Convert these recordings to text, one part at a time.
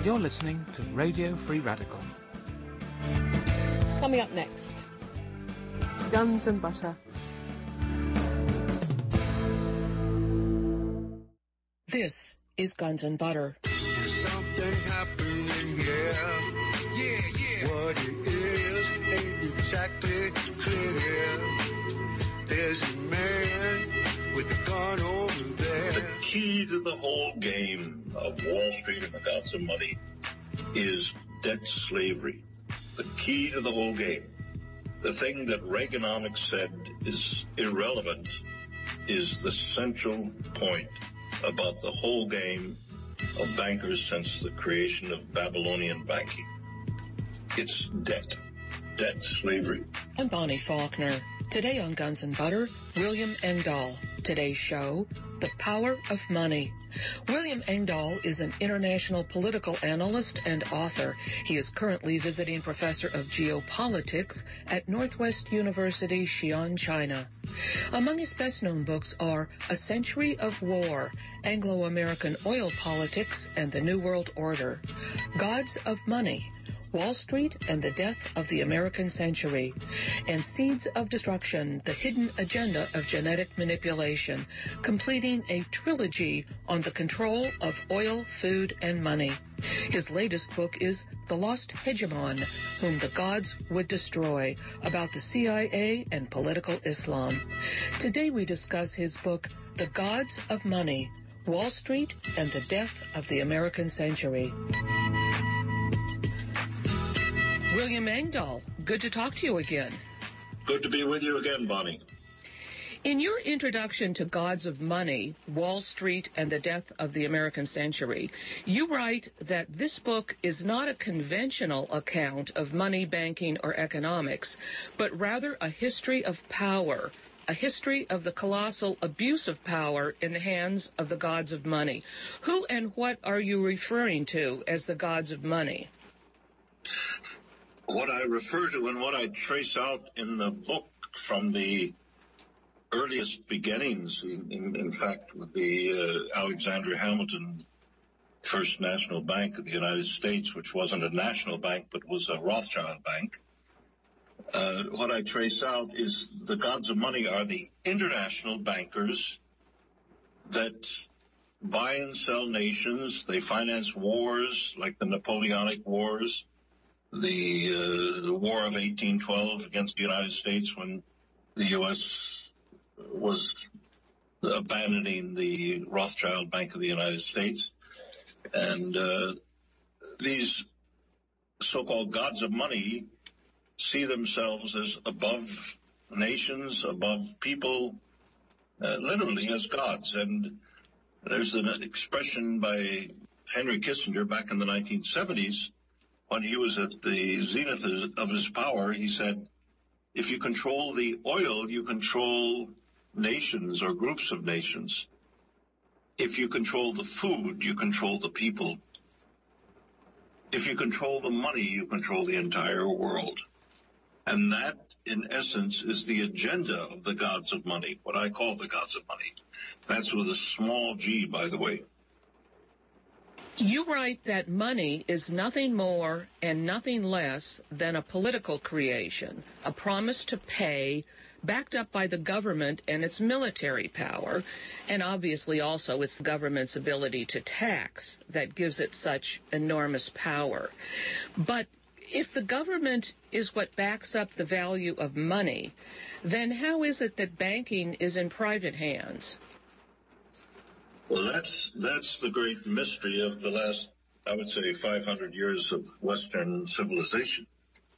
You're listening to Radio Free Radical. Coming up next, Guns and Butter. This is Guns and Butter. There's something happening here. Yeah. What it is ain't exactly clear. There's a man with a gun over there. The key to the whole game of Wall Street and the gods of money is debt slavery. The key to the whole game. The thing that Reaganomics said is irrelevant is the central point about the whole game of bankers since the creation of Babylonian banking. It's debt slavery. I'm Bonnie Faulkner. Today on Guns and Butter, William Engdahl. Today's show, The Power of Money. William Engdahl is an international political analyst and author. He is currently visiting professor of geopolitics at Northwest University, Xi'an, China. Among his best-known books are A Century of War, Anglo-American Oil Politics and the New World Order, Gods of Money, Wall Street and the Death of the American Century, and Seeds of Destruction, The Hidden Agenda of Genetic Manipulation, completing a trilogy on the control of oil, food, and money. His latest book is The Lost Hegemon, Whom the Gods Would Destroy, about the CIA and political Islam. Today we discuss his book, The Gods of Money, Wall Street and the Death of the American Century. William Engdahl, good to talk to you again. Good to be with you again, Bonnie. In your introduction to Gods of Money, Wall Street and the Death of the American Century, you write that this book is not a conventional account of money, banking, or economics, but rather a history of power, a history of the colossal abuse of power in the hands of the gods of money. Who and what are you referring to as the gods of money? What I refer to and what I trace out in the book from the earliest beginnings, in fact, with the Alexander Hamilton First National Bank of the United States, which wasn't a national bank but was a Rothschild bank, what I trace out is the gods of money are the international bankers that buy and sell nations. They finance wars like the Napoleonic Wars, the War of 1812 against the United States when the U.S. was abandoning the Rothschild Bank of the United States. And these so-called gods of money see themselves as above nations, above people, literally as gods. And there's an expression by Henry Kissinger back in the 1970s when he was at the zenith of his power. He said, if you control the oil, you control nations or groups of nations. If you control the food, you control the people. If you control the money, you control the entire world. And that, in essence, is the agenda of the gods of money, what I call the gods of money. That's with a small g, by the way. You write that money is nothing more and nothing less than a political creation, a promise to pay, backed up by the government and its military power, and obviously also its government's ability to tax that gives it such enormous power. But if the government is what backs up the value of money, then how is it that banking is in private hands? Well, that's the great mystery of the last, I would say, 500 years of Western civilization.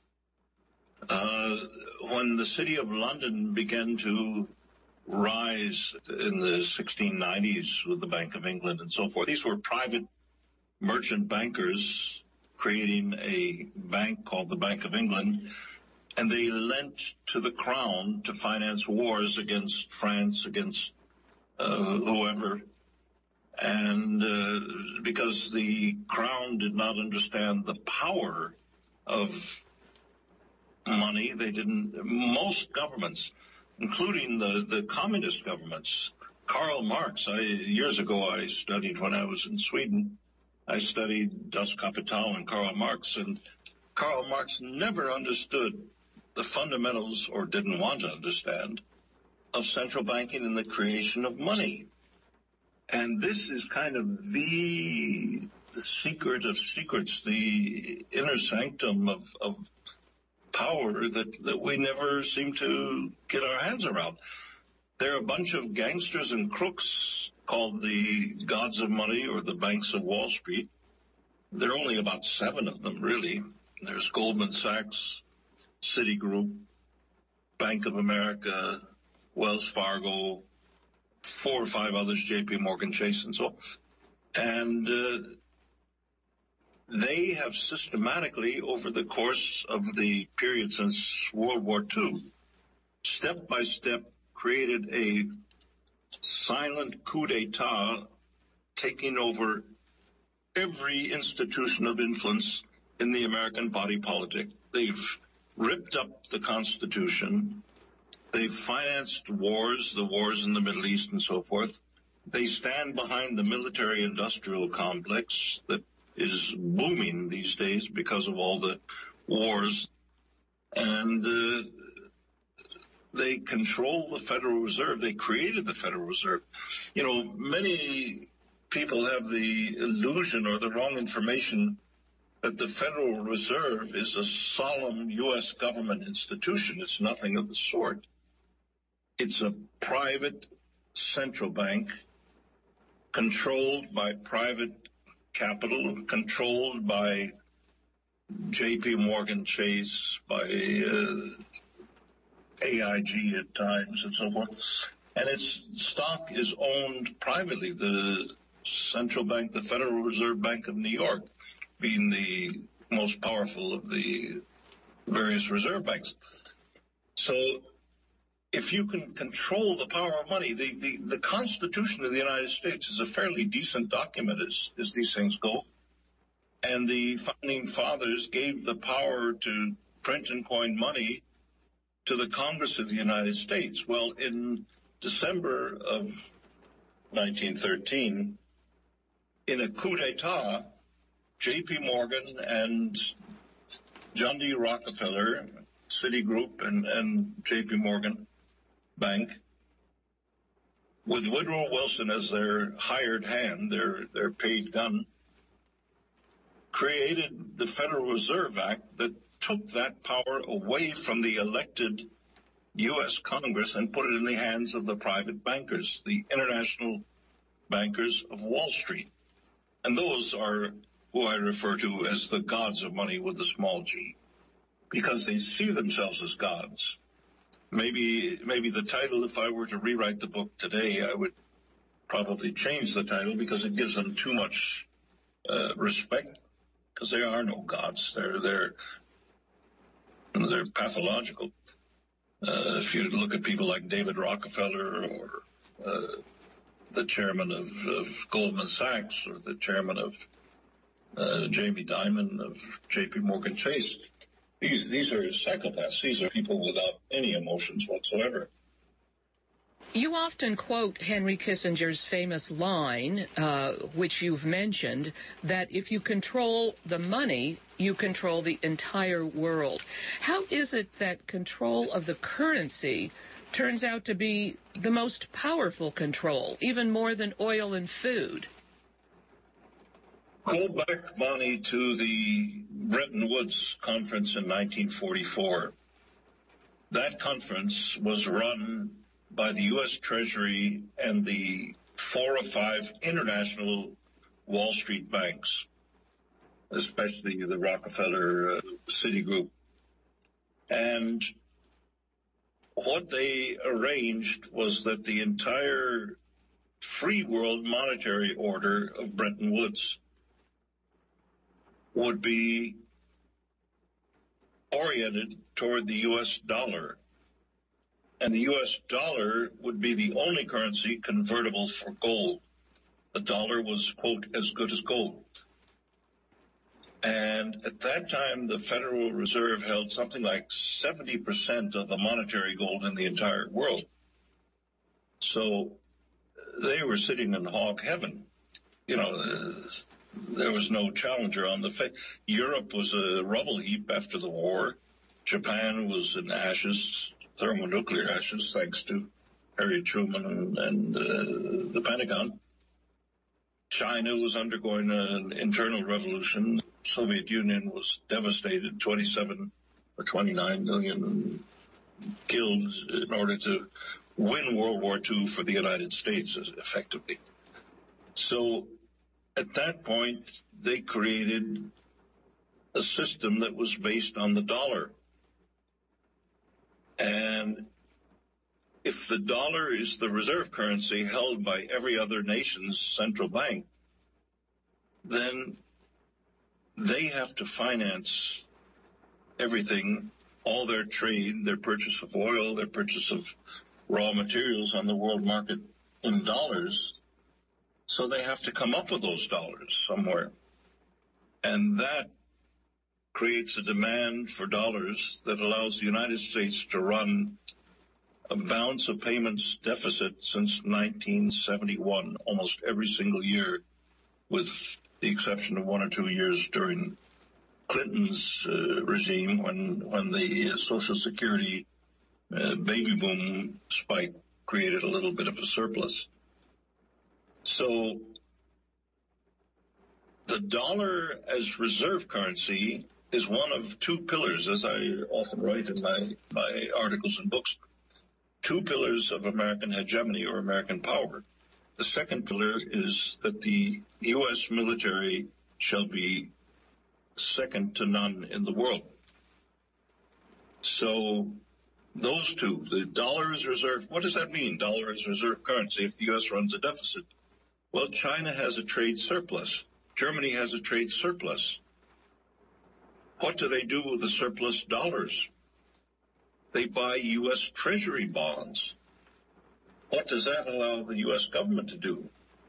When the city of London began to rise in the 1690s with the Bank of England and so forth, these were private merchant bankers creating a bank called the Bank of England, and they lent to the crown to finance wars against France, against whoever. And because the crown did not understand the power of money, they didn't. Most governments, including the communist governments, Karl Marx, years ago I studied when I was in Sweden, I studied Das Kapital and Karl Marx, and Karl Marx never understood the fundamentals, or didn't want to understand, of central banking and the creation of money. And this is kind of the secret of secrets, the inner sanctum of power that we never seem to get our hands around. There are a bunch of gangsters and crooks called the gods of money, or the banks of Wall Street. There are only about 7 of them, really. There's Goldman Sachs, Citigroup, Bank of America, Wells Fargo, 4 or 5 others, J.P. Morgan Chase, and so on. And they have systematically, over the course of the period since World War II, step by step created a silent coup d'etat, taking over every institution of influence in the American body politic. They've ripped up the Constitution. They've financed wars, the wars in the Middle East and so forth. They stand behind the military-industrial complex that is booming these days because of all the wars. And they control the Federal Reserve. They created the Federal Reserve. You know, many people have the illusion or the wrong information that the Federal Reserve is a solemn U.S. government institution. It's nothing of the sort. It's a private central bank controlled by private capital, controlled by J.P. Morgan Chase, by AIG at times, and so forth. And its stock is owned privately. The central bank, the Federal Reserve Bank of New York, being the most powerful of the various reserve banks. So if you can control the power of money, the Constitution of the United States is a fairly decent document as these things go. And the founding fathers gave the power to print and coin money to the Congress of the United States. Well, in December of 1913, in a coup d'etat, J.P. Morgan and John D. Rockefeller, Citigroup and J.P. Morgan Bank, with Woodrow Wilson as their hired hand, their paid gun, created the Federal Reserve Act that took that power away from the elected U.S. Congress and put it in the hands of the private bankers, the international bankers of Wall Street. And those are who I refer to as the gods of money with a small g, because they see themselves as gods. Maybe the title, if I were to rewrite the book today, I would probably change the title because it gives them too much respect, because there are no gods. They're pathological. If you look at people like David Rockefeller or the chairman of Goldman Sachs or the chairman of Jamie Dimon of J.P. Morgan Chase, these are psychopaths. These are people without any emotions whatsoever. You often quote Henry Kissinger's famous line, which you've mentioned, that if you control the money, you control the entire world. How is it that control of the currency turns out to be the most powerful control, even more than oil and food? Go back, Bonnie, to the Bretton Woods conference in 1944. That conference was run by the U.S. Treasury and the 4 or 5 international Wall Street banks, especially the Rockefeller Citigroup. And what they arranged was that the entire free world monetary order of Bretton Woods would be oriented toward the U.S. dollar. And the U.S. dollar would be the only currency convertible for gold. The dollar was, quote, as good as gold. And at that time, the Federal Reserve held something like 70% of the monetary gold in the entire world. So they were sitting in hog heaven. You know, there was no challenger on the face. Europe was a rubble heap after the war. Japan was in ashes, thermonuclear ashes, thanks to Harry Truman and the Pentagon. China was undergoing an internal revolution. The Soviet Union was devastated, 27 or 29 million killed in order to win World War II for the United States, effectively. So at that point, they created a system that was based on the dollar. And if the dollar is the reserve currency held by every other nation's central bank, then they have to finance everything, all their trade, their purchase of oil, their purchase of raw materials on the world market in dollars. So they have to come up with those dollars somewhere. And that creates a demand for dollars that allows the United States to run a balance of payments deficit since 1971, almost every single year, with the exception of 1 or 2 years during Clinton's regime when the Social Security baby boom spike created a little bit of a surplus. So the dollar as reserve currency is one of two pillars, as I often write in my articles and books, two pillars of American hegemony or American power. The second pillar is that the U.S. military shall be second to none in the world. So those two, the dollar is reserve. What does that mean, dollar is reserve currency, if the U.S. runs a deficit? Well, China has a trade surplus. Germany has a trade surplus. What do they do with the surplus dollars? They buy U.S. Treasury bonds. What does that allow the U.S. government to do?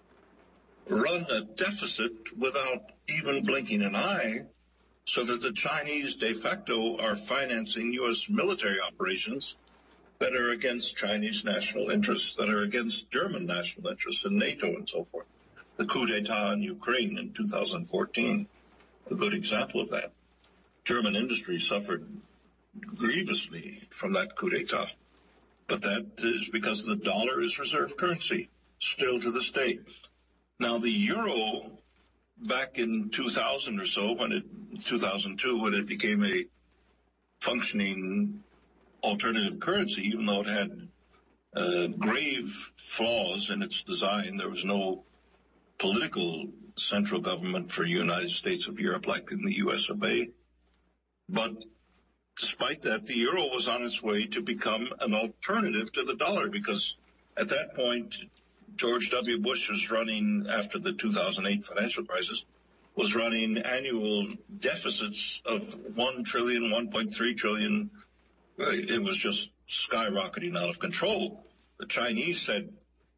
Run a deficit without even blinking an eye, so that the Chinese de facto are financing U.S. military operations that are against Chinese national interests, that are against German national interests in NATO and so forth. The coup d'etat in Ukraine in 2014, a good example of that. German industry suffered grievously from that coup d'etat. But that is because the dollar is reserve currency, still to this day. Now, the euro, back in 2000 or so, 2002, when it became a functioning alternative currency, even though it had grave flaws in its design, there was no political central government for the United States of Europe like in the US of A. But despite that, the euro was on its way to become an alternative to the dollar, because at that point, George W. Bush was running, after the 2008 financial crisis, was running annual deficits of $1 trillion, $1.3 trillion. It was just skyrocketing out of control. The Chinese said,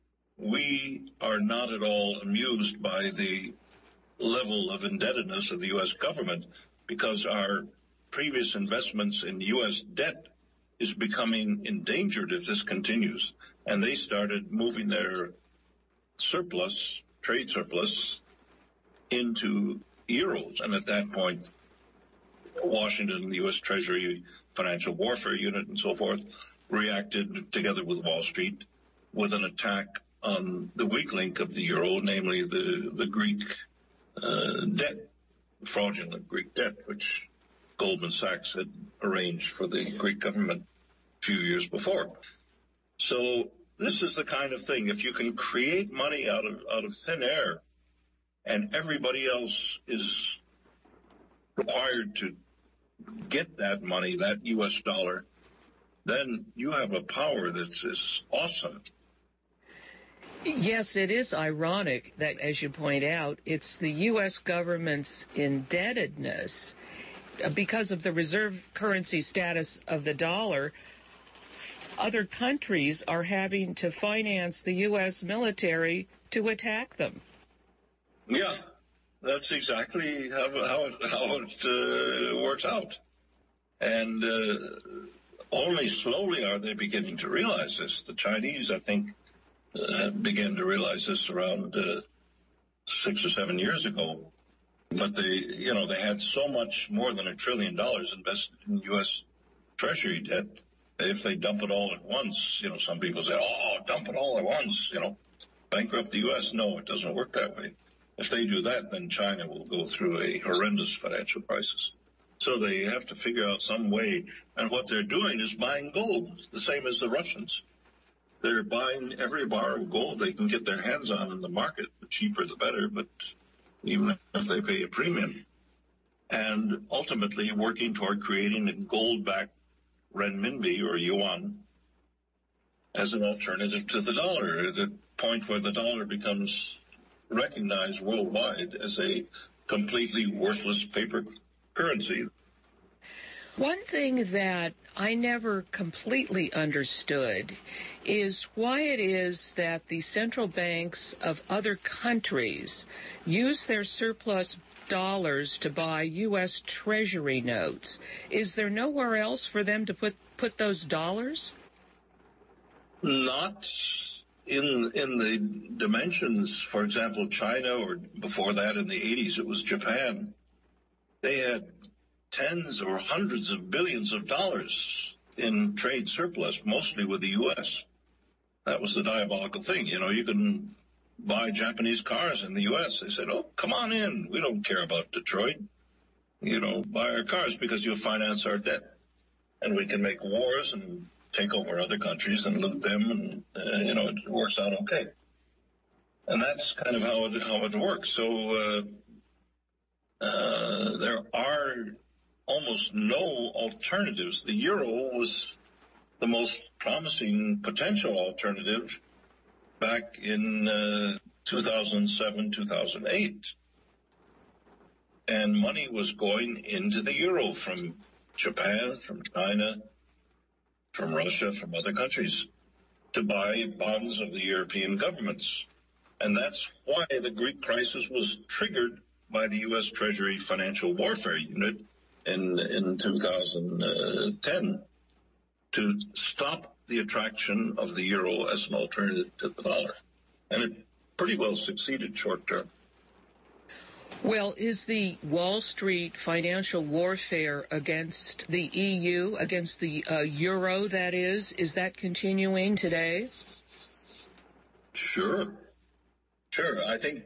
we are not at all amused by the level of indebtedness of the U.S. government, because our previous investments in U.S. debt is becoming endangered if this continues. And they started moving their surplus, trade surplus, into euros. And at that point, Washington, the U.S. Treasury Financial Warfare Unit and so forth, reacted together with Wall Street with an attack on the weak link of the euro, namely the Greek debt, fraudulent Greek debt, which Goldman Sachs had arranged for the Greek government a few years before. So this is the kind of thing, if you can create money out of thin air and everybody else is required to get that money, that U.S. dollar, then you have a power that's awesome. Yes, it is ironic that, as you point out, it's the U.S. government's indebtedness because of the reserve currency status of the dollar. Other countries are having to finance the U.S. military to attack them. Yeah, that's exactly how it works out. And only slowly are they beginning to realize this. The Chinese, I think, began to realize this around 6 or 7 years ago. But they had so much more than $1 trillion invested in U.S. Treasury debt. If they dump it all at once, some people say, dump it all at once, bankrupt the U.S. No, it doesn't work that way. If they do that, then China will go through a horrendous financial crisis. So they have to figure out some way. And what they're doing is buying gold, the same as the Russians. They're buying every bar of gold they can get their hands on in the market. The cheaper, the better, but even if they pay a premium. And ultimately working toward creating a gold-backed renminbi or yuan as an alternative to the dollar, at a point where the dollar becomes recognized worldwide as a completely worthless paper currency. One thing that I never completely understood is why it is that the central banks of other countries use their surplus dollars to buy U.S. Treasury notes. Is there nowhere else for them to put those dollars? Not in the dimensions. For example, China, or before that in the 80s, it was Japan. They had tens or hundreds of billions of dollars in trade surplus, mostly with the U.S. That was the diabolical thing. You can buy Japanese cars in the U.S. They said, come on in. We don't care about Detroit. Buy our cars because you'll finance our debt. And we can make wars and take over other countries and loot them, and, it works out okay. And that's kind of how it works. So there are almost no alternatives. The euro was the most promising potential alternative back in 2007, 2008. And money was going into the euro from Japan, from China, from Russia, from other countries to buy bonds of the European governments. And that's why the Greek crisis was triggered by the U.S. Treasury Financial Warfare Unit in 2010 to stop the attraction of the euro as an alternative to the dollar. And it pretty well succeeded short term. Well, is the Wall Street financial warfare against the EU, against the euro, that is that continuing today? Sure. I think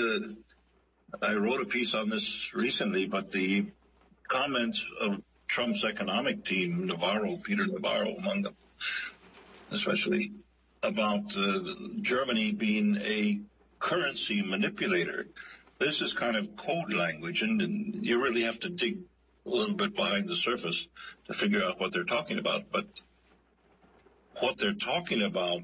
I wrote a piece on this recently, but the comments of Trump's economic team, Peter Navarro among them, especially, about Germany being a currency manipulator. This is kind of code language, and you really have to dig a little bit behind the surface to figure out what they're talking about. But what they're talking about,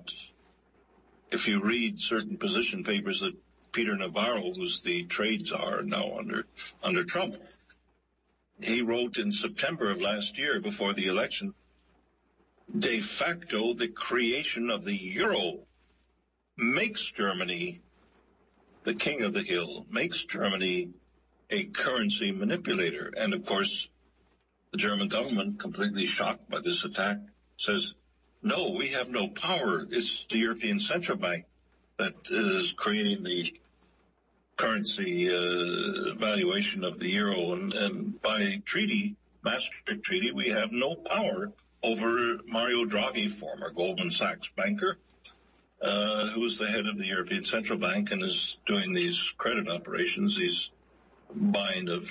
if you read certain position papers that Peter Navarro, who's the trade czar now under Trump, he wrote in September of last year before the election, de facto, the creation of the euro makes Germany the king of the hill, makes Germany a currency manipulator. And, of course, the German government, completely shocked by this attack, says, no, we have no power. It's the European Central Bank that is creating the currency valuation of the euro. And by treaty, Maastricht Treaty, we have no power over Mario Draghi, former Goldman Sachs banker, who's the head of the European Central Bank and is doing these credit operations, these buying of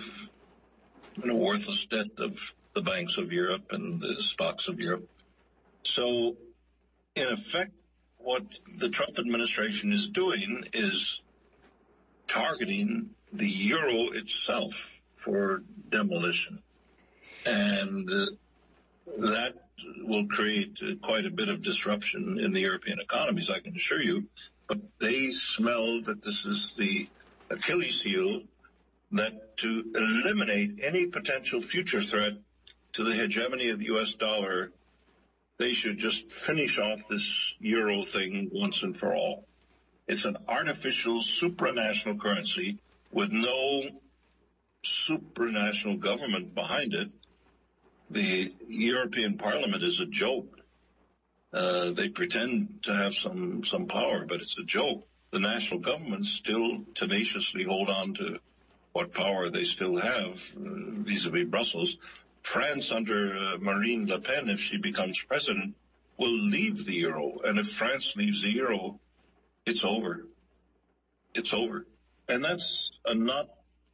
worthless debt of the banks of Europe and the stocks of Europe. So, in effect, what the Trump administration is doing is targeting the euro itself for demolition. And that will create quite a bit of disruption in the European economies, I can assure you. But they smell that this is the Achilles heel, that to eliminate any potential future threat to the hegemony of the U.S. dollar, they should just finish off this euro thing once and for all. It's an artificial supranational currency with no supranational government behind it. The European Parliament is a joke. They pretend to have some power, but it's a joke. the national governments still tenaciously hold on to what power they still have vis-a-vis Brussels. France, under Marine Le Pen, if she becomes president, will leave the euro. And if France leaves the euro, it's over. It's over. And that's a not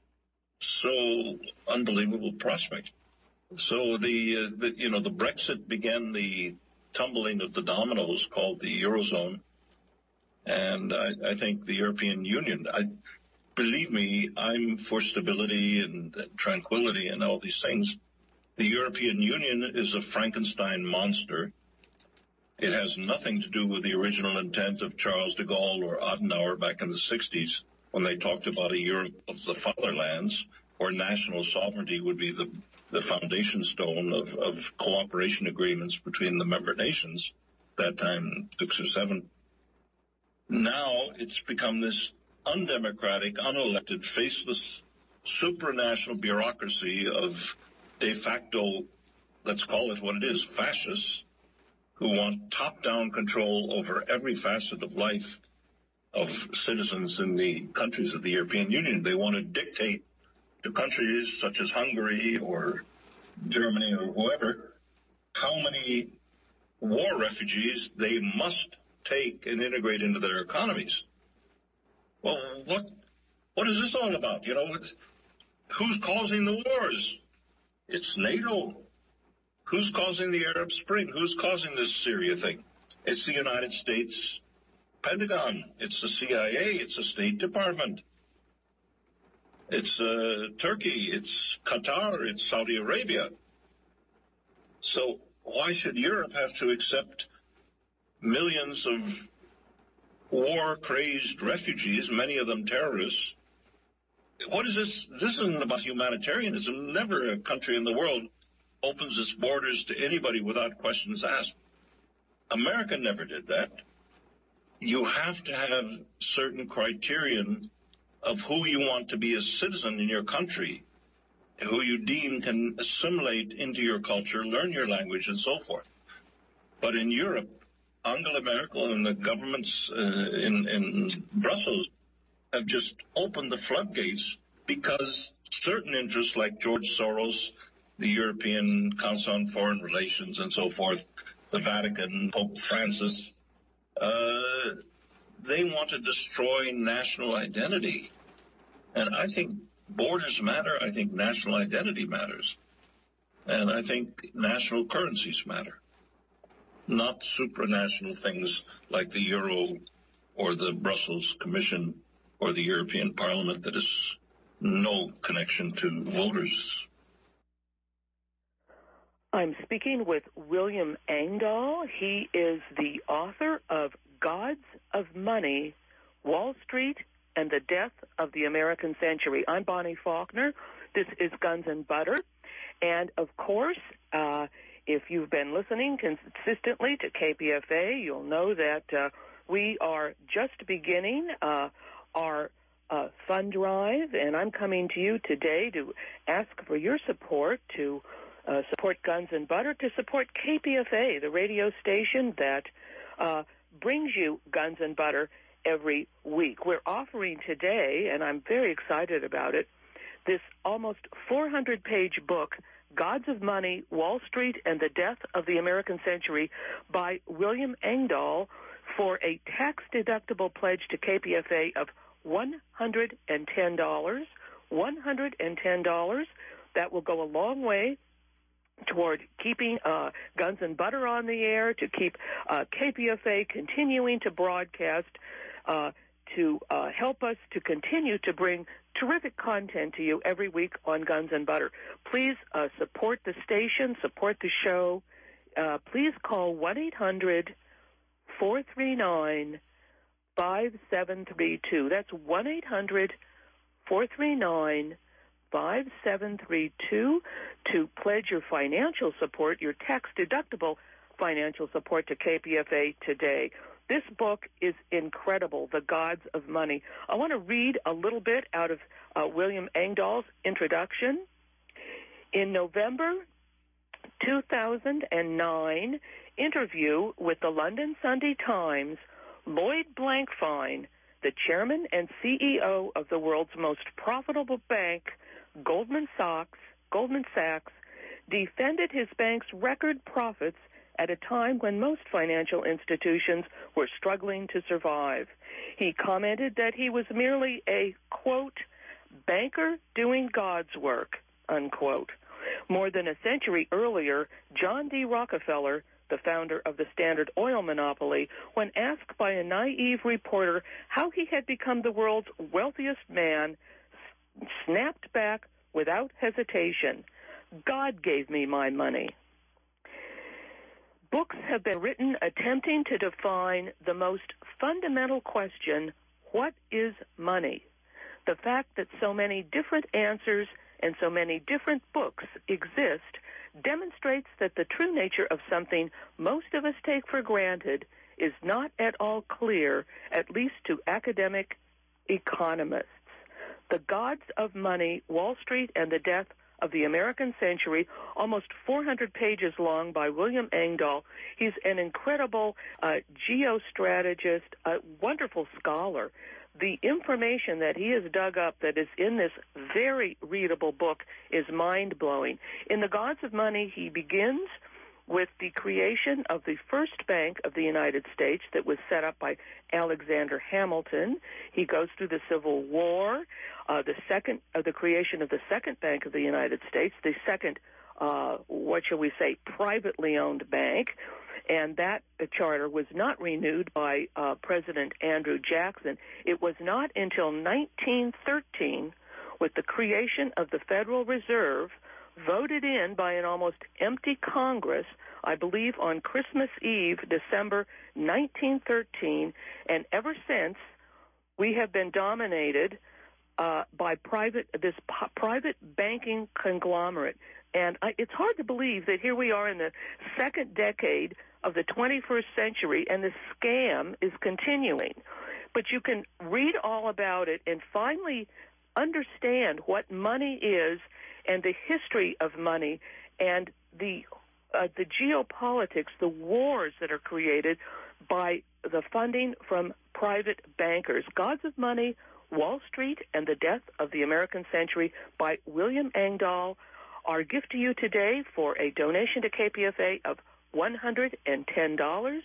so unbelievable prospect. So the Brexit began the tumbling of the dominoes called the Eurozone. And I think the European Union, believe me, I'm for stability and tranquility and all these things. The European Union is a Frankenstein monster. It has nothing to do with the original intent of Charles de Gaulle or Adenauer back in the 60s when they talked about a Europe of the fatherlands, where national sovereignty would be the foundation stone of cooperation agreements between the member nations, that time 6 or 7. Now it's become this undemocratic, unelected, faceless, supranational bureaucracy of de facto, let's call it what it is, fascists, who want top-down control over every facet of life of citizens in the countries of the European Union. They want to dictate to countries such as Hungary or Germany or whoever how many war refugees they must take and integrate into their economies. Well, what is this all about? You know, who's causing the wars? It's NATO. Who's causing the Arab Spring? Who's causing this Syria thing? It's the United States Pentagon. It's the CIA. It's the State Department. It's Turkey. It's Qatar. It's Saudi Arabia. So why should Europe have to accept millions of war-crazed refugees, many of them terrorists? What is this? This isn't about humanitarianism. Never a country in the world opens its borders to anybody without questions asked. America never did that. You have to have certain criterion of who you want to be a citizen in your country, who you deem can assimilate into your culture, learn your language, and so forth. But in Europe, Angela Merkel and the governments in Brussels have just opened the floodgates because certain interests like George Soros, the European Council on Foreign Relations and so forth, the Vatican, Pope Francis, they want to destroy national identity. And I think borders matter. I think national identity matters. And I think national currencies matter, not supranational things like the Euro or the Brussels Commission or the European Parliament that has no connection to voters. I'm speaking with William Engdahl. He is the author of Gods of Money, Wall Street, and the Death of the American Century. I'm Bonnie Faulkner. This is Guns and Butter. And, of course, if you've been listening consistently to KPFA, you'll know that we are just beginning our fund drive, and I'm coming to you today to ask for your support to support Guns and Butter, to support KPFA, the radio station that brings you Guns and Butter every week. We're offering today, and I'm very excited about it, this almost 400-page book, Gods of Money, Wall Street, and the Death of the American Century by William Engdahl for a tax-deductible pledge to KPFA of $110. $110. That will go a long way toward keeping Guns and Butter on the air, to keep KPFA continuing to broadcast, to help us to continue to bring terrific content to you every week on Guns and Butter. Please support the station, support the show. Please call 1-800-439-5732. That's 1-800-439-5732 to pledge your financial support, your tax-deductible financial support to KPFA today. This book is incredible, The Gods of Money. I want to read a little bit out of William Engdahl's introduction. In November 2009 interview with the London Sunday Times, Lloyd Blankfein the chairman and CEO of the world's most profitable bank, Goldman Sachs, defended his bank's record profits at a time when most financial institutions were struggling to survive. He commented that he was merely a, quote, banker doing God's work, unquote. More than a century earlier, John D. Rockefeller, the founder of the Standard Oil monopoly, when asked by a naive reporter how he had become the world's wealthiest man, snapped back without hesitation, "God gave me my money." Books have been written attempting to define the most fundamental question, what is money? The fact that so many different answers and so many different books exist demonstrates that the true nature of something most of us take for granted is not at all clear, at least to academic economists. The Gods of Money, Wall Street, and the Death of the American Century, almost 400 pages long, by William Engdahl. He's an incredible geostrategist, a wonderful scholar. The information that he has dug up that is in this very readable book is mind-blowing. In The Gods of Money, he begins with the creation of the first bank of the United States that was set up by Alexander Hamilton. He goes through the Civil War, the creation of the second bank of the United States, the second, privately owned bank, and that charter was not renewed by President Andrew Jackson. It was not until 1913, with the creation of the Federal Reserve, voted in by an almost empty Congress, I believe on Christmas Eve, December 1913, and ever since we have been dominated by private banking conglomerate. And it's hard to believe that here we are in the second decade of the 21st century, and the scam is continuing. But you can read all about it and finally understand what money is and the history of money and the geopolitics, the wars that are created by the funding from private bankers. Gods of Money, Wall Street, and the Death of the American Century by William Engdahl. Our gift to you today for a donation to KPFA of $110,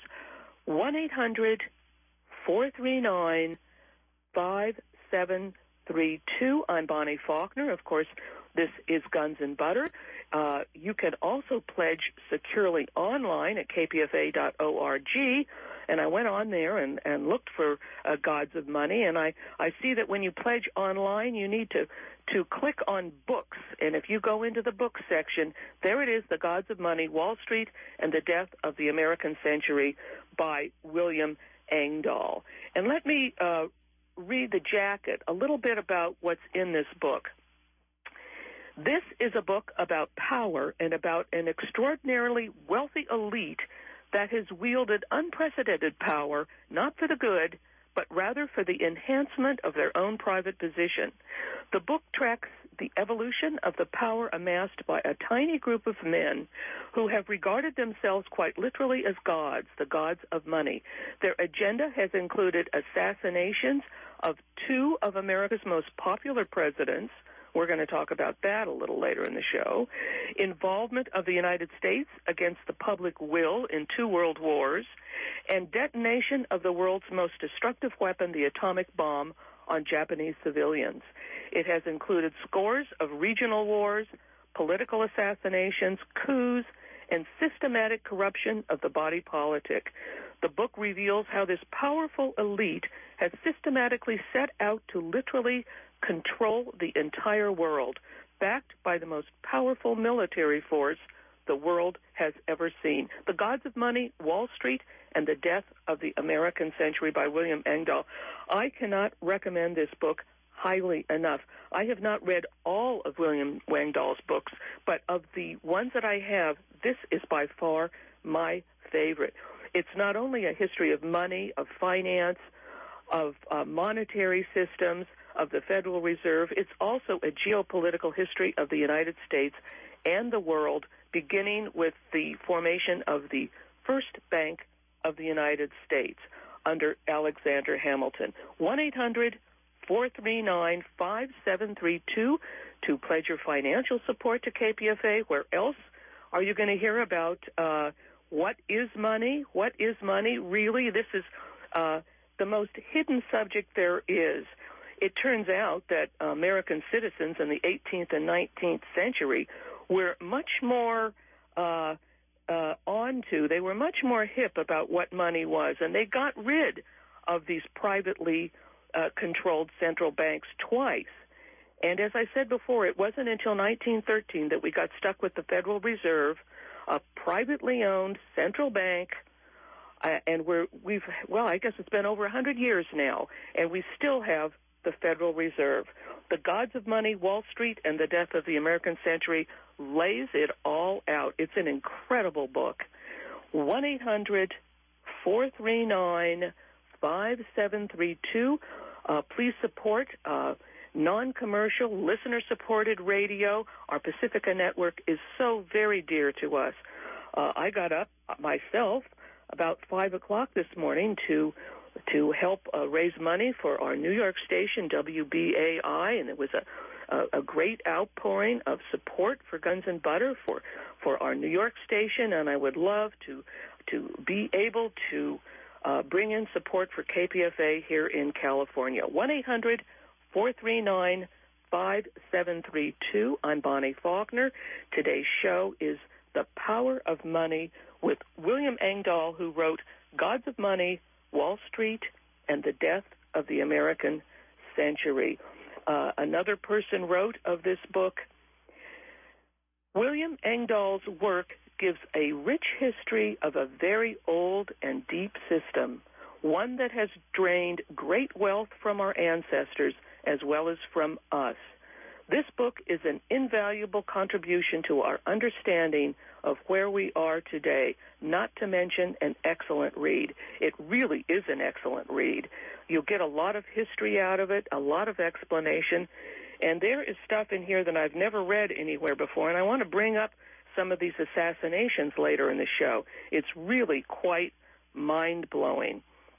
1-800-439-5732. I'm Bonnie Faulkner. Of course, this is Guns and Butter. You can also pledge securely online at kpfa.org. And I went on there and looked for Gods of Money, and I see that when you pledge online, you need to click on books. And if you go into the books section, there it is, The Gods of Money, Wall Street, and the Death of the American Century by William Engdahl. And let me read the jacket, a little bit about what's in this book. This is a book about power and about an extraordinarily wealthy elite that has wielded unprecedented power, not for the good, but rather for the enhancement of their own private position. The book tracks the evolution of the power amassed by a tiny group of men who have regarded themselves quite literally as gods, the gods of money. Their agenda has included assassinations of two of America's most popular presidents. We're going to talk about that a little later in the show. Involvement of the United States against the public will in 2 world wars, and detonation of the world's most destructive weapon, the atomic bomb, on Japanese civilians. It has included scores of regional wars, political assassinations, coups, and systematic corruption of the body politic. The book reveals how this powerful elite has systematically set out to literally control the entire world, backed by the most powerful military force the world has ever seen. The Gods of Money, Wall Street, and the Death of the American Century by William Engdahl. I cannot recommend this book highly enough. I have not read all of William Engdahl's books, but of the ones that I have, this is by far my favorite. It's not only a history of money, of finance, of monetary systems, of the Federal Reserve. It's also a geopolitical history of the United States and the world, beginning with the formation of the first bank of the United States. under Alexander Hamilton. 1-800-439-5732 to pledge your financial support to KPFA. Where else are you going to hear about what is money? What is money? Really, this is the most hidden subject there is. It turns out that American citizens in the 18th and 19th century were much more they were much more hip about what money was, and they got rid of these privately controlled central banks twice. And as I said before, it wasn't until 1913 that we got stuck with the Federal Reserve, a privately owned central bank, and I guess it's been over 100 years now, and we still have the Federal Reserve. The Gods of Money, Wall Street, and the Death of the American Century lays it all out. It's an incredible book. 1-800-439-5732. Please support non-commercial, listener-supported radio. Our Pacifica network is so very dear to us. I got up myself about 5 o'clock this morning to help raise money for our New York station, WBAI, and it was a great outpouring of support for Guns and Butter for our New York station, and I would love to be able to bring in support for KPFA here in California. 1-800-439-5732. I'm Bonnie Faulkner. Today's show is The Power of Money with William Engdahl, who wrote Gods of Money, Wall Street, and the Death of the American Century. Another person wrote of this book, William Engdahl's work gives a rich history of a very old and deep system, one that has drained great wealth from our ancestors as well as from us. This book is an invaluable contribution to our understanding of where we are today, not to mention an excellent read. It really is an excellent read. You'll get a lot of history out of it, a lot of explanation, and there is stuff in here that I've never read anywhere before, and I want to bring up some of these assassinations later in the show. It's really quite mind-blowing.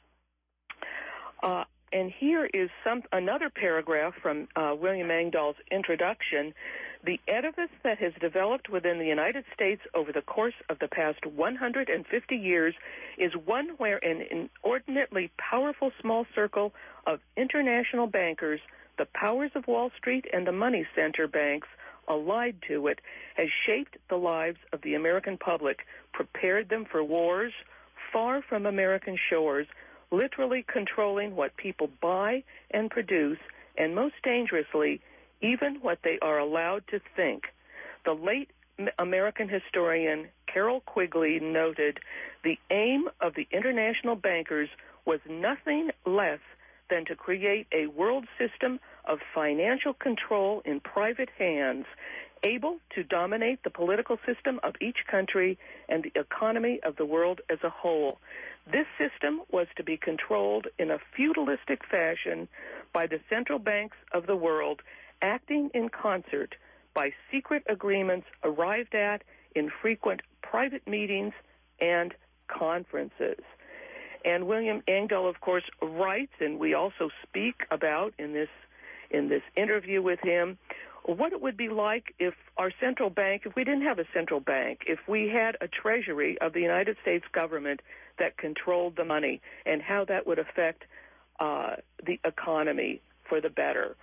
And here is another paragraph from William Engdahl's introduction. The edifice that has developed within the United States over the course of the past 150 years is one where an inordinately powerful small circle of international bankers, the powers of Wall Street and the money center banks allied to it, has shaped the lives of the American public, prepared them for wars far from American shores, literally controlling what people buy and produce, and most dangerously, even what they are allowed to think. The late American historian Carroll Quigley noted, the aim of the international bankers was nothing less than to create a world system of financial control in private hands, able to dominate the political system of each country and the economy of the world as a whole. This system was to be controlled in a feudalistic fashion by the central banks of the world, acting in concert by secret agreements arrived at in frequent private meetings and conferences. And William Engdahl, of course, writes, and we also speak about in this interview with him, what it would be like if our central bank, if we didn't have a central bank, if we had a treasury of the United States government that controlled the money, and how that would affect the economy for the better.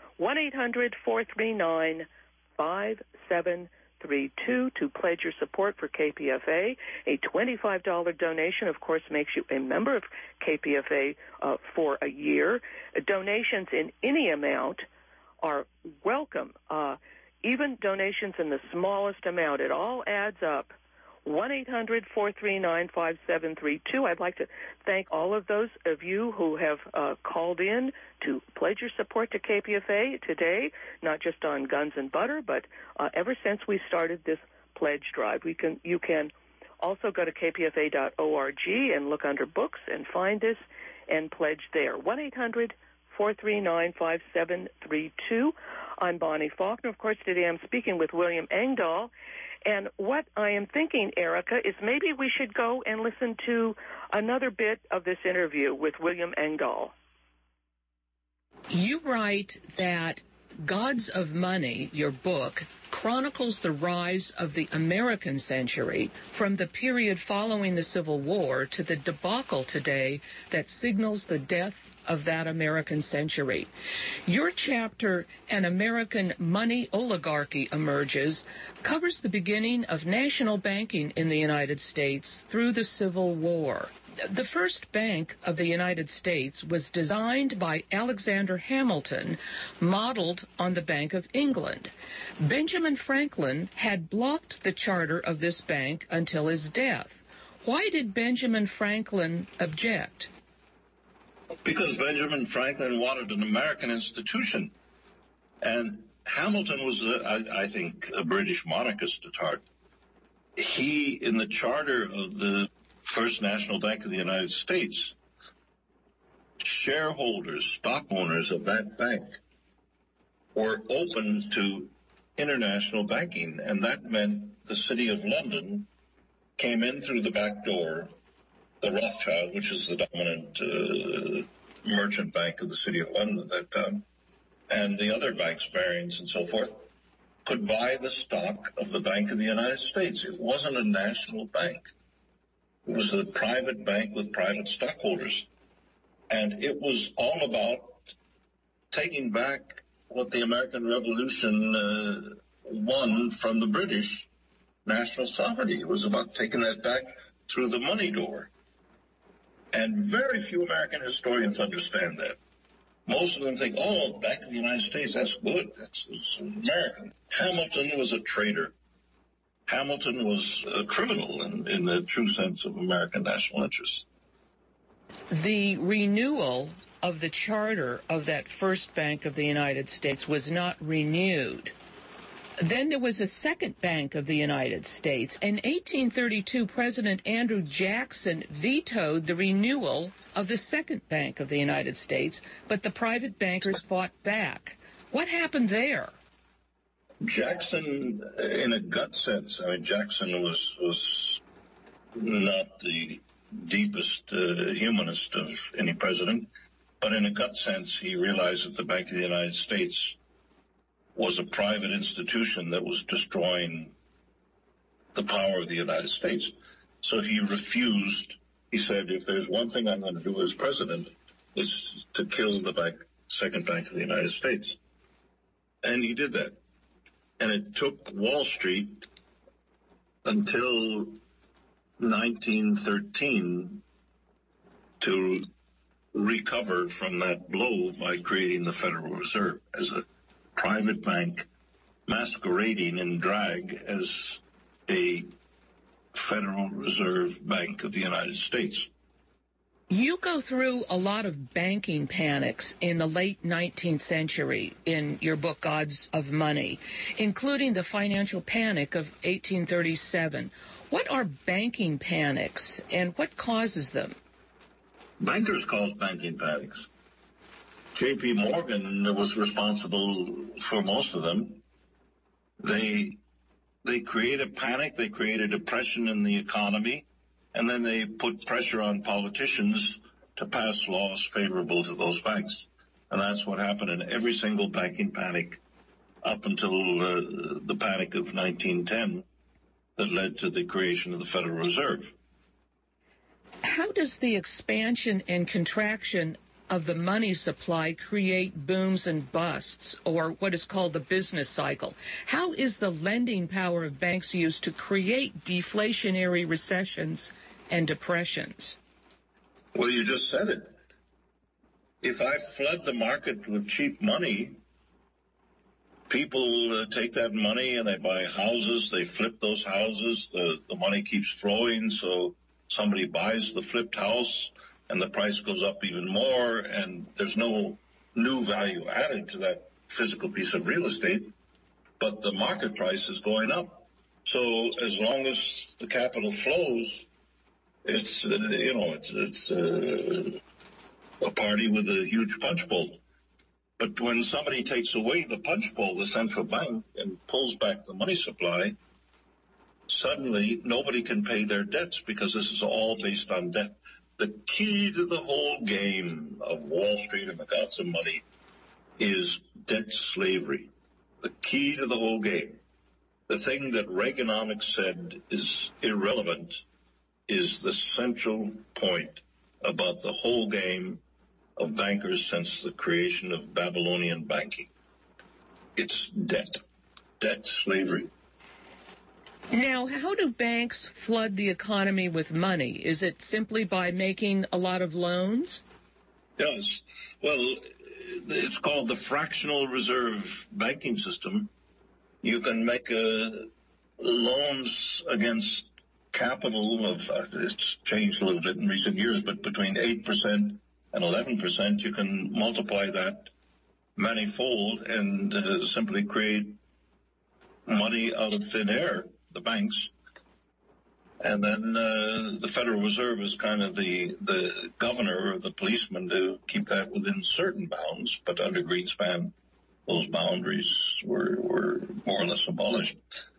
1-800-439-5732 to pledge your support for KPFA. A $25 donation, of course, makes you a member of KPFA for a year. Donations in any amount are welcome. Even donations in the smallest amount, it all adds up. 1-800-439-5732. I'd like to thank all of those of you who have called in to pledge your support to KPFA today, not just on Guns and Butter, but ever since we started this pledge drive. You can also go to kpfa.org and look under books and find this and pledge there. 1-800-439-5732. I'm Bonnie Faulkner. Of course, today I'm speaking with William Engdahl. And what I am thinking, Erica, is maybe we should go and listen to another bit of this interview with William Engdahl. You write that Gods of Money, your book, chronicles the rise of the American century from the period following the Civil War to the debacle today that signals the death of that American century. Your chapter, An American Money Oligarchy Emerges, covers the beginning of national banking in the United States through the Civil War. The first Bank of the United States was designed by Alexander Hamilton, modeled on the Bank of England. Benjamin Franklin had blocked the charter of this bank until his death. Why did Benjamin Franklin object? Because Benjamin Franklin wanted an American institution. And Hamilton was, I think, a British monarchist at heart. He, in the charter of the First National Bank of the United States, shareholders, stock owners of that bank were open to international banking, and that meant the City of London came in through the back door. The Rothschild, which is the dominant merchant bank of the City of London at that time, and the other banks, Barings and so forth, could buy the stock of the Bank of the United States. It wasn't a national bank. It was a private bank with private stockholders. And it was all about taking back what the American Revolution won from the British, national sovereignty. It was about taking that back through the money door. And very few American historians understand that. Most of them think, oh, Bank of the United States, that's good. It's American. Hamilton was a traitor. Hamilton was a criminal in the true sense of American national interest. The renewal of the charter of that first Bank of the United States was not renewed. Then there was a second Bank of the United States. In 1832, President Andrew Jackson vetoed the renewal of the second Bank of the United States, but the private bankers fought back. What happened there? Jackson, in a gut sense, I mean, Jackson was not the deepest humanist of any president, but in a gut sense, he realized that the Bank of the United States was a private institution that was destroying the power of the United States. So he refused. He said, if there's one thing I'm going to do as president, is to kill the second Bank of the United States. And he did that. And it took Wall Street until 1913 to recover from that blow by creating the Federal Reserve as a private bank masquerading in drag as a Federal Reserve Bank of the United States. You go through a lot of banking panics in the late 19th century in your book, Gods of Money, including the financial panic of 1837. What are banking panics, and what causes them? Bankers cause banking panics. J.P. Morgan was responsible for most of them. They create a panic, they create a depression in the economy, and then they put pressure on politicians to pass laws favorable to those banks. And that's what happened in every single banking panic up until the panic of 1910 that led to the creation of the Federal Reserve. How does the expansion and contraction of the money supply create booms and busts, or what is called the business cycle? How is the lending power of banks used to create deflationary recessions and depressions? Well, you just said it. If I flood the market with cheap money, people take that money and they buy houses, they flip those houses, the money keeps flowing, so somebody buys the flipped house, and the price goes up even more, and there's no new value added to that physical piece of real estate, but the market price is going up. So as long as the capital flows, it's a party with a huge punch bowl. But when somebody takes away the punch bowl, the central bank, and pulls back the money supply, suddenly nobody can pay their debts because this is all based on debt. The key to the whole game of Wall Street and the gods of money is debt slavery. The key to the whole game. The thing that Reaganomics said is irrelevant is the central point about the whole game of bankers since the creation of Babylonian banking. It's debt slavery. Now, how do banks flood the economy with money? Is it simply by making a lot of loans? Yes. Well, it's called the fractional reserve banking system. You can make loans against capital of, it's changed a little bit in recent years, but between 8% and 11%, you can multiply that manifold and simply create money out of thin air, the banks. And then the Federal Reserve is kind of the governor or the policeman to keep that within certain bounds, but under Greenspan, those boundaries were more or less abolished.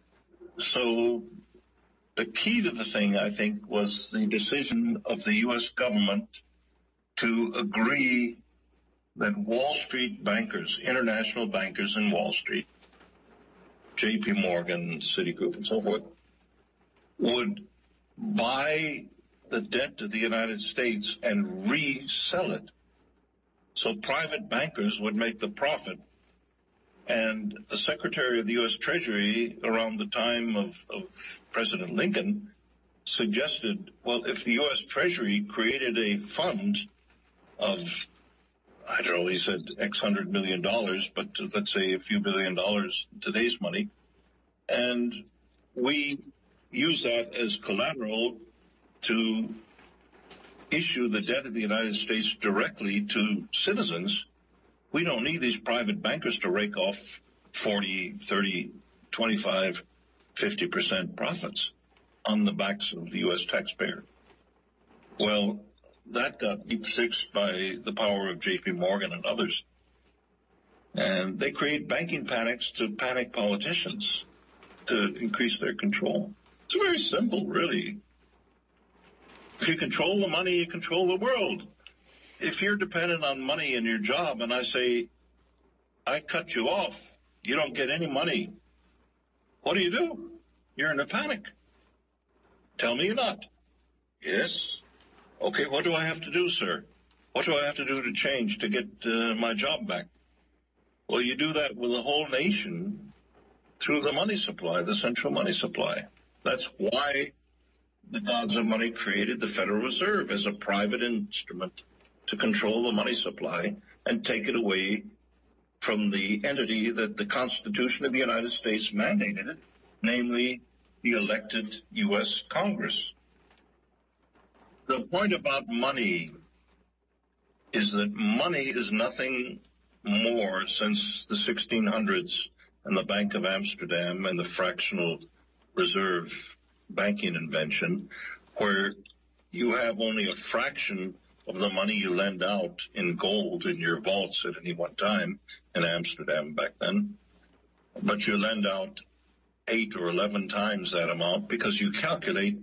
So the key to the thing, I think, was the decision of the U.S. government to agree that Wall Street bankers, international bankers in Wall Street, J.P. Morgan, Citigroup, and so forth, would buy the debt of the United States and resell it. So private bankers would make the profit. And the Secretary of the U.S. Treasury around the time of President Lincoln suggested, well, if the U.S. Treasury created a fund of, I don't know, he said X $100 million, but let's say a few $1 billion in today's money, and we use that as collateral to issue the debt of the United States directly to citizens, we don't need these private bankers to rake off 40, 30, 25, 50% profits on the backs of the U.S. taxpayer. Well, that got deep-sixed by the power of J.P. Morgan and others. And they create banking panics to panic politicians to increase their control. It's very simple, really. If you control the money, you control the world. If you're dependent on money in your job and I say, I cut you off, you don't get any money, what do? You're in a panic. Tell me you're not. Yes. Okay, what do I have to do, sir? What do I have to do to change to get my job back? Well, you do that with the whole nation through the money supply, the central money supply. That's why the gods of money created the Federal Reserve as a private instrument to control the money supply and take it away from the entity that the Constitution of the United States mandated it, namely the elected U.S. Congress. The point about money is that money is nothing more since the 1600s and the Bank of Amsterdam and the fractional reserve banking invention, where you have only a fraction of the money you lend out in gold in your vaults at any one time in Amsterdam back then, but you lend out 8 or 11 times that amount because you calculate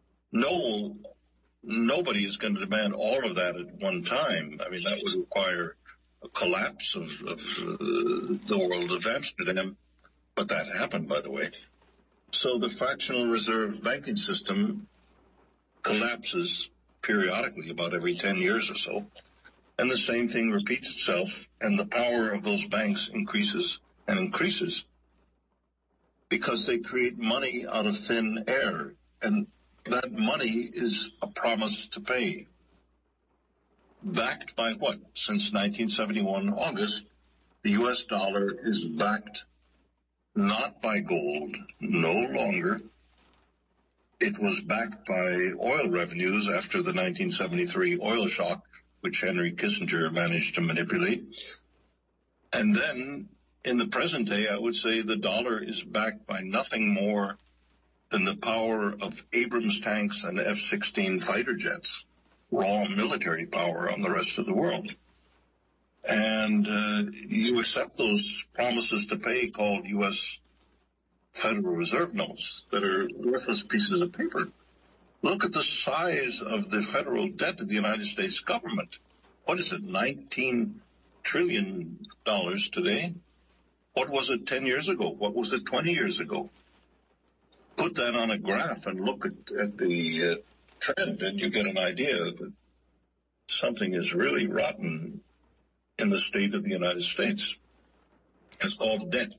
nobody is going to demand all of that at one time. I mean, that would require a collapse of the world of Amsterdam, but that happened, by the way. So the fractional reserve banking system collapses periodically, about every 10 years or so, and the same thing repeats itself, and the power of those banks increases and increases because they create money out of thin air, and that money is a promise to pay. Backed by what? Since 1971, August, the U.S. dollar is backed not by gold, no longer. It was backed by oil revenues after the 1973 oil shock, which Henry Kissinger managed to manipulate. And then, in the present day, I would say the dollar is backed by nothing more than the power of Abrams tanks and F-16 fighter jets, raw military power on the rest of the world. And you accept those promises to pay called U.S. Federal Reserve notes that are worthless pieces of paper. Look at the size of the federal debt of the United States government. What is it, $19 trillion today? What was it 10 years ago? What was it 20 years ago? Put that on a graph and look at the trend, and you get an idea that something is really rotten in the state of the United States. It's called debt.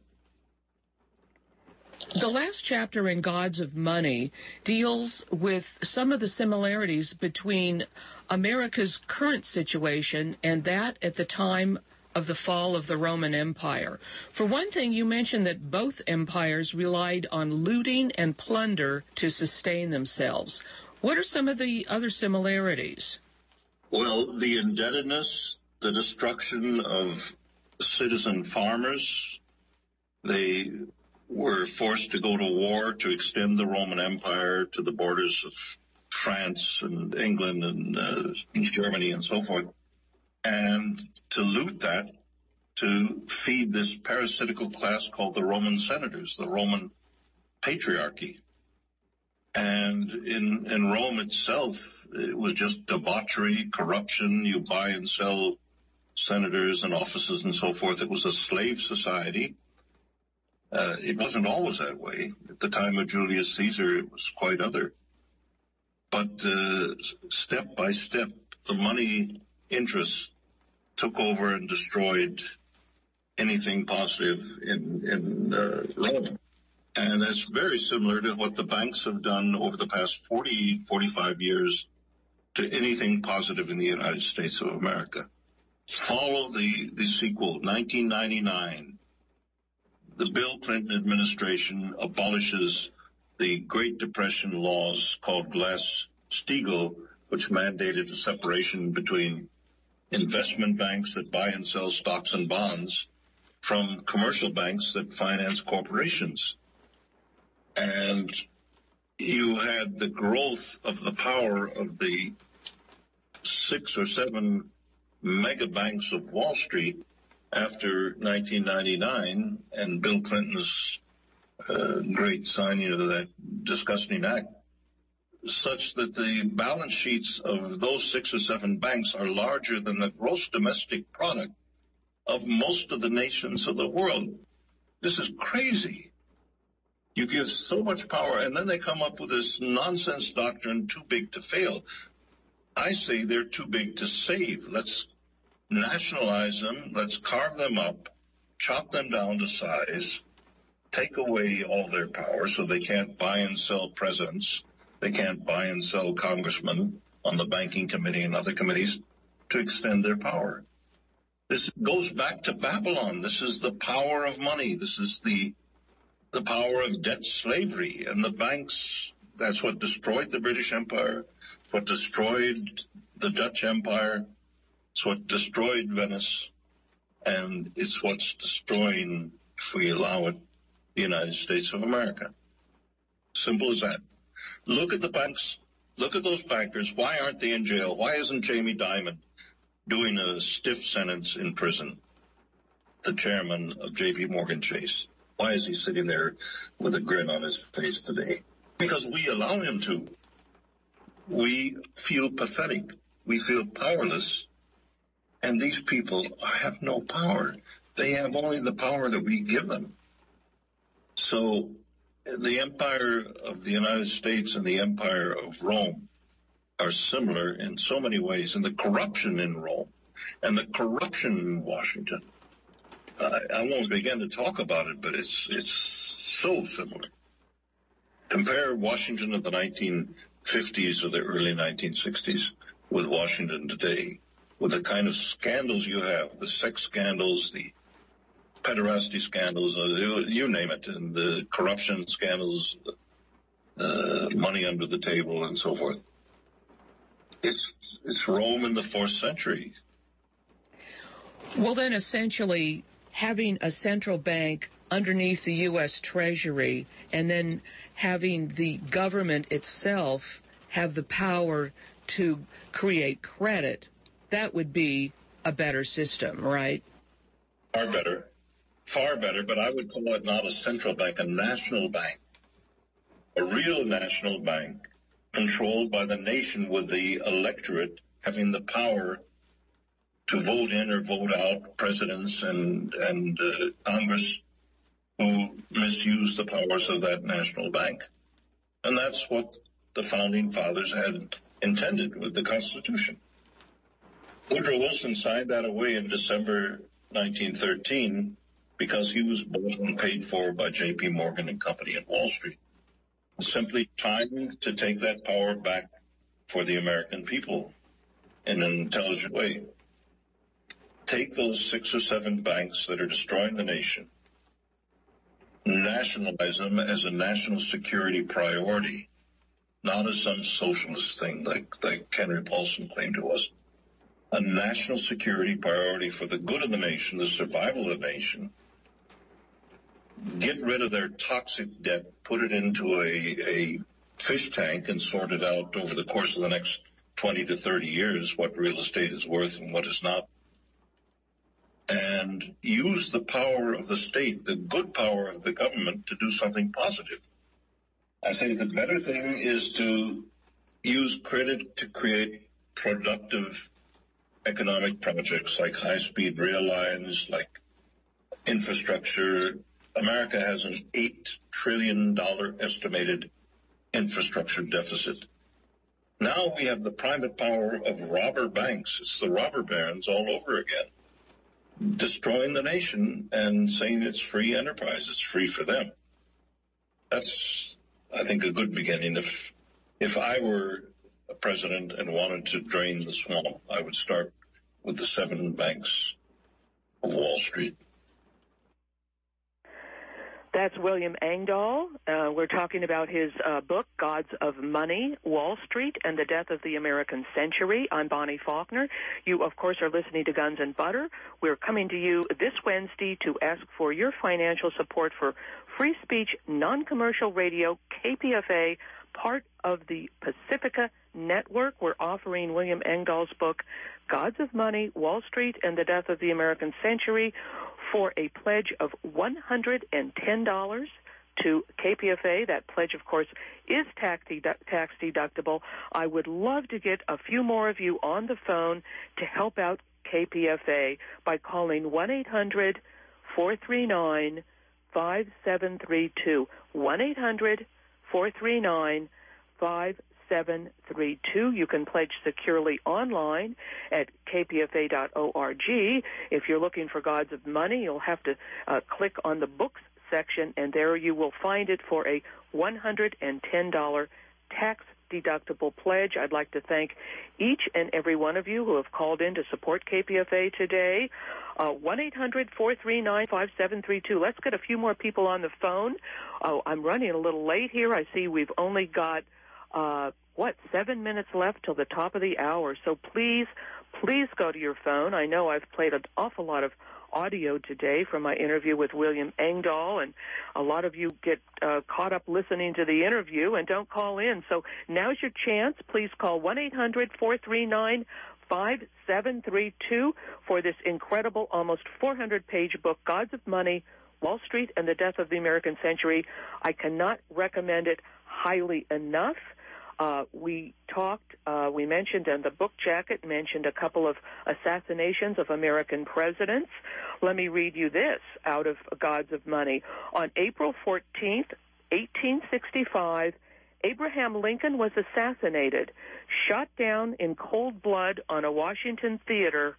The last chapter in Gods of Money deals with some of the similarities between America's current situation and that at the time of the fall of the Roman Empire. For one thing, you mentioned that both empires relied on looting and plunder to sustain themselves. What are some of the other similarities? Well, the indebtedness, the destruction of citizen farmers. They were forced to go to war to extend the Roman Empire to the borders of France and England and Germany and so forth. And to loot that, to feed this parasitical class called the Roman senators, the Roman patriarchy. And in Rome itself, it was just debauchery, corruption. You buy and sell senators and offices and so forth. It was a slave society. It wasn't always that way. At the time of Julius Caesar, it was quite other. But step by step, the money interests took over and destroyed anything positive in Rome. And that's very similar to what the banks have done over the past 40, 45 years to anything positive in the United States of America. Follow the sequel, 1999. The Bill Clinton administration abolishes the Great Depression laws called Glass-Steagall, which mandated a separation between investment banks that buy and sell stocks and bonds from commercial banks that finance corporations. And you had the growth of the power of the 6 or 7 mega banks of Wall Street after 1999 and Bill Clinton's great signing of that disgusting act, such that the balance sheets of those 6 or 7 banks are larger than the gross domestic product of most of the nations of the world. This is crazy. You give so much power, and then they come up with this nonsense doctrine, too big to fail. I say they're too big to save. Let's nationalize them. Let's carve them up, chop them down to size, take away all their power so they can't buy and sell presidents. They can't buy and sell congressmen on the banking committee and other committees to extend their power. This goes back to Babylon. This is the power of money. This is the power of debt slavery. And the banks, that's what destroyed the British Empire, what destroyed the Dutch Empire, it's what destroyed Venice, and it's what's destroying, if we allow it, the United States of America. Simple as that. Look at the banks. Look at those bankers. Why aren't they in jail? Why isn't Jamie Dimon doing a stiff sentence in prison? The chairman of J.P. Morgan Chase. Why is he sitting there with a grin on his face today? Because we allow him to. We feel pathetic. We feel powerless. And these people have no power. They have only the power that we give them. So the empire of the United States and the empire of Rome are similar in so many ways. And the corruption in Rome and the corruption in Washington, I won't begin to talk about it, but it's so similar. Compare Washington of the 1950s or the early 1960s with Washington today, with the kind of scandals you have, the sex scandals, the pederasty scandals, you name it, and the corruption scandals, money under the table, and so forth. It's Rome in the 4th century. Well, then, essentially, having a central bank underneath the U.S. Treasury and then having the government itself have the power to create credit, that would be a better system, right? Far better, but I would call it not a central bank, a national bank, a real national bank controlled by the nation with the electorate having the power to vote in or vote out presidents and Congress who misuse the powers of that national bank. And that's what the Founding Fathers had intended with the Constitution. Woodrow Wilson signed that away in December 1913 because he was bought and paid for by J.P. Morgan and Company at Wall Street. Simply trying to take that power back for the American people in an intelligent way. Take those 6 or 7 banks that are destroying the nation, nationalize them as a national security priority, not as some socialist thing like Henry Paulson claimed it was. A national security priority for the good of the nation, the survival of the nation. Get rid of their toxic debt, put it into a fish tank and sort it out over the course of the next 20 to 30 years what real estate is worth and what is not. And use the power of the state, the good power of the government, to do something positive. I think the better thing is to use credit to create productive economic projects like high-speed rail lines, like infrastructure. America has an $8 trillion estimated infrastructure deficit. Now we have the private power of robber banks. It's the robber barons all over again, destroying the nation and saying it's free enterprise, it's free for them. That's, I think, a good beginning. If I were a president and wanted to drain the swamp, I would start with the 7 banks of Wall Street. That's William Engdahl. We're talking about his book, Gods of Money, Wall Street, and the Death of the American Century. I'm Bonnie Faulkner. You, of course, are listening to Guns and Butter. We're coming to you this Wednesday to ask for your financial support for free speech, non-commercial radio, KPFA, part of the Pacifica Network. We're offering William Engdahl's book, Gods of Money, Wall Street, and the Death of the American Century, for a pledge of $110 to KPFA. That pledge, of course, is tax deductible. I would love to get a few more of you on the phone to help out KPFA by calling 1-800-439-5732. 1-800-439-5732. You can pledge securely online at kpfa.org. If you're looking for Gods of Money, you'll have to click on the books section, and there you will find it for a $110 tax-deductible pledge. I'd like to thank each and every one of you who have called in to support KPFA today. 1-800-439-5732. Let's get a few more people on the phone. Oh, I'm running a little late here. I see we've only got 7 minutes left till the top of the hour. So please go to your phone. I know I've played an awful lot of audio today from my interview with William Engdahl, and a lot of you get caught up listening to the interview and don't call in. So now's your chance. Please call 1-800-439-5732 for this incredible, almost 400-page book, Gods of Money, Wall Street, and the Death of the American Century. I cannot recommend it highly enough. We mentioned, and the book jacket mentioned a couple of assassinations of American presidents. Let me read you this out of Gods of Money. On April 14th, 1865, Abraham Lincoln was assassinated, shot down in cold blood in a Washington theater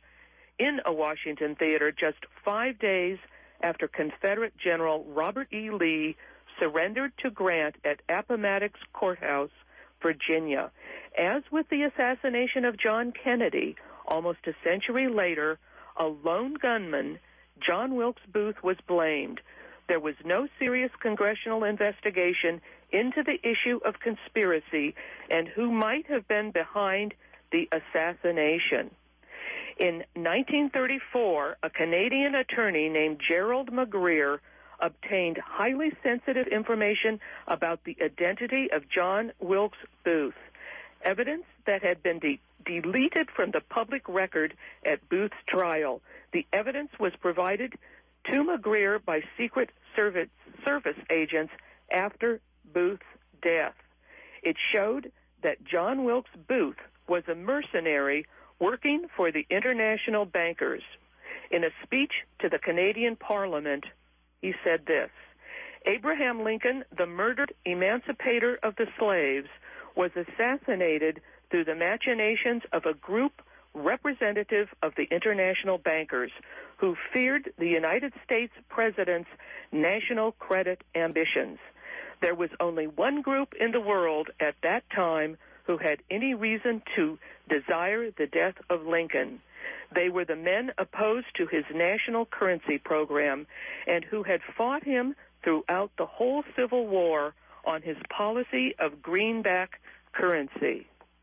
just 5 days after Confederate General Robert E. Lee surrendered to Grant at Appomattox Courthouse, Virginia. As with the assassination of John Kennedy, almost a century later, a lone gunman, John Wilkes Booth, was blamed. There was no serious congressional investigation into the issue of conspiracy and who might have been behind the assassination. In 1934, a Canadian attorney named Gerald McGreer obtained highly sensitive information about the identity of John Wilkes Booth, evidence that had been deleted from the public record at Booth's trial. The evidence was provided to McGreer by Secret Service agents after Booth's death. It showed that John Wilkes Booth was a mercenary working for the international bankers. In a speech to the Canadian Parliament, he said this: Abraham Lincoln, the murdered emancipator of the slaves, was assassinated through the machinations of a group representative of the international bankers who feared the United States president's national credit ambitions. There was only one group in the world at that time who had any reason to desire the death of Lincoln. They were the men opposed to his national currency program and who had fought him throughout the whole Civil War on his policy of greenback currency.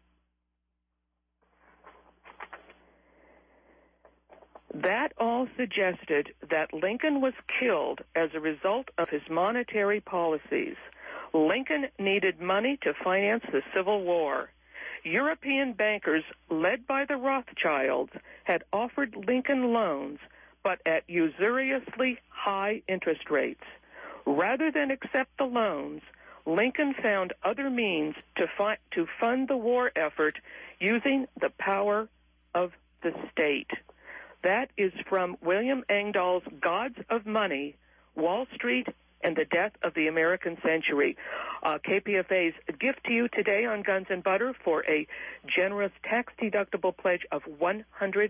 That all suggested that Lincoln was killed as a result of his monetary policies. Lincoln needed money to finance the Civil War. European bankers, led by the Rothschilds, had offered Lincoln loans, but at usuriously high interest rates. Rather than accept the loans, Lincoln found other means to fund the war effort using the power of the state. That is from William Engdahl's Gods of Money, Wall Street, and the Death of the American Century. KPFA's gift to you today on Guns and Butter for a generous tax-deductible pledge of $110.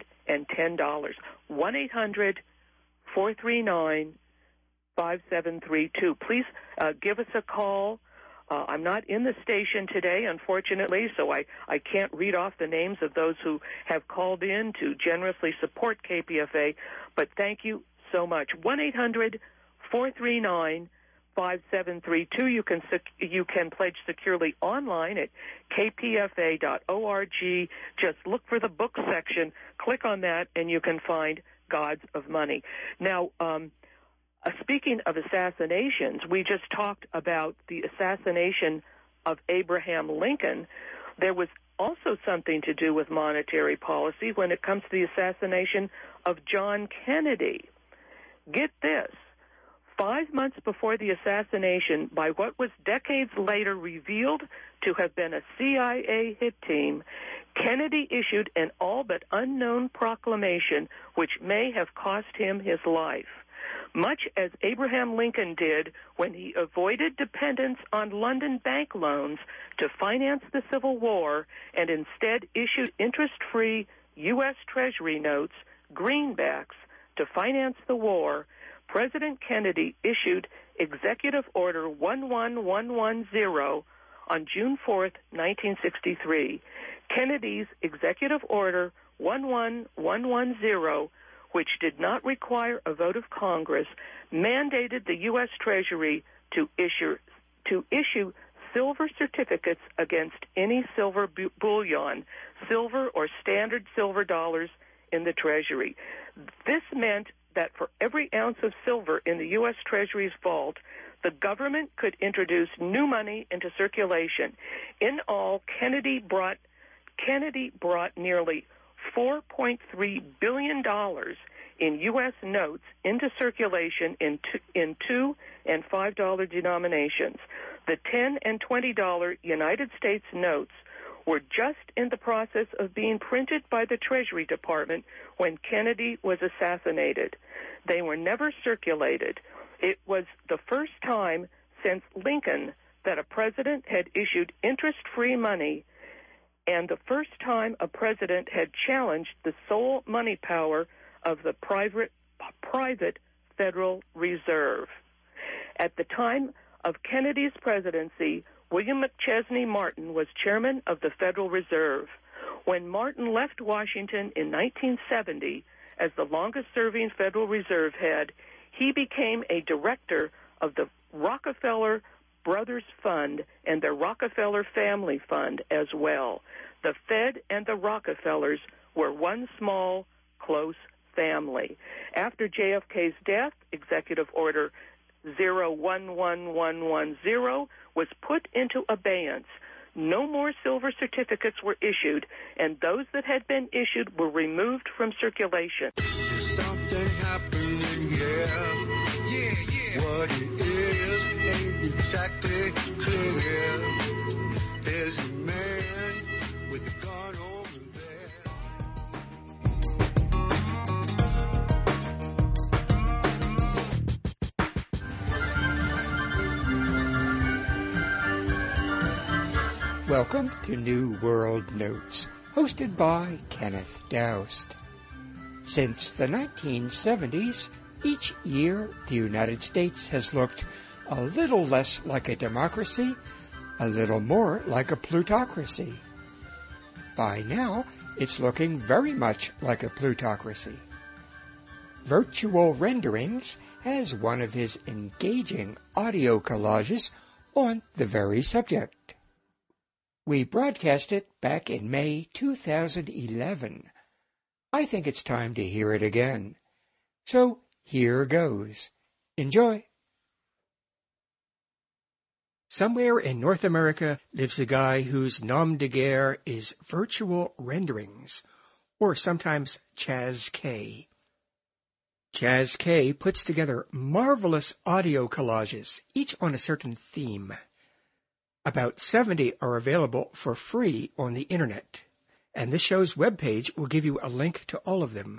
1-800-439-5732. Please give us a call. I'm not in the station today, unfortunately, so I can't read off the names of those who have called in to generously support KPFA, but thank you so much. 1-800-439-5732. You can pledge securely online at kpfa.org. Just look for the book section, click on that, and you can find Gods of Money. Now, speaking of assassinations, we just talked about the assassination of Abraham Lincoln. There was also something to do with monetary policy when it comes to the assassination of John Kennedy. Get this. 5 months before the assassination, by what was decades later revealed to have been a CIA hit team, Kennedy issued an all but unknown proclamation which may have cost him his life. Much as Abraham Lincoln did when he avoided dependence on London bank loans to finance the Civil War and instead issued interest-free U.S. Treasury notes, greenbacks, to finance the war, President Kennedy issued Executive Order 11110 on June 4, 1963. Kennedy's Executive Order 11110, which did not require a vote of Congress, mandated the U.S. Treasury to issue silver certificates against any silver bullion, silver or standard silver dollars in the Treasury. This meant that for every ounce of silver in the U.S. Treasury's vault, the government could introduce new money into circulation. In all, Kennedy brought nearly $4.3 billion in U.S. notes into circulation in $2 and $5 denominations. The $10 and $20 United States notes were just in the process of being printed by the Treasury Department when Kennedy was assassinated. They were never circulated. It was the first time since Lincoln that a president had issued interest-free money, and the first time a president had challenged the sole money power of the private Federal Reserve. At the time of Kennedy's presidency, William McChesney Martin was chairman of the Federal Reserve. When Martin left Washington in 1970 as the longest-serving Federal Reserve head, he became a director of the Rockefeller Brothers Fund and the Rockefeller Family Fund as well. The Fed and the Rockefellers were one small, close family. After JFK's death, Executive Order 011110 was put into abeyance no more silver certificates were issued, and those that had been issued were removed from circulation. There's something happening here. What it is ain't exactly clear. There's a man with a gun over there. Welcome to New World Notes, hosted by Kenneth Doust. Since the 1970s, each year the United States has looked a little less like a democracy, a little more like a plutocracy. By now, it's looking very much like a plutocracy. Virtual Renderings has one of his engaging audio collages on the very subject. We broadcast it back in May 2011. I think it's time to hear it again. So here goes. Enjoy. Somewhere in North America lives a guy whose nom de guerre is Virtual Renderings, or sometimes Chaz K. Chaz K puts together marvelous audio collages, each on a certain theme. About 70 are available for free on the Internet, and this show's webpage will give you a link to all of them.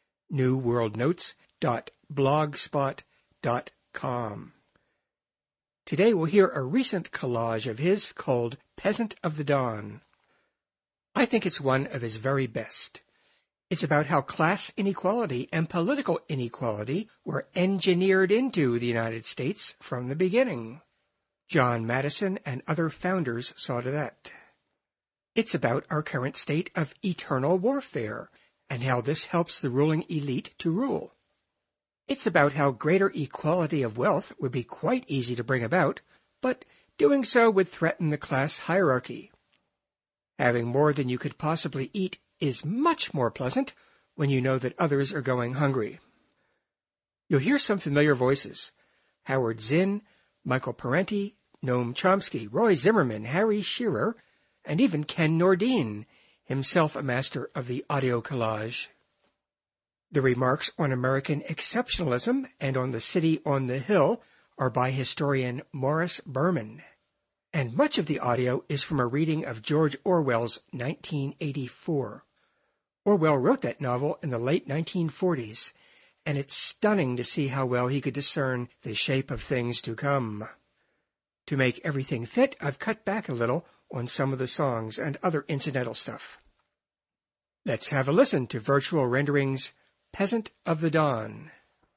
newworldnotes.blogspot.com. Today we'll hear a recent collage of his called Peasant of the Dawn. I think it's one of his very best. It's about how class inequality and political inequality were engineered into the United States from the beginning. John Madison and other founders saw to that. It's about our current state of eternal warfare and how this helps the ruling elite to rule. It's about how greater equality of wealth would be quite easy to bring about, but doing so would threaten the class hierarchy. Having more than you could possibly eat is much more pleasant when you know that others are going hungry. You'll hear some familiar voices: Howard Zinn, Michael Parenti, Noam Chomsky, Roy Zimmerman, Harry Shearer, and even Ken Nordine, himself a master of the audio collage. The remarks on American exceptionalism and on the city on the hill are by historian Morris Berman, and much of the audio is from a reading of George Orwell's 1984. Orwell wrote that novel in the late 1940s, and it's stunning to see how well he could discern the shape of things to come. To make everything fit, I've cut back a little on some of the songs and other incidental stuff. Let's have a listen to Virtual Renderings' Peasant of the Dawn.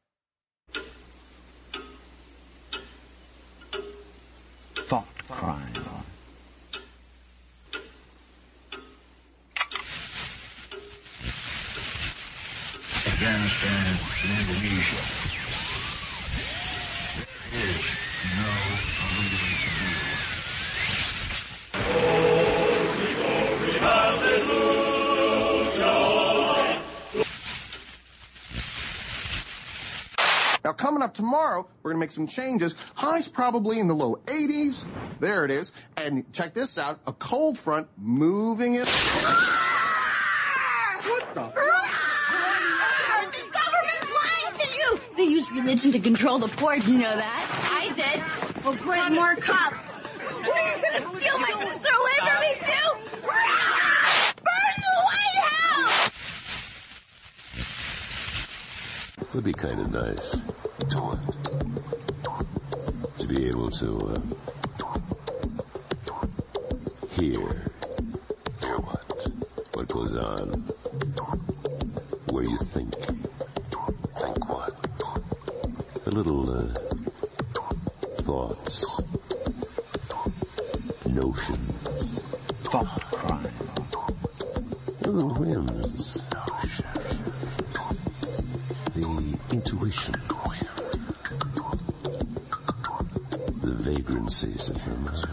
Thought crime. Afghanistan and Indonesia. There is no leading to do. Now, coming up tomorrow, we're going to make some changes. Highs probably in the low 80s. There it is. And check this out. A cold front moving it. What the? The government's lying to you. They use religion to control the poor. Do you know that? I did. We'll bring more cops. What are you going to steal my sister away from me, too? Burn the White House! Would be kind of nice to be able to hear what goes on, where you think what, a little thoughts, notions, Thought crime. little whims, the intuition, the vagrancies of your mind.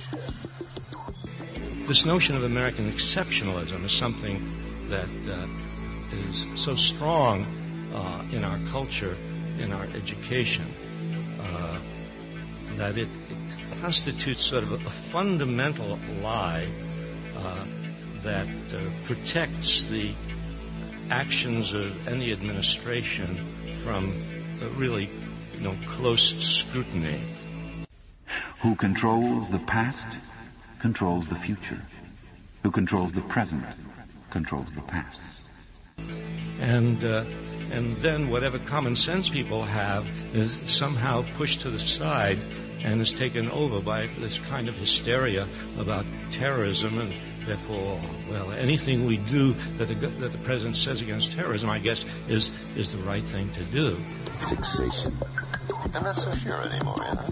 This notion of American exceptionalism is something that is so strong in our culture, in our education. that it constitutes sort of a fundamental lie that protects the actions of any administration from really, close scrutiny. Who controls the past controls the future. Who controls the present controls the past. And then whatever common sense people have is somehow pushed to the side and is taken over by this kind of hysteria about terrorism, and therefore, anything we do that the president says against terrorism, I guess, is the right thing to do. Fixation. I'm not so sure anymore,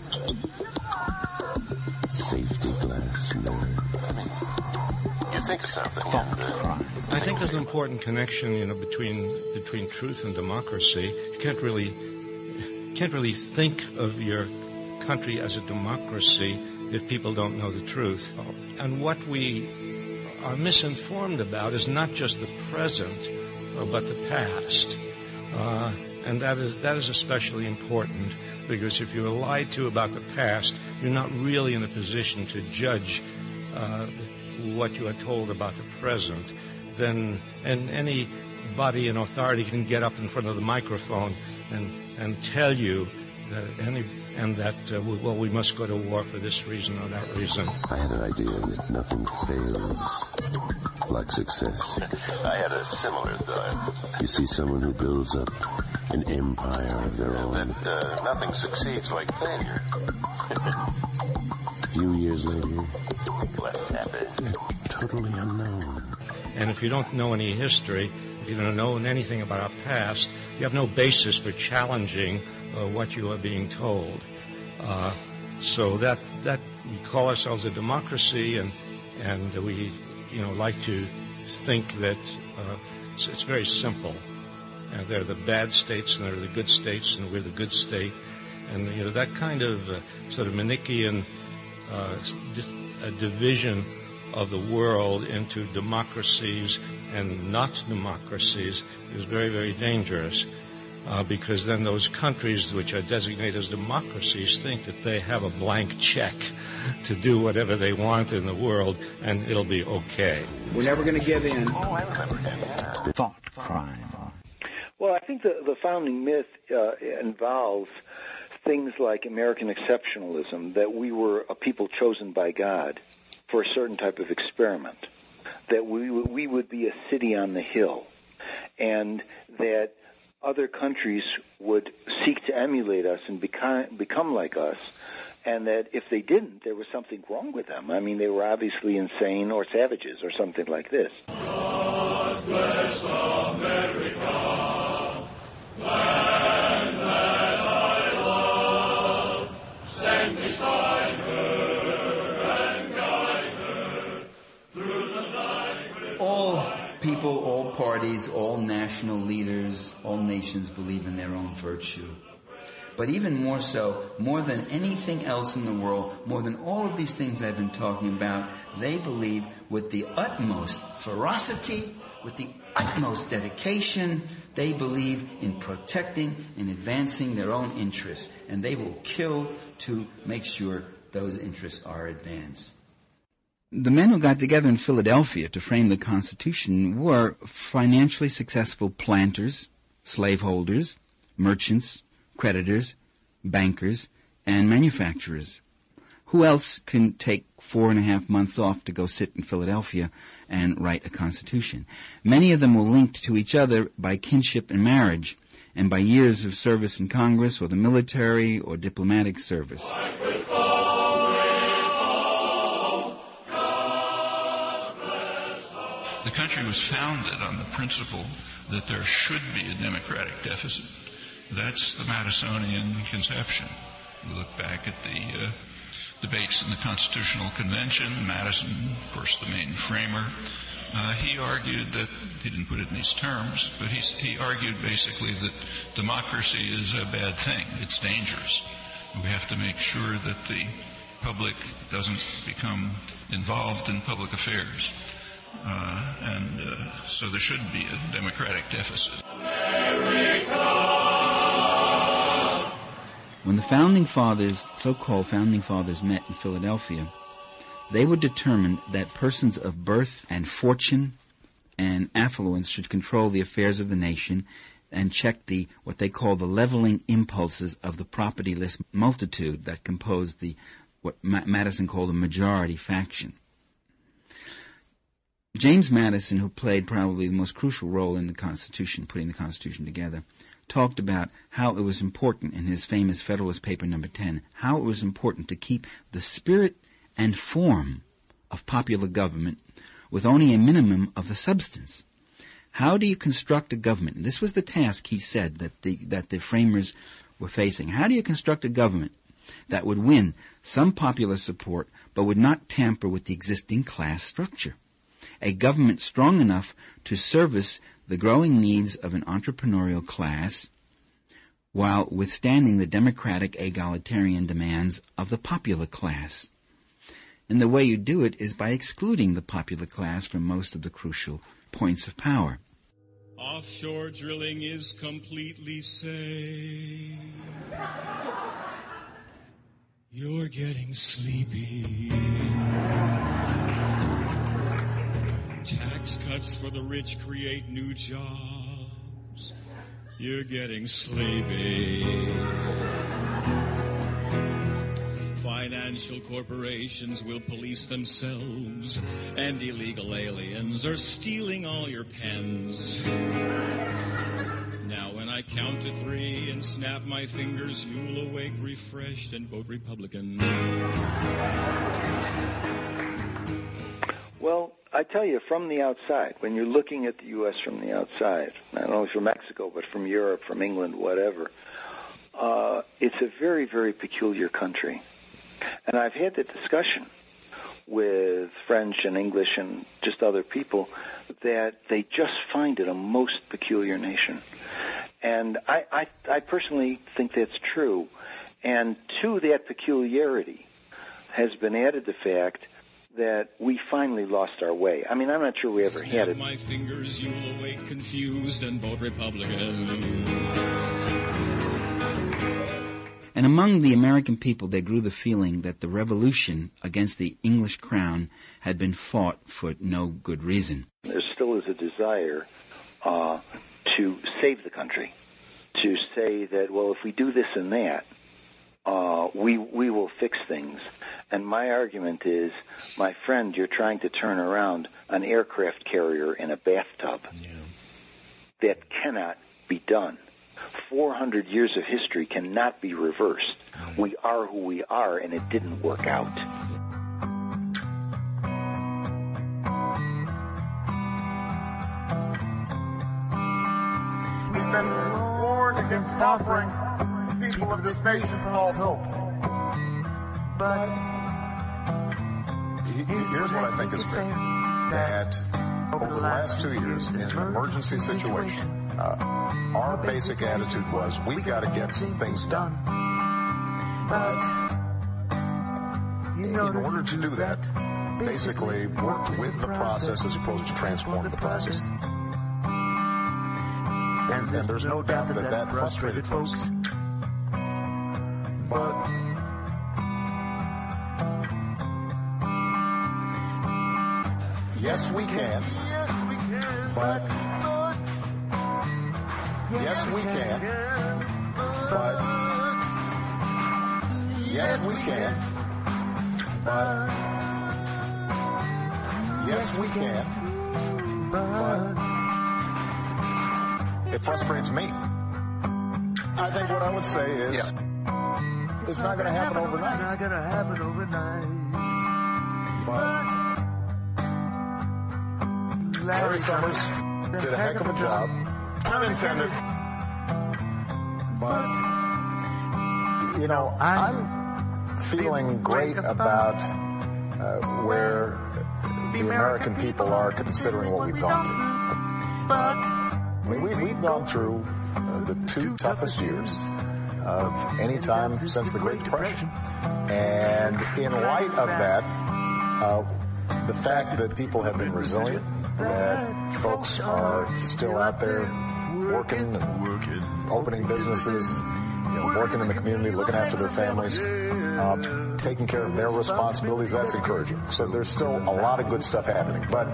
Safety glass nerd. You think of something. I think there's an important connection, between truth and democracy. You can't really think of your country as a democracy if people don't know the truth. And what we are misinformed about is not just the present, but the past. And that is especially important, because if you're lied to about the past, you're not really in a position to judge what you are told about the present. Then anybody in authority can get up in front of the microphone and tell you that we must go to war for this reason or that reason. I had an idea that nothing fails like success. I had a similar thought. You see someone who builds up an empire of their own. That nothing succeeds like failure. A few years later, what happened? Totally unknown. And if you don't know any history, if you don't know anything about our past, you have no basis for challenging what you are being told. So that we call ourselves a democracy, and we like to think that it's very simple. There are the bad states and there are the good states, and we're the good state. And that kind of sort of Manichaean division of the world into democracies and not democracies is very, very dangerous. Because then those countries which are designated as democracies think that they have a blank check to do whatever they want in the world, and it'll be okay. We're never going to give in. Oh, I remember him, yeah. Thought crime. Well, I think the founding myth involves things like American exceptionalism, that we were a people chosen by God for a certain type of experiment, that we would be a city on the hill, and that other countries would seek to emulate us and become like us, and that if they didn't, there was something wrong with them. I mean, they were obviously insane or savages or something like this. God bless America, land that I love. Stand beside her and guide her through the night with all people, all parties, all national leaders, all nations believe in their own virtue. But even more so, more than anything else in the world, more than all of these things I've been talking about, they believe with the utmost ferocity, with the utmost dedication, they believe in protecting and advancing their own interests. And they will kill to make sure those interests are advanced. The men who got together in Philadelphia to frame the Constitution were financially successful planters, slaveholders, merchants, creditors, bankers, and manufacturers. Who else can take 4.5 months off to go sit in Philadelphia and write a constitution? Many of them were linked to each other by kinship and marriage, and by years of service in Congress or the military or diplomatic service. The country was founded on the principle that there should be a democratic deficit. That's the Madisonian conception. We look back at the debates in the Constitutional Convention. Madison, of course, the main framer, he argued that, he didn't put it in these terms, but he argued basically that democracy is a bad thing. It's dangerous. We have to make sure that the public doesn't become involved in public affairs. So there should be a democratic deficit. When the founding fathers, so-called founding fathers, met in Philadelphia, they were determined that persons of birth and fortune and affluence should control the affairs of the nation and check what they call the leveling impulses of the propertyless multitude that composed what Madison called a majority faction. James Madison, who played probably the most crucial role in the Constitution, putting the Constitution together, talked about how it was important in his famous Federalist Paper No. 10, how it was important to keep the spirit and form of popular government with only a minimum of the substance. How do you construct a government? And this was the task, he said, that the framers were facing. How do you construct a government that would win some popular support but would not tamper with the existing class structure? A government strong enough to service the growing needs of an entrepreneurial class while withstanding the democratic egalitarian demands of the popular class. And the way you do it is by excluding the popular class from most of the crucial points of power. Offshore drilling is completely safe. You're getting sleepy. Tax cuts for the rich create new jobs. You're getting sleepy. Financial corporations will police themselves, and illegal aliens are stealing all your pens. Now when I count to 3 and snap my fingers, you'll awake refreshed and vote Republican. Well, I tell you, from the outside, when you're looking at the U.S. from the outside, not only from Mexico, but from Europe, from England, whatever, it's a very, very peculiar country. And I've had that discussion with French and English and just other people that they just find it a most peculiar nation. And I personally think that's true. And to that peculiarity has been added the fact that we finally lost our way. I mean, I'm not sure we ever had it. My fingers, you'll awake confused and vote Republican. And among the American people, there grew the feeling that the revolution against the English crown had been fought for no good reason. There still is a desire to save the country, to say that, well, if we do this and that, we will fix things. And my argument is, my friend, you're trying to turn around an aircraft carrier in a bathtub. Yeah. That cannot be done. 400 years of history cannot be reversed. We are who we are, and it didn't work out. We've been warned against offering the people of this nation false hope. But here's what I think is big. That over the last 2 years, in an emergency situation, our basic attitude was, we got to get some things done. But in order to do that, basically worked with the process as opposed to transform the process. And there's no doubt that frustrated folks. But yes, we can. But yes, we can. But yes, we can. But yes, we can. But it frustrates me. I think what I would say is, it's not going to happen overnight. Not going to happen overnight. But Larry Summers did a heck of a job. Unintended. But, you know, I'm feeling great about where the American people are considering what we've gone through. But I mean, we've gone through the 2 toughest years of any time since the Great Depression. And in light of that, the fact that people have been resilient, that folks are still out there working and opening businesses, working in the community, looking after their families, taking care of their responsibilities, that's encouraging. So there's still a lot of good stuff happening. But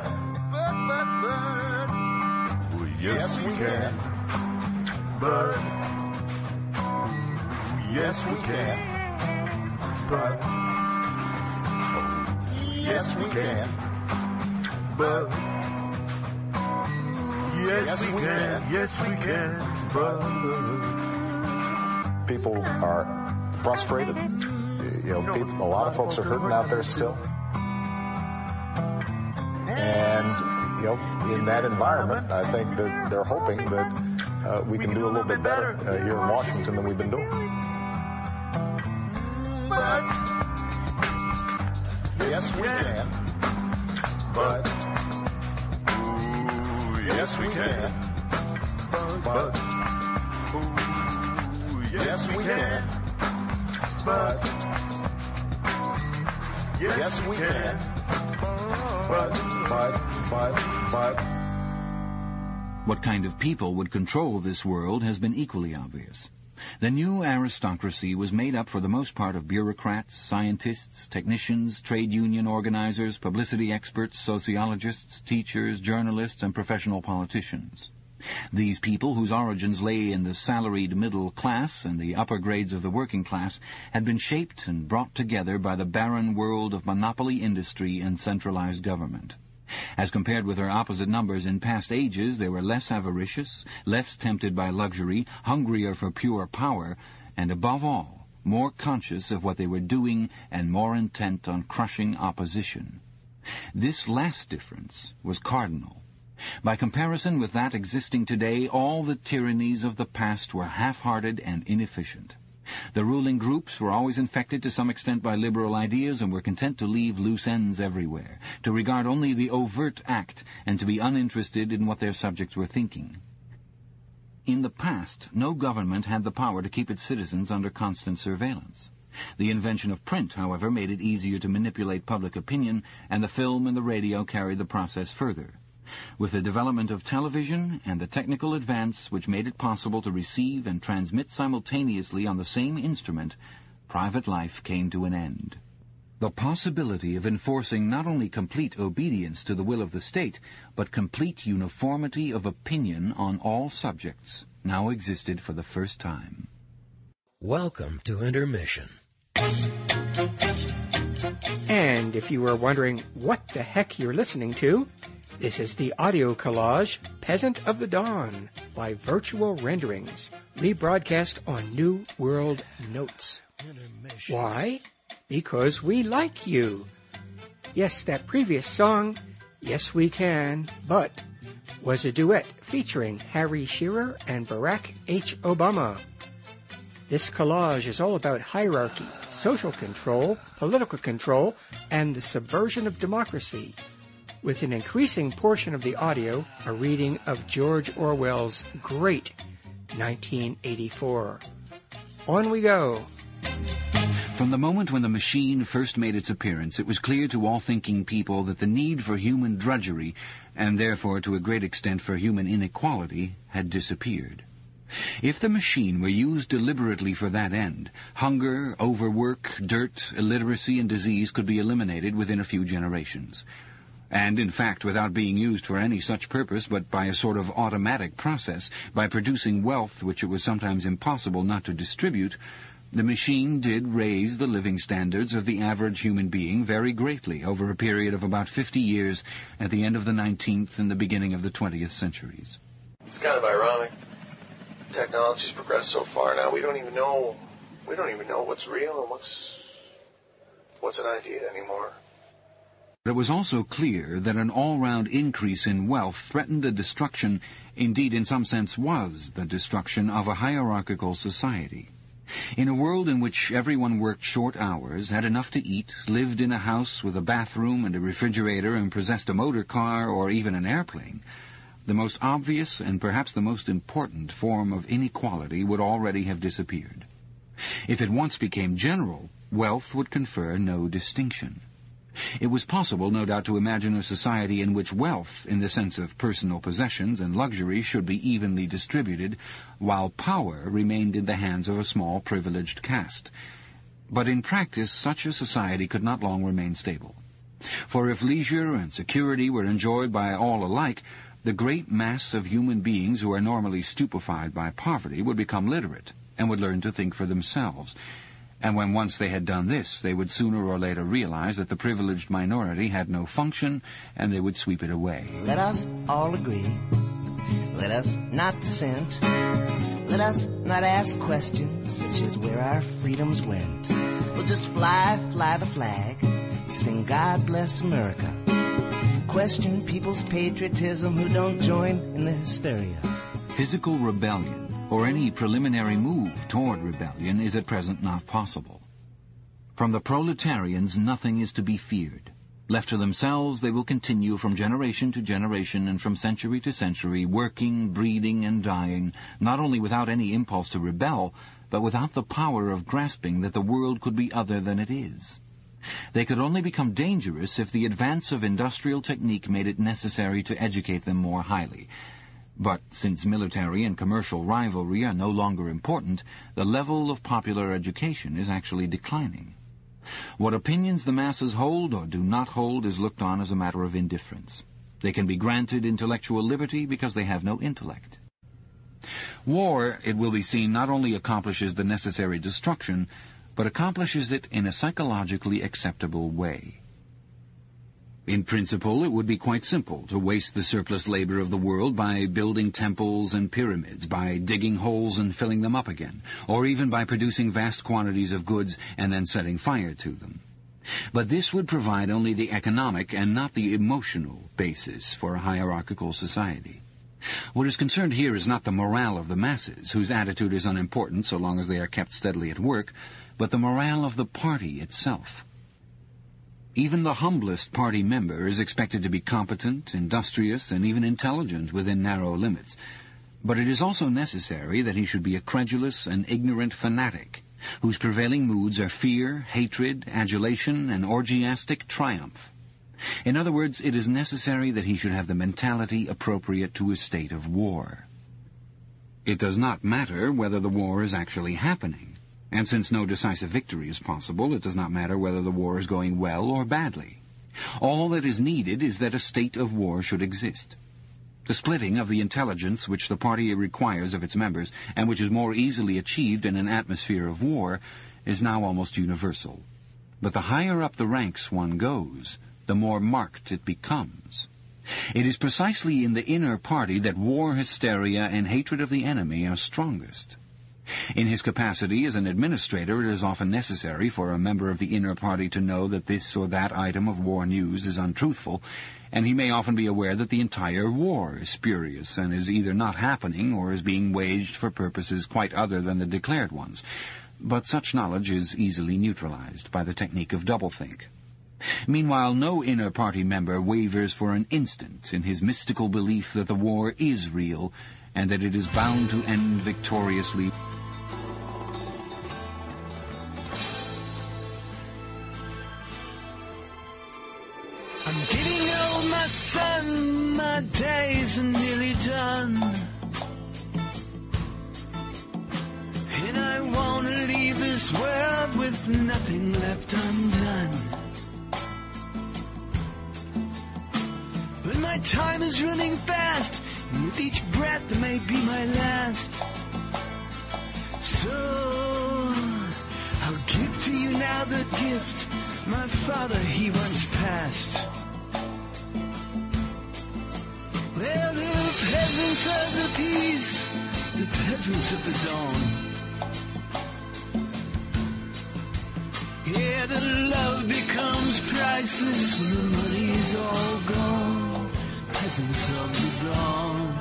yes, we can. But yes, we can. But yes, we can. But yes, we can. Yes, we can. But people are frustrated. A lot of folks are hurting out there still. And, in that environment, I think that they're hoping that we can do a little bit better here in Washington than we've been doing. But yes, we can. But yes, we can. But yes, we can. But yes, we can. But. What kind of people would control this world has been equally obvious. The new aristocracy was made up for the most part of bureaucrats, scientists, technicians, trade union organizers, publicity experts, sociologists, teachers, journalists, and professional politicians. These people, whose origins lay in the salaried middle class and the upper grades of the working class, had been shaped and brought together by the barren world of monopoly industry and centralized government. As compared with their opposite numbers in past ages, they were less avaricious, less tempted by luxury, hungrier for pure power, and above all, more conscious of what they were doing and more intent on crushing opposition. This last difference was cardinal. By comparison with that existing today, all the tyrannies of the past were half-hearted and inefficient. The ruling groups were always infected to some extent by liberal ideas and were content to leave loose ends everywhere, to regard only the overt act and to be uninterested in what their subjects were thinking. In the past, no government had the power to keep its citizens under constant surveillance. The invention of print, however, made it easier to manipulate public opinion, and the film and the radio carried the process further. With the development of television and the technical advance which made it possible to receive and transmit simultaneously on the same instrument, private life came to an end. The possibility of enforcing not only complete obedience to the will of the state, but complete uniformity of opinion on all subjects now existed for the first time. Welcome to Intermission. And if you were wondering what the heck you're listening to, this is the audio collage Peasant of the Dawn by Virtual Renderings, rebroadcast on New World Notes. Why? Because we like you. Yes, that previous song, Yes We Can, But, was a duet featuring Harry Shearer and Barack H. Obama. This collage is all about hierarchy, social control, political control, and the subversion of democracy, with an increasing portion of the audio a reading of George Orwell's great 1984. On we go. From the moment when the machine first made its appearance, it was clear to all thinking people that the need for human drudgery, and therefore to a great extent for human inequality, had disappeared. If the machine were used deliberately for that end, hunger, overwork, dirt, illiteracy, and disease could be eliminated within a few generations. And, in fact, without being used for any such purpose, but by a sort of automatic process, by producing wealth which it was sometimes impossible not to distribute, the machine did raise the living standards of the average human being very greatly over a period of about 50 years at the end of the 19th and the beginning of the 20th centuries. It's kind of ironic. Technology's progressed so far now, we don't even know what's real and what's an idea anymore. But it was also clear that an all-round increase in wealth threatened the destruction, indeed in some sense was the destruction, of a hierarchical society. In a world in which everyone worked short hours, had enough to eat, lived in a house with a bathroom and a refrigerator, and possessed a motor car or even an airplane, the most obvious and perhaps the most important form of inequality would already have disappeared. If it once became general, wealth would confer no distinction. It was possible, no doubt, to imagine a society in which wealth, in the sense of personal possessions and luxury, should be evenly distributed, while power remained in the hands of a small privileged caste. But in practice, such a society could not long remain stable. For if leisure and security were enjoyed by all alike, the great mass of human beings who are normally stupefied by poverty would become literate and would learn to think for themselves. And when once they had done this, they would sooner or later realize that the privileged minority had no function, and they would sweep it away. Let us all agree. Let us not dissent. Let us not ask questions such as where our freedoms went. We'll just fly the flag, sing God Bless America. Question people's patriotism who don't join in the hysteria. Physical rebellion, or any preliminary move toward rebellion, is at present not possible. From the proletarians nothing is to be feared. Left to themselves, they will continue from generation to generation and from century to century, working, breeding, and dying, not only without any impulse to rebel, but without the power of grasping that the world could be other than it is. They could only become dangerous if the advance of industrial technique made it necessary to educate them more highly. But since military and commercial rivalry are no longer important, the level of popular education is actually declining. What opinions the masses hold or do not hold is looked on as a matter of indifference. They can be granted intellectual liberty because they have no intellect. War, it will be seen, not only accomplishes the necessary destruction, but accomplishes it in a psychologically acceptable way. In principle, it would be quite simple to waste the surplus labor of the world by building temples and pyramids, by digging holes and filling them up again, or even by producing vast quantities of goods and then setting fire to them. But this would provide only the economic and not the emotional basis for a hierarchical society. What is concerned here is not the morale of the masses, whose attitude is unimportant so long as they are kept steadily at work, but the morale of the party itself. Even the humblest party member is expected to be competent, industrious, and even intelligent within narrow limits. But it is also necessary that he should be a credulous and ignorant fanatic, whose prevailing moods are fear, hatred, adulation, and orgiastic triumph. In other words, it is necessary that he should have the mentality appropriate to a state of war. It does not matter whether the war is actually happening. And since no decisive victory is possible, it does not matter whether the war is going well or badly. All that is needed is that a state of war should exist. The splitting of the intelligence which the party requires of its members, and which is more easily achieved in an atmosphere of war, is now almost universal. But the higher up the ranks one goes, the more marked it becomes. It is precisely in the inner party that war hysteria and hatred of the enemy are strongest. In his capacity as an administrator, it is often necessary for a member of the inner party to know that this or that item of war news is untruthful, and he may often be aware that the entire war is spurious and is either not happening or is being waged for purposes quite other than the declared ones. But such knowledge is easily neutralized by the technique of doublethink. Meanwhile, no inner party member wavers for an instant in his mystical belief that the war is real and that it is bound to end victoriously. I'm getting old, my son, my days are nearly done. And I want to leave this world with nothing left undone. But my time is running fast, and with each breath that may be my last. So I'll give to you now the gift my father he once passed. Well, the peasants of the peace, the peasants of the dawn. Yeah, the love becomes priceless when the money's all gone. Peasants of the dawn.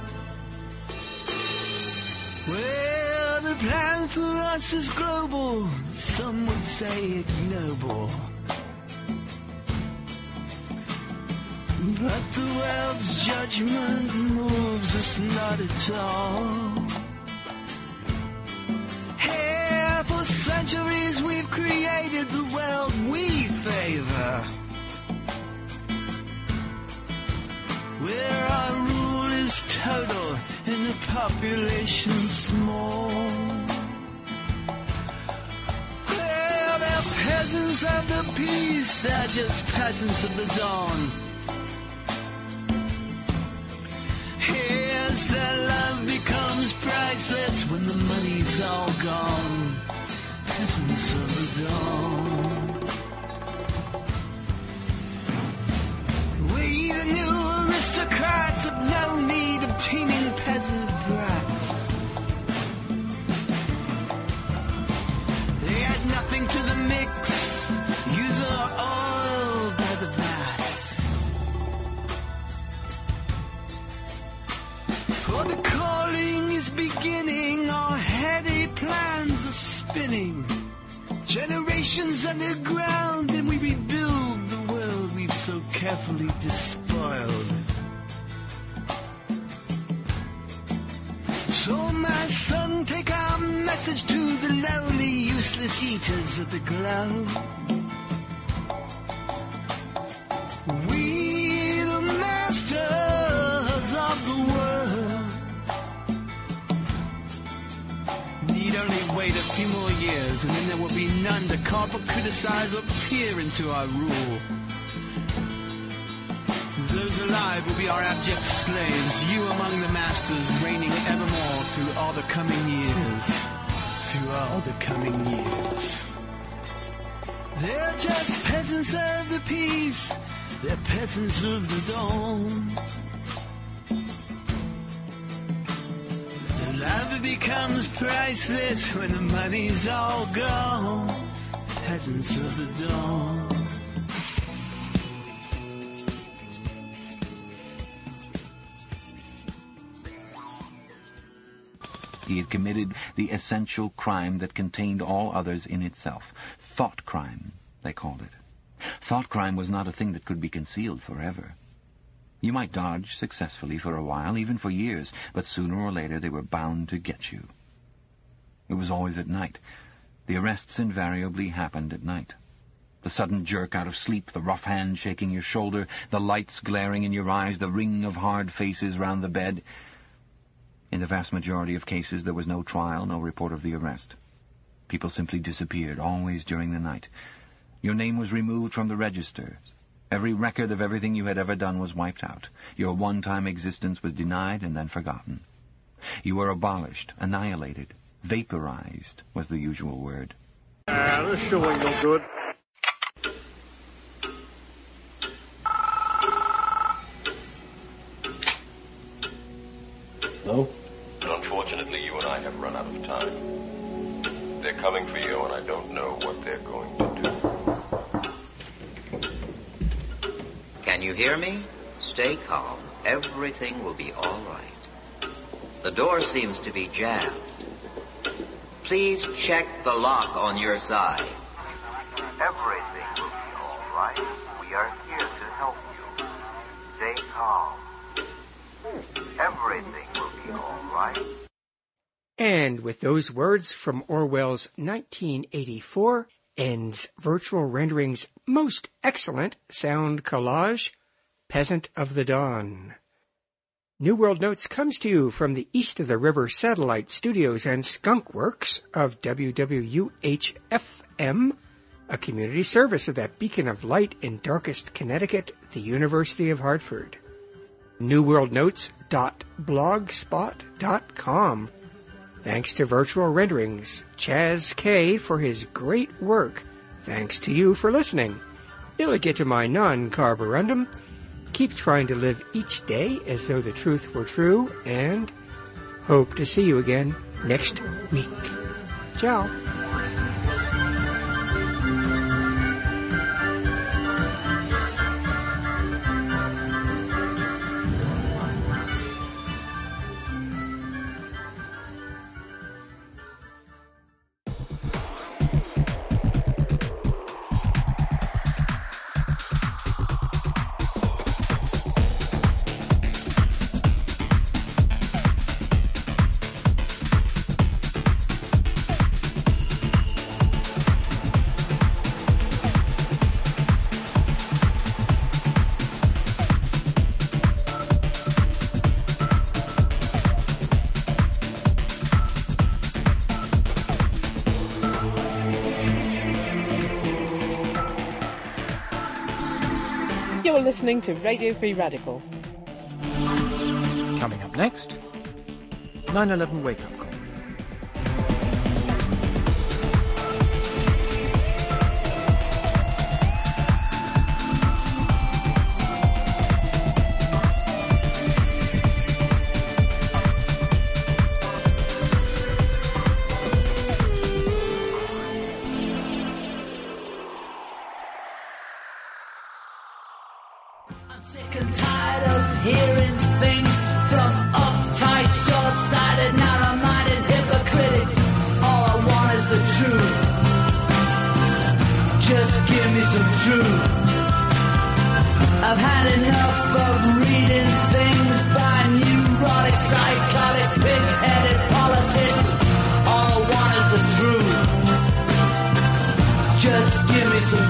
Well, the plan for us is global, some would say ignoble. But the world's judgment moves us not at all. Here for centuries we've created the world we favor. where our rule is total and the population small. Well, they're peasants of the peace, they're just peasants of the dawn. Here's that love becomes priceless when the money's all gone. Peasants of the dawn. We, the new aristocrats, have no need of teeming peasant brats. They add nothing to the mix, use our oil by the vats. For the calling is beginning, our heady plans are spinning. Generations underground, and we rebuild the world we've so carefully despoiled. So my son, take our message to the lowly, useless eaters of the globe. We, the masters of the world, need only wait a few more years, and then there will be none to carp or criticize or peer into our rule. Those alive will be our abject slaves, you among the masters, reigning evermore through all the coming years. Through all the coming years. They're just peasants of the peace, they're peasants of the dawn. Love becomes priceless when the money's all gone. Peasants of the dawn. He had committed the essential crime that contained all others in itself. Thought crime, they called it. Thought crime was not a thing that could be concealed forever. You might dodge successfully for a while, even for years, but sooner or later they were bound to get you. It was always at night. The arrests invariably happened at night. The sudden jerk out of sleep, the rough hand shaking your shoulder, the lights glaring in your eyes, the ring of hard faces round the bed. In the vast majority of cases there was no trial, no report of the arrest. People simply disappeared, always during the night. Your name was removed from the registers. Every record of everything you had ever done was wiped out. Your one-time existence was denied and then forgotten. You were abolished, annihilated, vaporized was the usual word. This sure ain't no good. No? Unfortunately, you and I have run out of time. They're coming for you, and I don't know what they're going to do. Can you hear me? Stay calm. Everything will be all right. The door seems to be jammed. Please check the lock on your side. Everything will be all right. We are here to help you. Stay calm. Everything will be all right. And with those words from Orwell's 1984 ends Virtual Rendering's most excellent sound collage, Peasant of the Dawn. New World Notes comes to you from the East of the River Satellite Studios and Skunk Works of WWUH-FM, a community service of that beacon of light in darkest Connecticut, the University of Hartford. newworldnotes.blogspot.com. Thanks to Virtual Renderings, Chaz K for his great work. Thanks to you for listening. Illigit my non-carborundum. Keep trying to live each day as though the truth were true, and hope to see you again next week. Ciao. listening to Radio Free Radical. Coming up next, 9/11 Wake-Up Call. I've had enough of reading things by neurotic, psychotic, pig-headed politics. All I want is the truth. Just give me some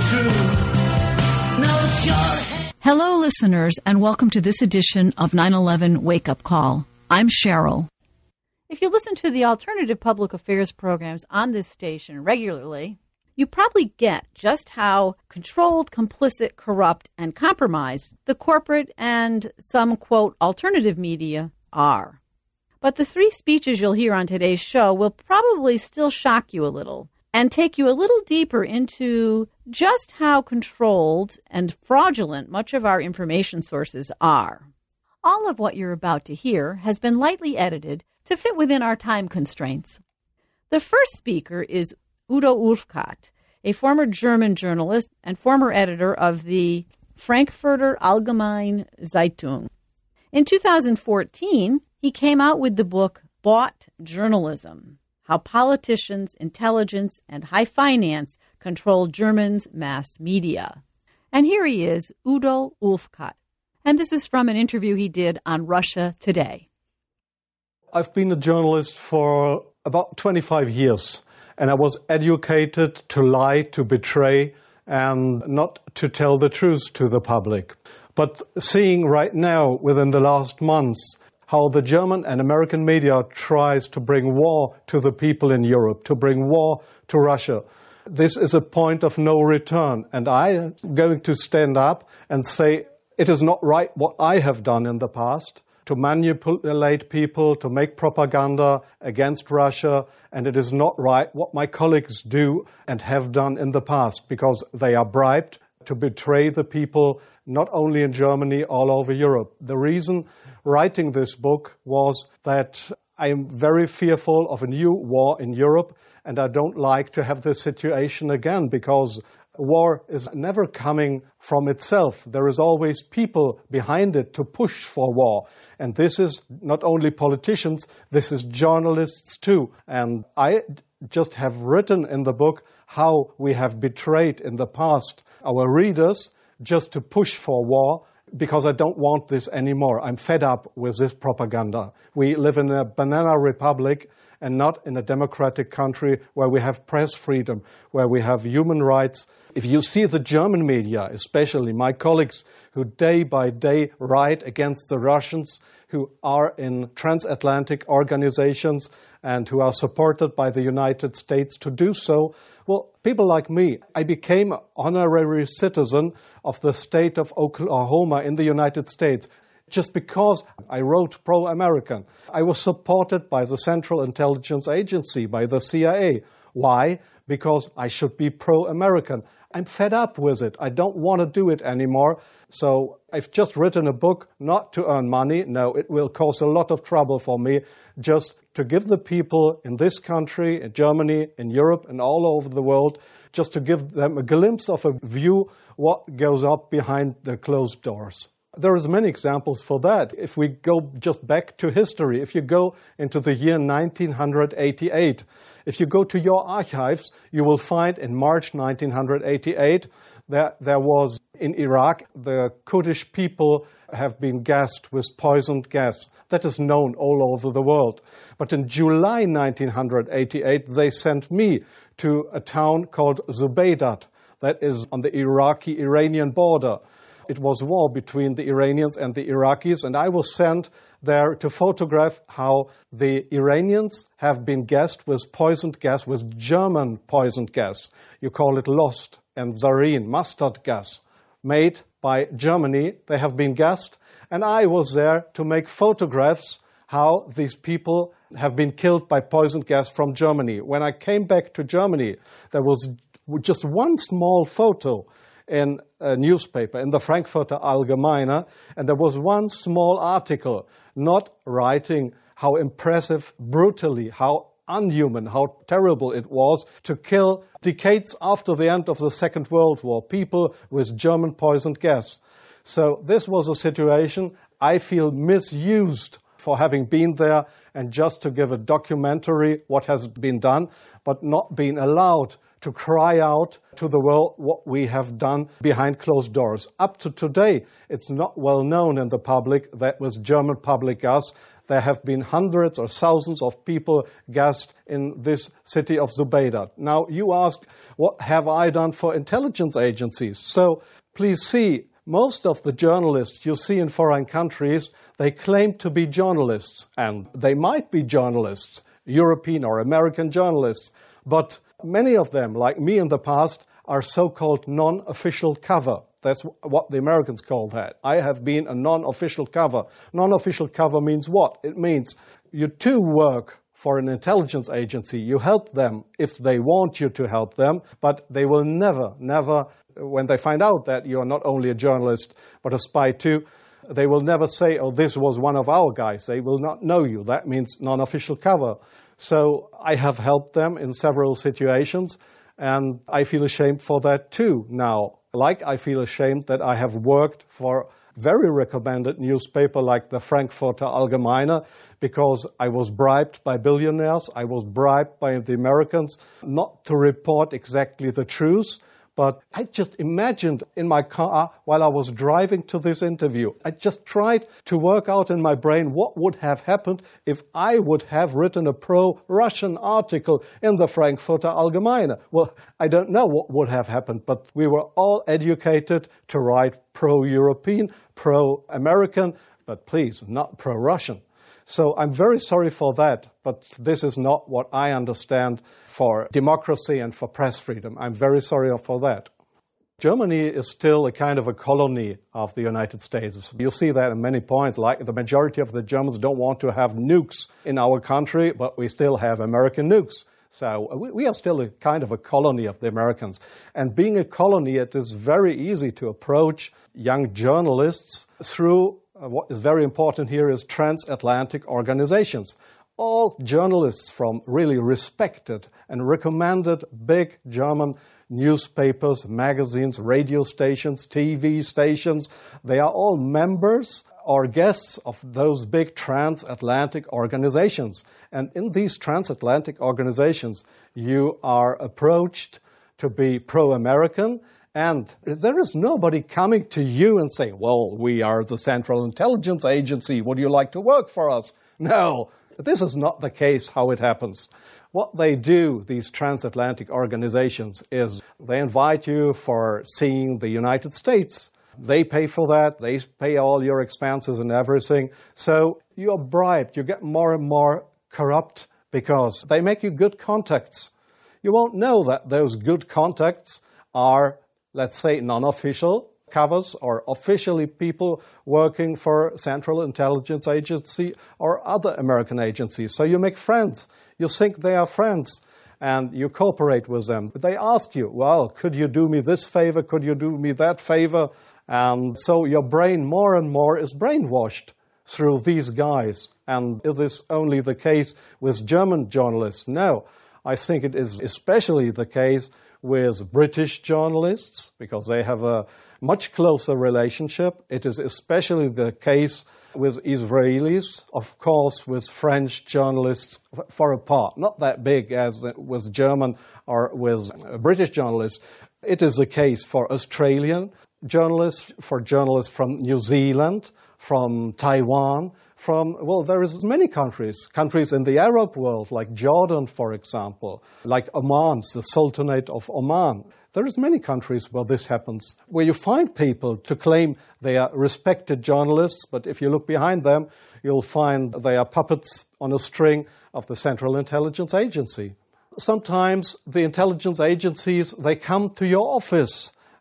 truth. No short. Hello, listeners, and welcome to this edition of 9/11 Wake-Up Call. I'm Cheryl. If you listen to the alternative public affairs programs on this station regularly, you probably get just how controlled, complicit, corrupt, and compromised the corporate and some, quote, alternative media are. But the three speeches you'll hear on today's show will probably still shock you a little and take you a little deeper into just how controlled and fraudulent much of our information sources are. All of what you're about to hear has been lightly edited to fit within our time constraints. The first speaker is Udo Ulfkat, a former German journalist and former editor of the Frankfurter Allgemeine Zeitung. In 2014, he came out with the book Bought Journalism: How Politicians, Intelligence, and High Finance Control Germany's Mass Media. And here he is, Udo Ulfkat. And this is from an interview he did on Russia Today. I've been a journalist for about 25 years. And I was educated to lie, to betray, and not to tell the truth to the public. But seeing right now, within the last months, how the German and American media tries to bring war to the people in Europe, to bring war to Russia, this is a point of no return. And I am going to stand up and say it is not right what I have done in the past, to manipulate people, to make propaganda against Russia, and it is not right what my colleagues do and have done in the past, because they are bribed to betray the people, not only in Germany, all over Europe. The reason writing this book was that I am very fearful of a new war in Europe, and I don't like to have this situation again, because war is never coming from itself. There is always people behind it to push for war. And this is not only politicians, this is journalists too. And I just have written in the book how we have betrayed in the past our readers just to push for war, because I don't want this anymore. I'm fed up with this propaganda. We live in a banana republic and not in a democratic country where we have press freedom, where we have human rights. If you see the German media, especially my colleagues who day by day write against the Russians, who are in transatlantic organizations and who are supported by the United States to do so, well, people like me, I became an honorary citizen of the state of Oklahoma in the United States just because I wrote pro-American. I was supported by the Central Intelligence Agency, by the CIA. Why? Because I should be pro-American. I'm fed up with it. I don't want to do it anymore. So I've just written a book not to earn money. No, it will cause a lot of trouble for me, just to give the people in this country, in Germany, in Europe, and all over the world, just to give them a glimpse of a view what goes up behind the closed doors. There is many examples for that. If we go just back to history, if you go into the year 1988, if you go to your archives, you will find in March 1988 that there was in Iraq, the Kurdish people have been gassed with poisoned gas. That is known all over the world. But in July 1988, they sent me to a town called Zubeidat, that is on the Iraqi-Iranian border. It was war between the Iranians and the Iraqis, and I was sent there to photograph how the Iranians have been gassed with poisoned gas, with German poisoned gas. You call it Lost and Zarine, mustard gas, made by Germany. They have been gassed, and I was there to make photographs how these people have been killed by poison gas from Germany. When I came back to Germany, there was just one small photo in a newspaper, in the Frankfurter Allgemeine, and there was one small article not writing how impressive, brutally, how unhuman, how terrible it was to kill, decades after the end of the Second World War, people with German poisoned gas. So this was a situation I feel misused for having been there and just to give a documentary what has been done, but not being allowed to cry out to the world what we have done behind closed doors. Up to today, it's not well known in the public that with German public gas, there have been hundreds or thousands of people gassed in this city of Zubaydah. Now, you ask, what have I done for intelligence agencies? So, please see, most of the journalists you see in foreign countries, they claim to be journalists, and they might be journalists, European or American journalists, but many of them, like me in the past, are so-called non-official cover. That's what the Americans call that. I have been a non-official cover. Non-official cover means what? It means you too work for an intelligence agency. You help them if they want you to help them, but they will never, when they find out that you are not only a journalist but a spy too, they will never say, oh, this was one of our guys. They will not know you. That means non-official cover. So I have helped them in several situations, and I feel ashamed for that too now. Like I feel ashamed that I have worked for very recommended newspaper like the Frankfurter Allgemeine because I was bribed by billionaires, I was bribed by the Americans not to report exactly the truth. But I just imagined in my car while I was driving to this interview, I just tried to work out in my brain what would have happened if I would have written a pro-Russian article in the Frankfurter Allgemeine. Well, I don't know what would have happened, but we were all educated to write pro-European, pro-American, but please, not pro-Russian. So I'm very sorry for that, but this is not what I understand for democracy and for press freedom. I'm very sorry for that. Germany is still a kind of a colony of the United States. You see that in many points, like the majority of the Germans don't want to have nukes in our country, but we still have American nukes. So we are still a kind of a colony of the Americans. And being a colony, it is very easy to approach young journalists through what is very important here is transatlantic organizations. All journalists from really respected and recommended big German newspapers, magazines, radio stations, TV stations, they are all members or guests of those big transatlantic organizations. And in these transatlantic organizations, you are approached to be pro-American, and there is nobody coming to you and saying, well, we are the Central Intelligence Agency. Would you like to work for us? No, this is not the case how it happens. What they do, these transatlantic organizations, is they invite you for seeing the United States. They pay for that. They pay all your expenses and everything. So you're bribed. You get more and more corrupt because they make you good contacts. You won't know that those good contacts are, let's say, non-official covers or officially people working for Central Intelligence Agency or other American agencies. So you make friends. You think they are friends and you cooperate with them. But they ask you, well, could you do me this favor? Could you do me that favor? And so your brain more and more is brainwashed through these guys. And is this only the case with German journalists? No, I think it is especially the case with British journalists, because they have a much closer relationship. It is especially the case with Israelis, of course, with French journalists for a part, not that big as with German or with British journalists. It is the case for Australian journalists, for journalists from New Zealand, from Taiwan, there is many countries in the Arab world, like Jordan, for example, like Oman, the Sultanate of Oman. There is many countries where this happens, where you find people to claim they are respected journalists, but if you look behind them, you'll find they are puppets on a string of the Central Intelligence Agency. Sometimes the intelligence agencies, they come to your office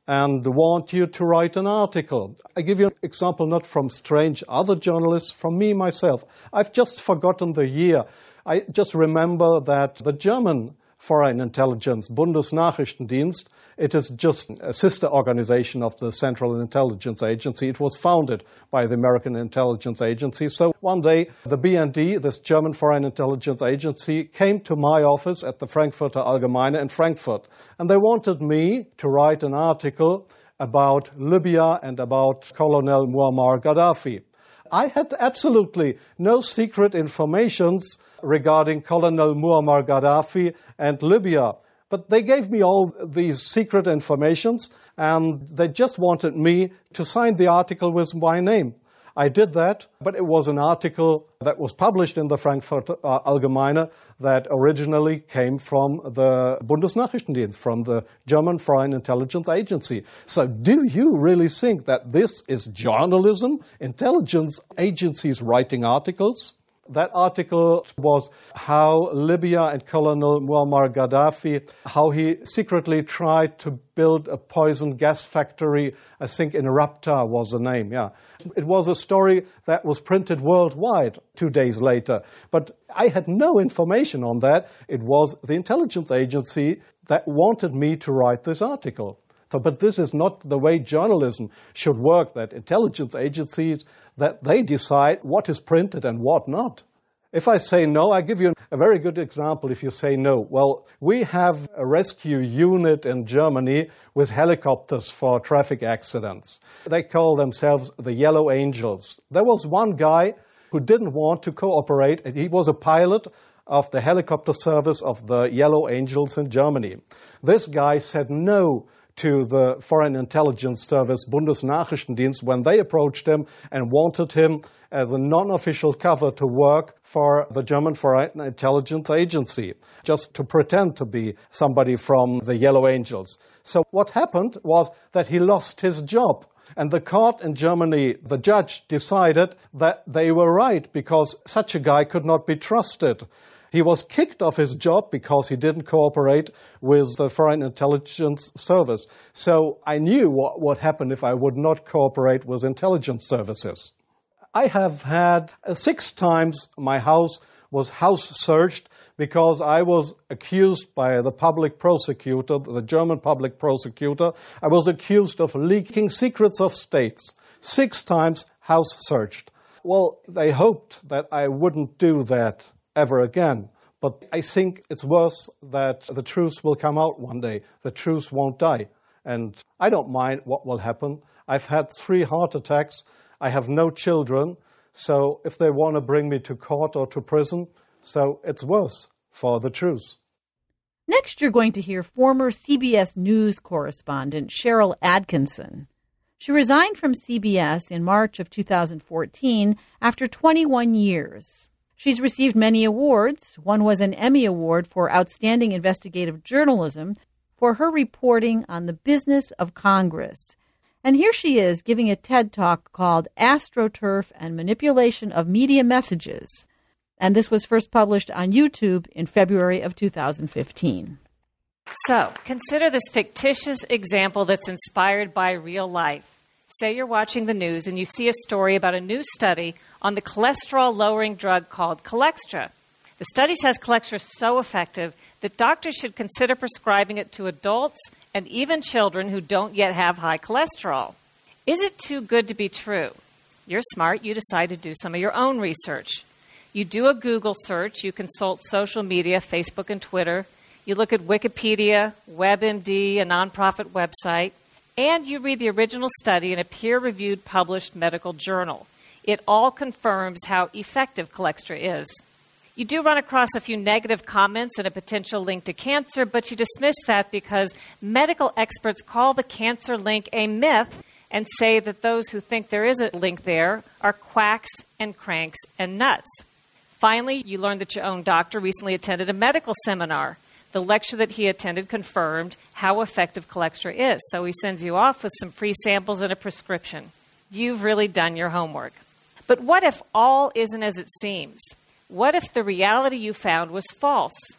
and want you to write an article. I give you an example not from strange other journalists, from me myself. I've just forgotten the year. I just remember that the German Foreign Intelligence, Bundesnachrichtendienst, it is just a sister organization of the Central Intelligence Agency. It was founded by the American Intelligence Agency. So one day, the BND, this German Foreign Intelligence Agency, came to my office at the Frankfurter Allgemeine in Frankfurt. And they wanted me to write an article about Libya and about Colonel Muammar Gaddafi. I had absolutely no secret informations regarding Colonel Muammar Gaddafi and Libya. But they gave me all these secret informations, and they just wanted me to sign the article with my name. I did that, but it was an article that was published in the Frankfurter Allgemeine that originally came from the Bundesnachrichtendienst, from the German Foreign Intelligence Agency. So do you really think that this is journalism, intelligence agencies writing articles? That article was how Libya and Colonel Muammar Gaddafi, how he secretly tried to build a poison gas factory, I think in Rabta was the name, yeah. It was a story that was printed worldwide 2 days later. But I had no information on that. It was the intelligence agency that wanted me to write this article. But this is not the way journalism should work, that intelligence agencies, that they decide what is printed and what not. If I say no, I give you a very good example if you say no. Well, we have a rescue unit in Germany with helicopters for traffic accidents. They call themselves the Yellow Angels. There was one guy who didn't want to cooperate, and he was a pilot of the helicopter service of the Yellow Angels in Germany. This guy said no to the Foreign Intelligence Service, Bundesnachrichtendienst, when they approached him and wanted him as a non-official cover to work for the German Foreign Intelligence Agency, just to pretend to be somebody from the Yellow Angels. So what happened was that he lost his job. And the court in Germany, the judge, decided that they were right because such a guy could not be trusted. He was kicked off his job because he didn't cooperate with the Foreign Intelligence Service. So I knew what would happen if I would not cooperate with intelligence services. I have had 6 times my house was house searched because I was accused by the public prosecutor, the German public prosecutor. I was accused of leaking secrets of states. 6 times house searched. Well, they hoped that I wouldn't do that ever again. But I think it's worse that the truth will come out one day. The truth won't die. And I don't mind what will happen. I've had 3 heart attacks. I have no children. So if they want to bring me to court or to prison, so it's worse for the truth. Next, you're going to hear former CBS News correspondent Sharyl Attkisson. She resigned from CBS in March of 2014 after 21 years. She's received many awards. One was an Emmy Award for Outstanding Investigative Journalism for her reporting on the business of Congress. And here she is giving a TED Talk called AstroTurf and Manipulation of Media Messages. And this was first published on YouTube in February of 2015. So, consider this fictitious example that's inspired by real life. Say you're watching the news and you see a story about a new study on the cholesterol-lowering drug called Cholextra. The study says Cholextra is so effective that doctors should consider prescribing it to adults and even children who don't yet have high cholesterol. Is it too good to be true? You're smart. You decide to do some of your own research. You do a Google search. You consult social media, Facebook and Twitter. You look at Wikipedia, WebMD, a nonprofit website. And you read the original study in a peer-reviewed published medical journal. It all confirms how effective Cholextra is. You do run across a few negative comments and a potential link to cancer, but you dismiss that because medical experts call the cancer link a myth and say that those who think there is a link there are quacks and cranks and nuts. Finally, you learn that your own doctor recently attended a medical seminar. The lecture that he attended confirmed how effective Cholextra is, so he sends you off with some free samples and a prescription. You've really done your homework. But what if all isn't as it seems? What if the reality you found was false?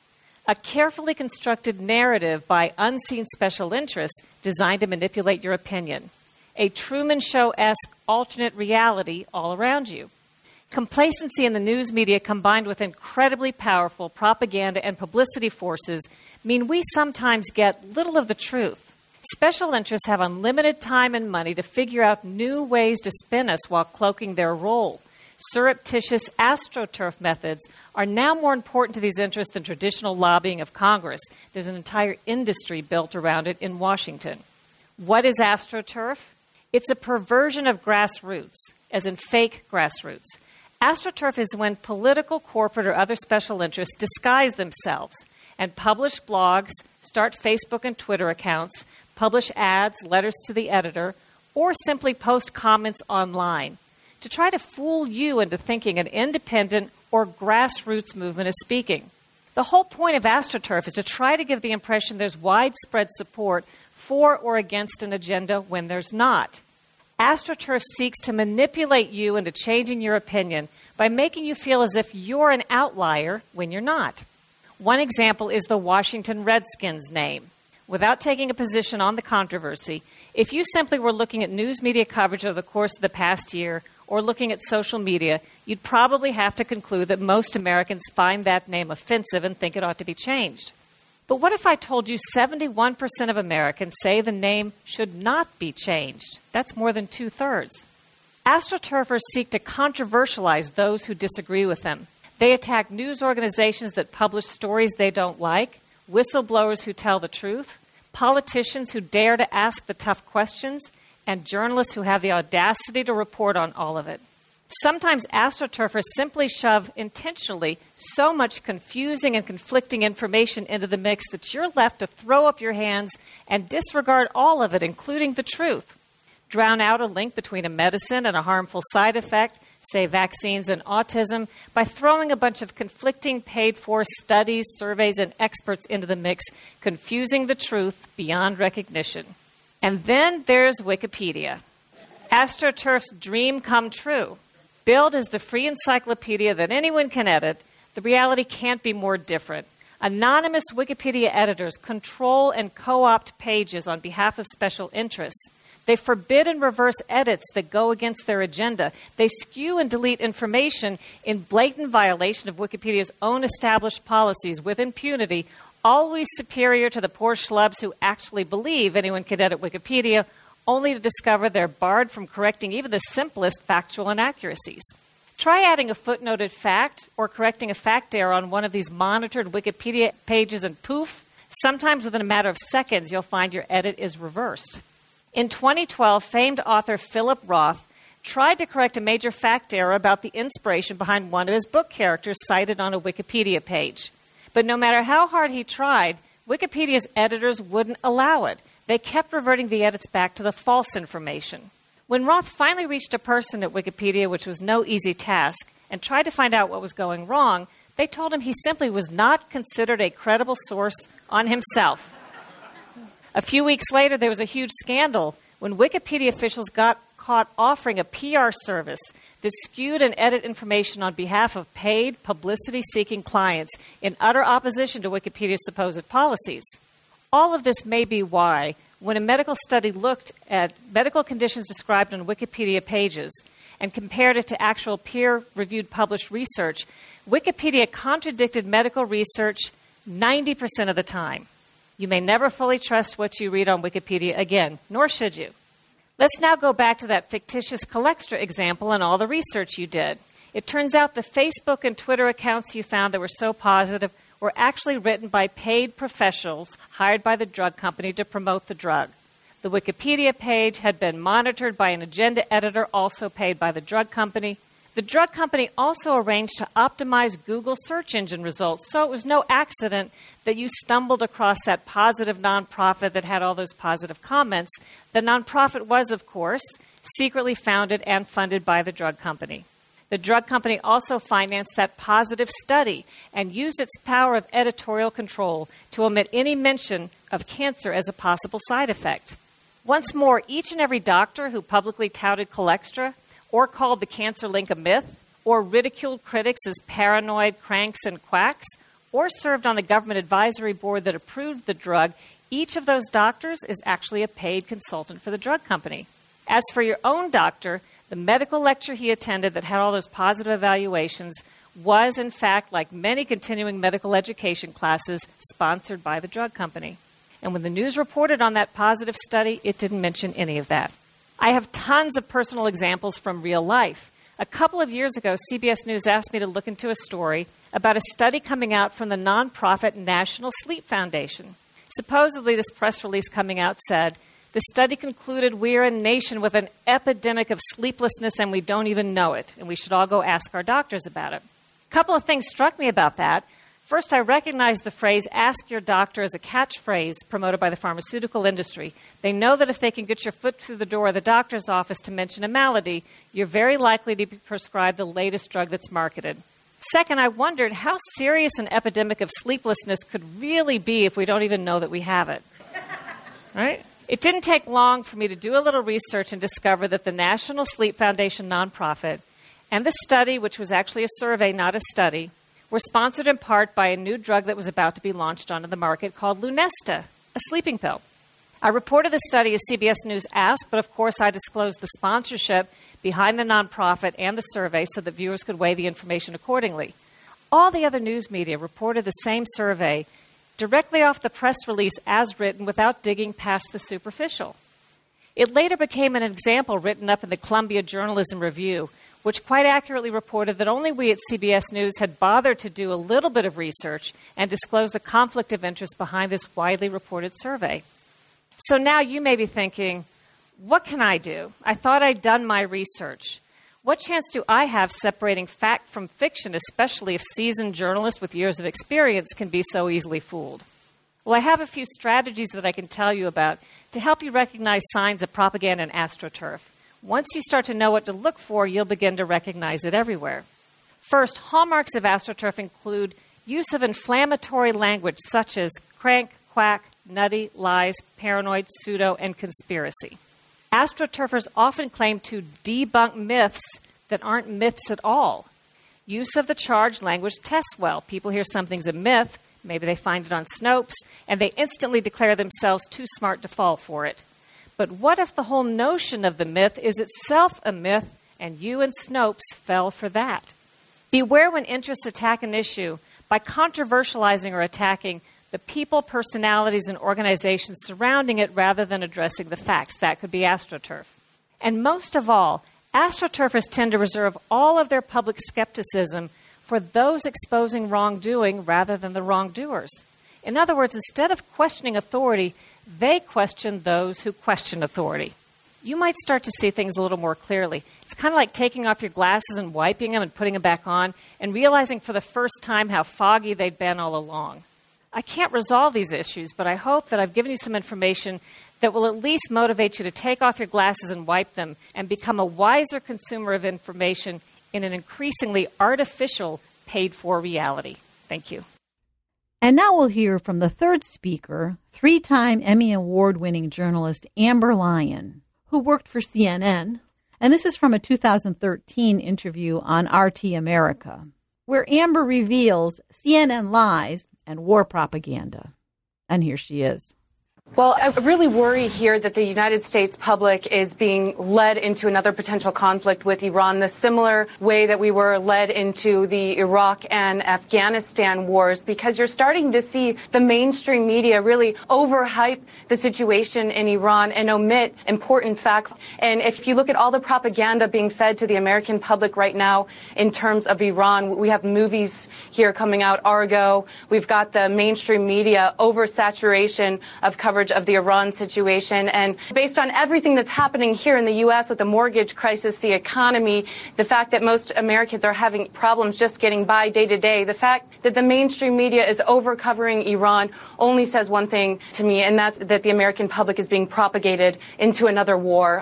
a carefully constructed narrative by unseen special interests designed to manipulate your opinion, a Truman Show-esque alternate reality all around you. Complacency in the news media combined with incredibly powerful propaganda and publicity forces mean we sometimes get little of the truth. Special interests have unlimited time and money to figure out new ways to spin us while cloaking their role. Surreptitious AstroTurf methods are now more important to these interests than traditional lobbying of Congress. There's an entire industry built around it in Washington. What is AstroTurf? It's a perversion of grassroots, as in fake grassroots. AstroTurf is when political, corporate, or other special interests disguise themselves and publish blogs, start Facebook and Twitter accounts, publish ads, letters to the editor, or simply post comments online to try to fool you into thinking an independent or grassroots movement is speaking. The whole point of AstroTurf is to try to give the impression there's widespread support for or against an agenda when there's not. AstroTurf seeks to manipulate you into changing your opinion by making you feel as if you're an outlier when you're not. One example is the Washington Redskins name. Without taking a position on the controversy, if you simply were looking at news media coverage over the course of the past year or looking at social media, you'd probably have to conclude that most Americans find that name offensive and think it ought to be changed. But what if I told you 71% of Americans say the name should not be changed? That's more than 2/3. AstroTurfers seek to controversialize those who disagree with them. They attack news organizations that publish stories they don't like, whistleblowers who tell the truth, politicians who dare to ask the tough questions, and journalists who have the audacity to report on all of it. Sometimes AstroTurfers simply shove intentionally so much confusing and conflicting information into the mix that you're left to throw up your hands and disregard all of it, including the truth. Drown out a link between a medicine and a harmful side effect, say vaccines and autism, by throwing a bunch of conflicting paid-for studies, surveys, and experts into the mix, confusing the truth beyond recognition. And then there's Wikipedia. AstroTurf's dream come true. Billed as the free encyclopedia that anyone can edit, the reality can't be more different. Anonymous Wikipedia editors control and co-opt pages on behalf of special interests. They forbid and reverse edits that go against their agenda. They skew and delete information in blatant violation of Wikipedia's own established policies with impunity, always superior to the poor schlubs who actually believe anyone can edit Wikipedia, only to discover they're barred from correcting even the simplest factual inaccuracies. Try adding a footnoted fact or correcting a fact error on one of these monitored Wikipedia pages and poof, sometimes within a matter of seconds you'll find your edit is reversed. In 2012, famed author Philip Roth tried to correct a major fact error about the inspiration behind one of his book characters cited on a Wikipedia page. But no matter how hard he tried, Wikipedia's editors wouldn't allow it. They kept reverting the edits back to the false information. When Roth finally reached a person at Wikipedia, which was no easy task, and tried to find out what was going wrong, they told him he simply was not considered a credible source on himself. A few weeks later, there was a huge scandal when Wikipedia officials got caught offering a PR service that skewed and edited information on behalf of paid, publicity-seeking clients in utter opposition to Wikipedia's supposed policies. All of this may be why, when a medical study looked at medical conditions described on Wikipedia pages and compared it to actual peer-reviewed published research, Wikipedia contradicted medical research 90% of the time. You may never fully trust what you read on Wikipedia again, nor should you. Let's now go back to that fictitious Colextra example and all the research you did. It turns out the Facebook and Twitter accounts you found that were so positive were actually written by paid professionals hired by the drug company to promote the drug. The Wikipedia page had been monitored by an agenda editor also paid by the drug company. The drug company also arranged to optimize Google search engine results, so it was no accident that you stumbled across that positive nonprofit that had all those positive comments. The nonprofit was, of course, secretly founded and funded by the drug company. The drug company also financed that positive study and used its power of editorial control to omit any mention of cancer as a possible side effect. Once more, each and every doctor who publicly touted Colextra or called the cancer link a myth, or ridiculed critics as paranoid cranks and quacks, or served on the government advisory board that approved the drug, each of those doctors is actually a paid consultant for the drug company. As for your own doctor, the medical lecture he attended that had all those positive evaluations was, in fact, like many continuing medical education classes, sponsored by the drug company. And when the news reported on that positive study, it didn't mention any of that. I have tons of personal examples from real life. A couple of years ago, CBS News asked me to look into a story about a study coming out from the nonprofit National Sleep Foundation. Supposedly, this press release coming out said, the study concluded we're a nation with an epidemic of sleeplessness and we don't even know it, and we should all go ask our doctors about it. A couple of things struck me about that. First, I recognized the phrase, ask your doctor, as a catchphrase promoted by the pharmaceutical industry. They know that if they can get your foot through the door of the doctor's office to mention a malady, you're very likely to be prescribed the latest drug that's marketed. Second, I wondered how serious an epidemic of sleeplessness could really be if we don't even know that we have it. Right? It didn't take long for me to do a little research and discover that the National Sleep Foundation nonprofit and the study, which was actually a survey, not a study, were sponsored in part by a new drug that was about to be launched onto the market called Lunesta, a sleeping pill. I reported the study as CBS News asked, but of course I disclosed the sponsorship behind the nonprofit and the survey so that viewers could weigh the information accordingly. All the other news media reported the same survey directly off the press release as written without digging past the superficial. It later became an example written up in the Columbia Journalism Review, which quite accurately reported that only we at CBS News had bothered to do a little bit of research and disclose the conflict of interest behind this widely reported survey. So now you may be thinking, what can I do? I thought I'd done my research. What chance do I have separating fact from fiction, especially if seasoned journalists with years of experience can be so easily fooled? Well, I have a few strategies that I can tell you about to help you recognize signs of propaganda and AstroTurf. Once you start to know what to look for, you'll begin to recognize it everywhere. First, hallmarks of AstroTurf include use of inflammatory language such as crank, quack, nutty, lies, paranoid, pseudo, and conspiracy. AstroTurfers often claim to debunk myths that aren't myths at all. Use of the charged language tests well. People hear something's a myth, maybe they find it on Snopes, and they instantly declare themselves too smart to fall for it. But what if the whole notion of the myth is itself a myth, and you and Snopes fell for that? Beware when interests attack an issue by controversializing or attacking the people, personalities, and organizations surrounding it rather than addressing the facts. That could be AstroTurf. And most of all, AstroTurfers tend to reserve all of their public skepticism for those exposing wrongdoing rather than the wrongdoers. In other words, instead of questioning authority, they question those who question authority. You might start to see things a little more clearly. It's kind of like taking off your glasses and wiping them and putting them back on and realizing for the first time how foggy they'd been all along. I can't resolve these issues, but I hope that I've given you some information that will at least motivate you to take off your glasses and wipe them and become a wiser consumer of information in an increasingly artificial, paid-for reality. Thank you. And now we'll hear from the third speaker, three-time Emmy Award-winning journalist Amber Lyon, who worked for CNN. And this is from a 2013 interview on RT America, where Amber reveals CNN lies and war propaganda. And here she is. Well, I really worry here that the United States public is being led into another potential conflict with Iran, the similar way that we were led into the Iraq and Afghanistan wars, because you're starting to see the mainstream media really overhype the situation in Iran and omit important facts. And if you look at all the propaganda being fed to the American public right now in terms of Iran, we have movies here coming out, Argo. We've got the mainstream media oversaturation of coverage of the Iran situation. And based on everything that's happening here in the U.S. with the mortgage crisis, the economy, the fact that most Americans are having problems just getting by day to day, the fact that the mainstream media is over-covering Iran only says one thing to me, and that's that the American public is being propagated into another war.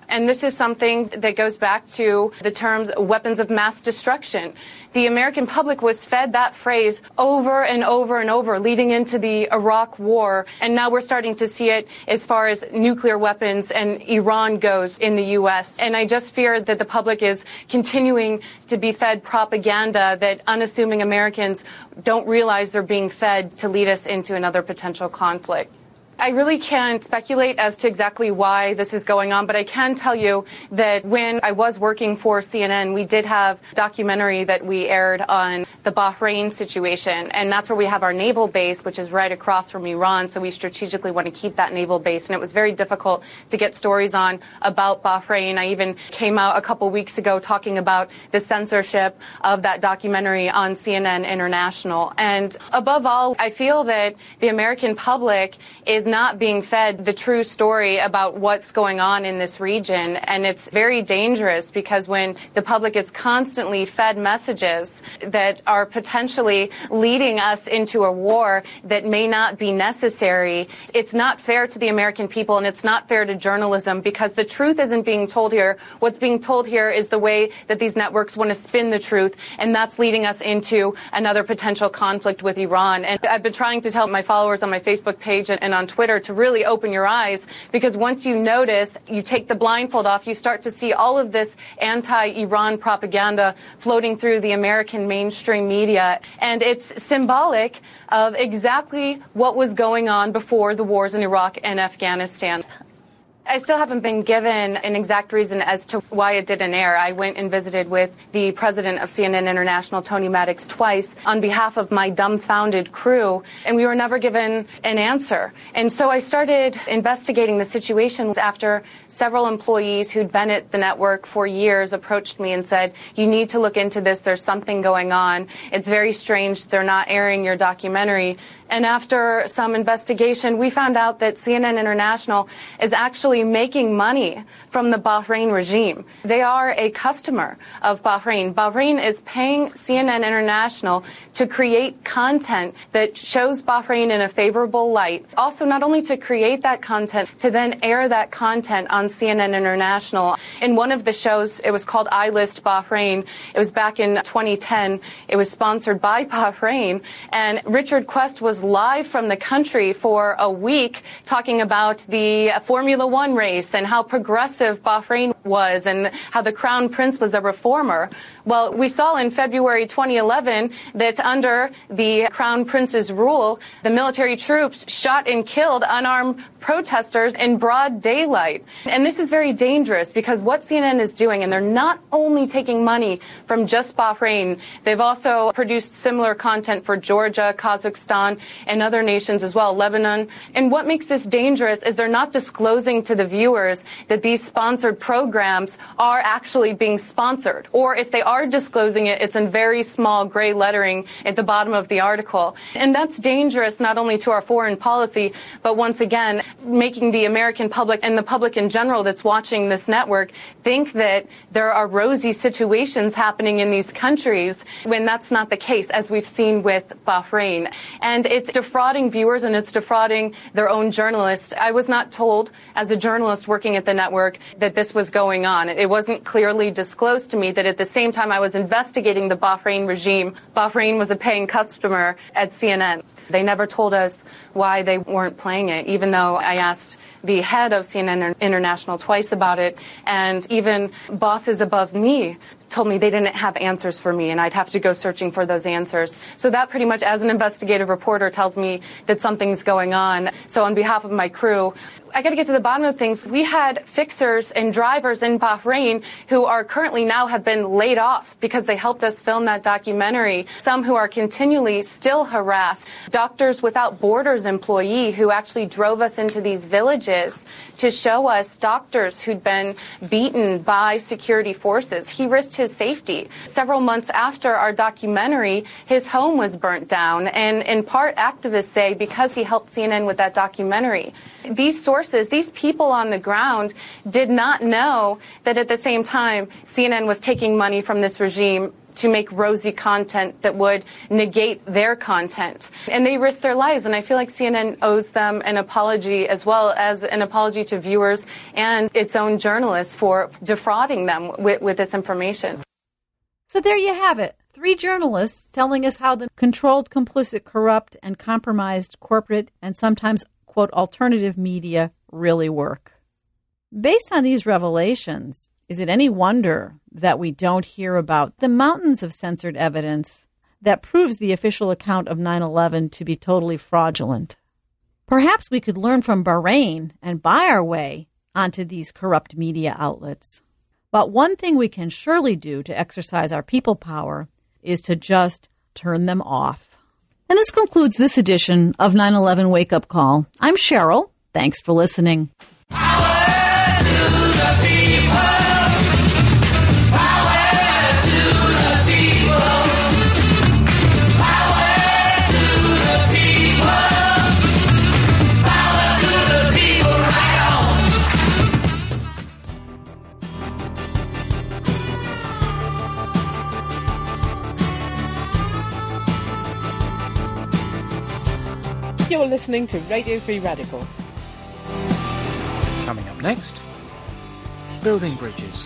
And this is something that goes back to the terms weapons of mass destruction. The American public was fed that phrase over and over and over leading into the Iraq War, and now we're starting to see it as far as nuclear weapons and Iran goes in the U.S. And I just fear that the public is continuing to be fed propaganda that unassuming Americans don't realize they're being fed to lead us into another potential conflict. I really can't speculate as to exactly why this is going on, but I can tell you that when I was working for CNN, we did have a documentary that we aired on the Bahrain situation, and that's where we have our naval base, which is right across from Iran, so we strategically want to keep that naval base, and it was very difficult to get stories on about Bahrain. I even came out a couple weeks ago talking about the censorship of that documentary on CNN International. And above all, I feel that the American public is not being fed the true story about what's going on in this region. And it's very dangerous because when the public is constantly fed messages that are potentially leading us into a war that may not be necessary, it's not fair to the American people and it's not fair to journalism because the truth isn't being told here. What's being told here is the way that these networks want to spin the truth, and that's leading us into another potential conflict with Iran. And I've been trying to tell my followers on my Facebook page and on Twitter to really open your eyes, because once you notice, you take the blindfold off, you start to see all of this anti-Iran propaganda floating through the American mainstream media. And it's symbolic of exactly what was going on before the wars in Iraq and Afghanistan. I still haven't been given an exact reason as to why it didn't air. I went and visited with the president of CNN International, Tony Maddox, twice on behalf of my dumbfounded crew, and we were never given an answer. And so I started investigating the situation after several employees who'd been at the network for years approached me and said, you need to look into this. There's something going on. It's very strange they're not airing your documentary. And after some investigation, we found out that CNN International is actually making money from the Bahrain regime. They are a customer of Bahrain. Bahrain is paying CNN International to create content that shows Bahrain in a favorable light. Also, not only to create that content, to then air that content on CNN International. In one of the shows, it was called I List Bahrain. It was back in 2010. It was sponsored by Bahrain. And Richard Quest was live from the country for a week talking about the Formula One race and how progressive Bahrain was and how the Crown Prince was a reformer. Well, we saw in February 2011 that under the Crown Prince's rule, the military troops shot and killed unarmed protesters in broad daylight. And this is very dangerous because what CNN is doing, and they're not only taking money from just Bahrain, they've also produced similar content for Georgia, Kazakhstan, and other nations as well, Lebanon. And what makes this dangerous is they're not disclosing to the viewers that these sponsored programs are actually being sponsored. Or if they are disclosing it, it's in very small gray lettering at the bottom of the article. And that's dangerous not only to our foreign policy, but once again, making the American public and the public in general that's watching this network think that there are rosy situations happening in these countries when that's not the case, as we've seen with Bahrain. And it's defrauding viewers and it's defrauding their own journalists. I was not told as a journalist working at the network that this was going on. It wasn't clearly disclosed to me that at the same time I was investigating the Bahrain regime, Bahrain was a paying customer at CNN. They never told us why they weren't playing it, even though I asked the head of CNN International twice about it, and even bosses above me told me they didn't have answers for me and I'd have to go searching for those answers. So that pretty much, as an investigative reporter, tells me that something's going on. So on behalf of my crew, I got to get to the bottom of things. We had fixers and drivers in Bahrain who are currently now have been laid off because they helped us film that documentary. Some who are continually still harassed. Doctors Without Borders employee who actually drove us into these villages to show us doctors who'd been beaten by security forces. He risked his safety. Several months after our documentary, his home was burnt down, and in part activists say because he helped CNN with that documentary. These sources, these people on the ground did not know that at the same time CNN was taking money from this regime to make rosy content that would negate their content. And they risk their lives, and I feel like CNN owes them an apology as well as an apology to viewers and its own journalists for defrauding them with this information. So there you have it. 3 journalists telling us how the controlled, complicit, corrupt, and compromised corporate and sometimes, quote, alternative media really work. Based on these revelations, is it any wonder that we don't hear about the mountains of censored evidence that proves the official account of 9/11 to be totally fraudulent? Perhaps we could learn from Bahrain and buy our way onto these corrupt media outlets. But one thing we can surely do to exercise our people power is to just turn them off. And this concludes this edition of 9/11 Wake Up Call. I'm Cheryl. Thanks for listening. You're listening to Radio Free Radical. Coming up next, building bridges.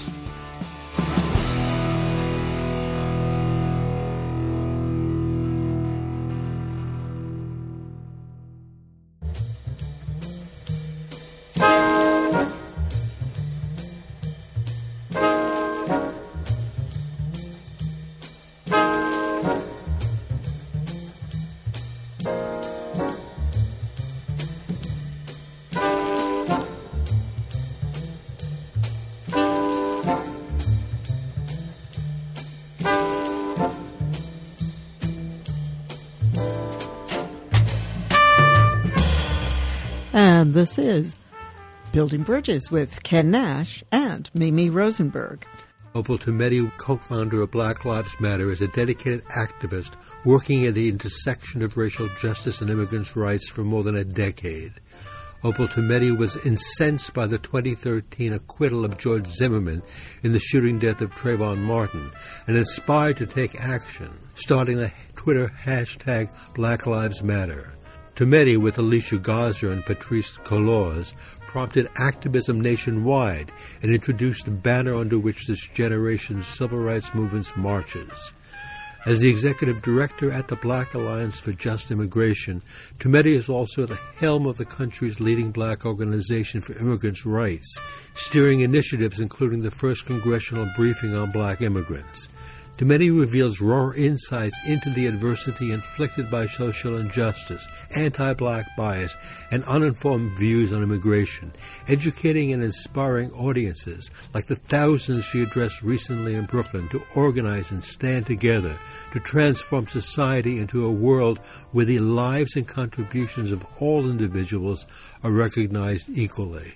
And this is Building Bridges with Ken Nash and Mimi Rosenberg. Opal Tometi, co-founder of Black Lives Matter, is a dedicated activist working at the intersection of racial justice and immigrants' rights for more than a decade. Opal Tometi was incensed by the 2013 acquittal of George Zimmerman in the shooting death of Trayvon Martin and inspired to take action, starting the Twitter hashtag Black Lives Matter. Tometi, with Alicia Garza and Patrice Colors, prompted activism nationwide and introduced the banner under which this generation's civil rights movement marches. As the executive director at the Black Alliance for Just Immigration, Tometi is also at the helm of the country's leading black organization for immigrants' rights, steering initiatives including the first congressional briefing on black immigrants. Tometi reveals raw insights into the adversity inflicted by social injustice, anti-black bias, and uninformed views on immigration, educating and inspiring audiences like the thousands she addressed recently in Brooklyn to organize and stand together to transform society into a world where the lives and contributions of all individuals are recognized equally.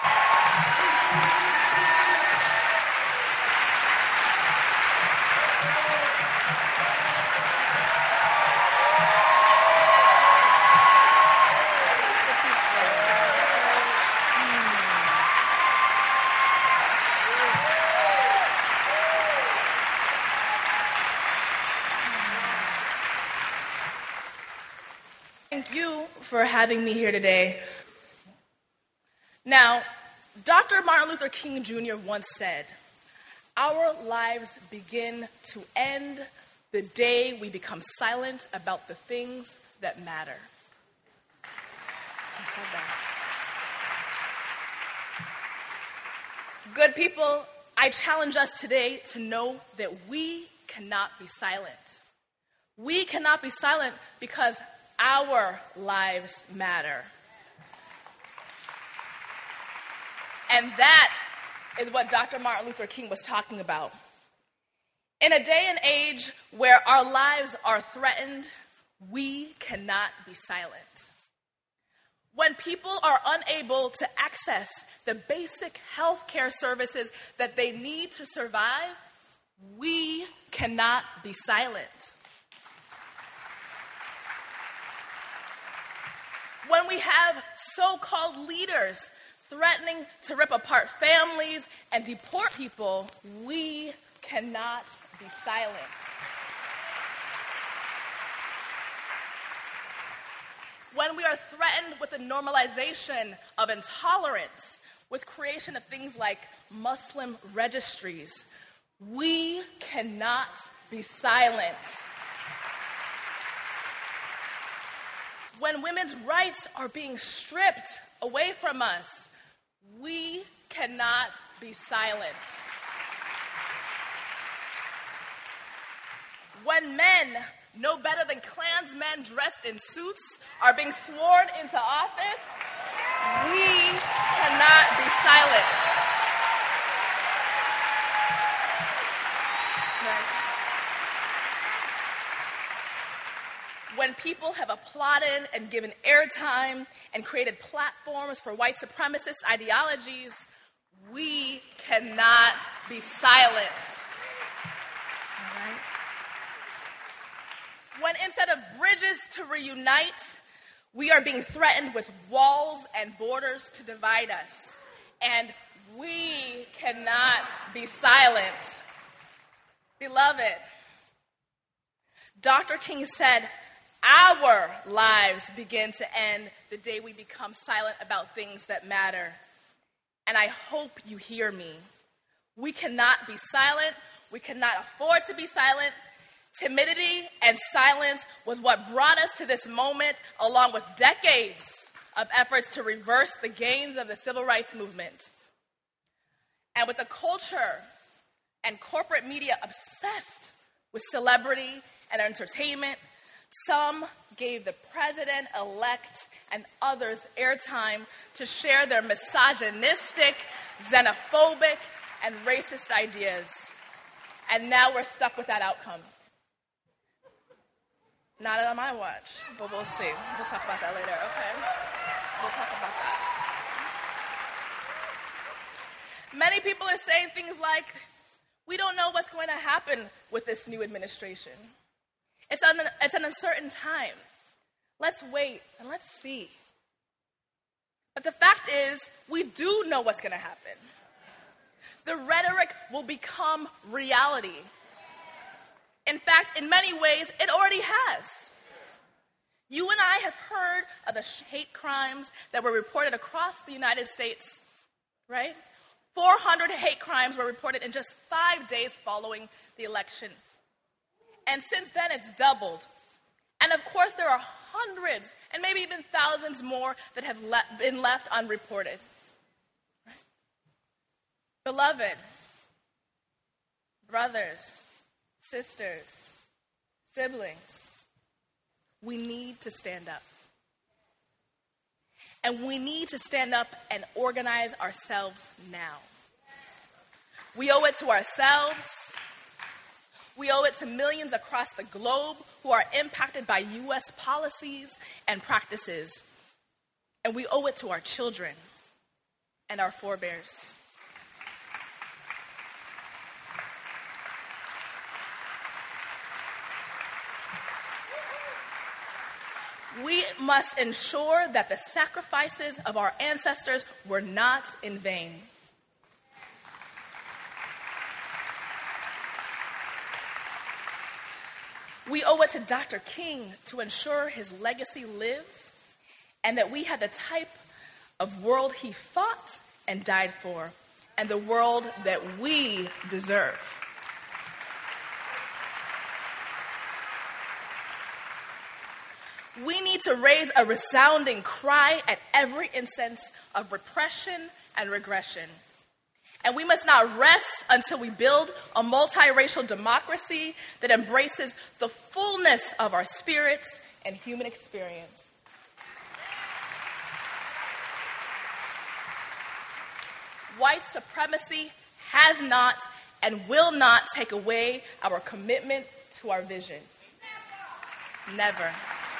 Thank you for having me here today. Now, Dr. Martin Luther King Jr. once said, "Our lives begin to end the day we become silent about the things that matter." He said that. Good people, I challenge us today to know that we cannot be silent. We cannot be silent because our lives matter. And that is what Dr. Martin Luther King was talking about. In a day and age where our lives are threatened, we cannot be silent. When people are unable to access the basic health care services that they need to survive, we cannot be silent. When we have so-called leaders threatening to rip apart families and deport people, we cannot be silent. When we are threatened with the normalization of intolerance, with creation of things like Muslim registries, we cannot be silent. When women's rights are being stripped away from us, we cannot be silent. When men, no better than Klansmen dressed in suits, are being sworn into office, we cannot be silent. When people have applauded and given airtime and created platforms for white supremacist ideologies, we cannot be silent. All right? When instead of bridges to reunite, we are being threatened with walls and borders to divide us, and we cannot be silent. Beloved, Dr. King said, our lives begin to end the day we become silent about things that matter. And I hope you hear me. We cannot be silent. We cannot afford to be silent. Timidity and silence was what brought us to this moment, along with decades of efforts to reverse the gains of the civil rights movement. And with the culture and corporate media obsessed with celebrity and entertainment, some gave the president-elect and others airtime to share their misogynistic, xenophobic, and racist ideas. And now we're stuck with that outcome. Not on my watch, but we'll see. We'll talk about that later, okay? We'll talk about that. Many people are saying things like, we don't know what's going to happen with this new administration. It's an uncertain time. Let's wait and let's see. But the fact is, we do know what's going to happen. The rhetoric will become reality. In fact, in many ways, it already has. You and I have heard of the hate crimes that were reported across the United States, right? 400 hate crimes were reported in just 5 days following the election. And since then, it's doubled. And of course, there are hundreds and maybe even thousands more that have been left unreported. Right? Beloved, brothers, sisters, siblings, we need to stand up. And we need to stand up and organize ourselves now. We owe it to ourselves. We owe it to millions across the globe who are impacted by U.S. policies and practices. And we owe it to our children and our forebears. We must ensure that the sacrifices of our ancestors were not in vain. We owe it to Dr. King to ensure his legacy lives and that we have the type of world he fought and died for, and the world that we deserve. We need to raise a resounding cry at every instance of repression and regression. And we must not rest until we build a multiracial democracy that embraces the fullness of our spirits and human experience. White supremacy has not and will not take away our commitment to our vision. Never.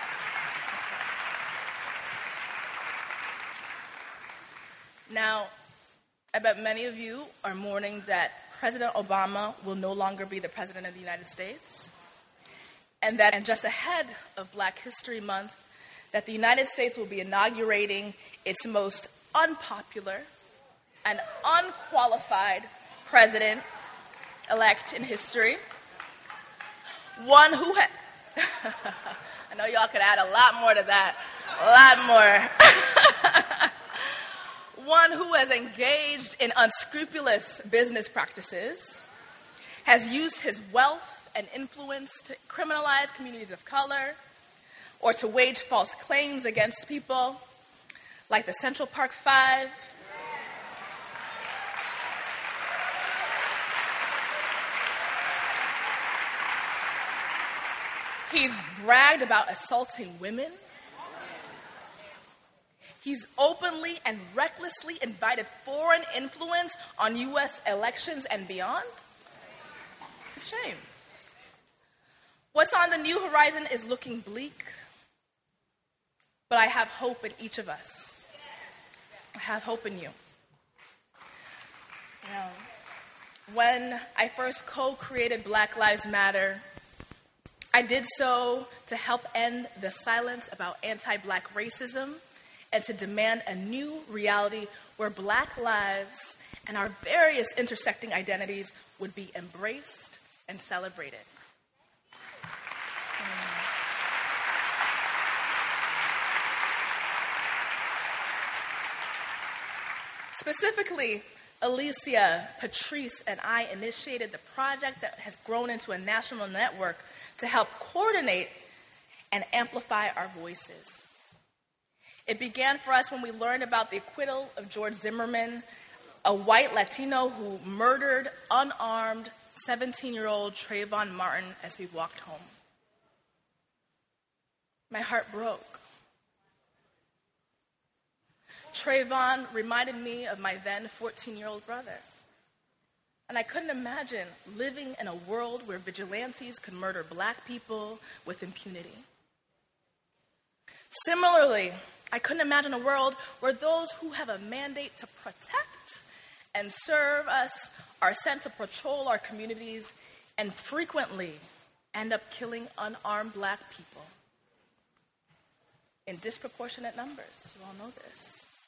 Now, I bet many of you are mourning that President Obama will no longer be the President of the United States, and that just ahead of Black History Month, that the United States will be inaugurating its most unpopular and unqualified president-elect in history, One who I know y'all could add a lot more to that. A lot more. One who has engaged in unscrupulous business practices, has used his wealth and influence to criminalize communities of color or to wage false claims against people, like the Central Park Five. He's bragged about assaulting women. He's openly and recklessly invited foreign influence on U.S. elections and beyond. It's a shame. What's on the new horizon is looking bleak, but I have hope in each of us. I have hope in you. You know, when I first co-created Black Lives Matter, I did so to help end the silence about anti-Black racism and to demand a new reality where Black lives and our various intersecting identities would be embraced and celebrated. Specifically, Alicia, Patrice, and I initiated the project that has grown into a national network to help coordinate and amplify our voices. It began for us when we learned about the acquittal of George Zimmerman, a white Latino who murdered unarmed 17-year-old Trayvon Martin as we walked home. My heart broke. Trayvon reminded me of my then 14-year-old brother. And I couldn't imagine living in a world where vigilantes could murder Black people with impunity. Similarly, I couldn't imagine a world where those who have a mandate to protect and serve us are sent to patrol our communities and frequently end up killing unarmed Black people in disproportionate numbers. You all know this.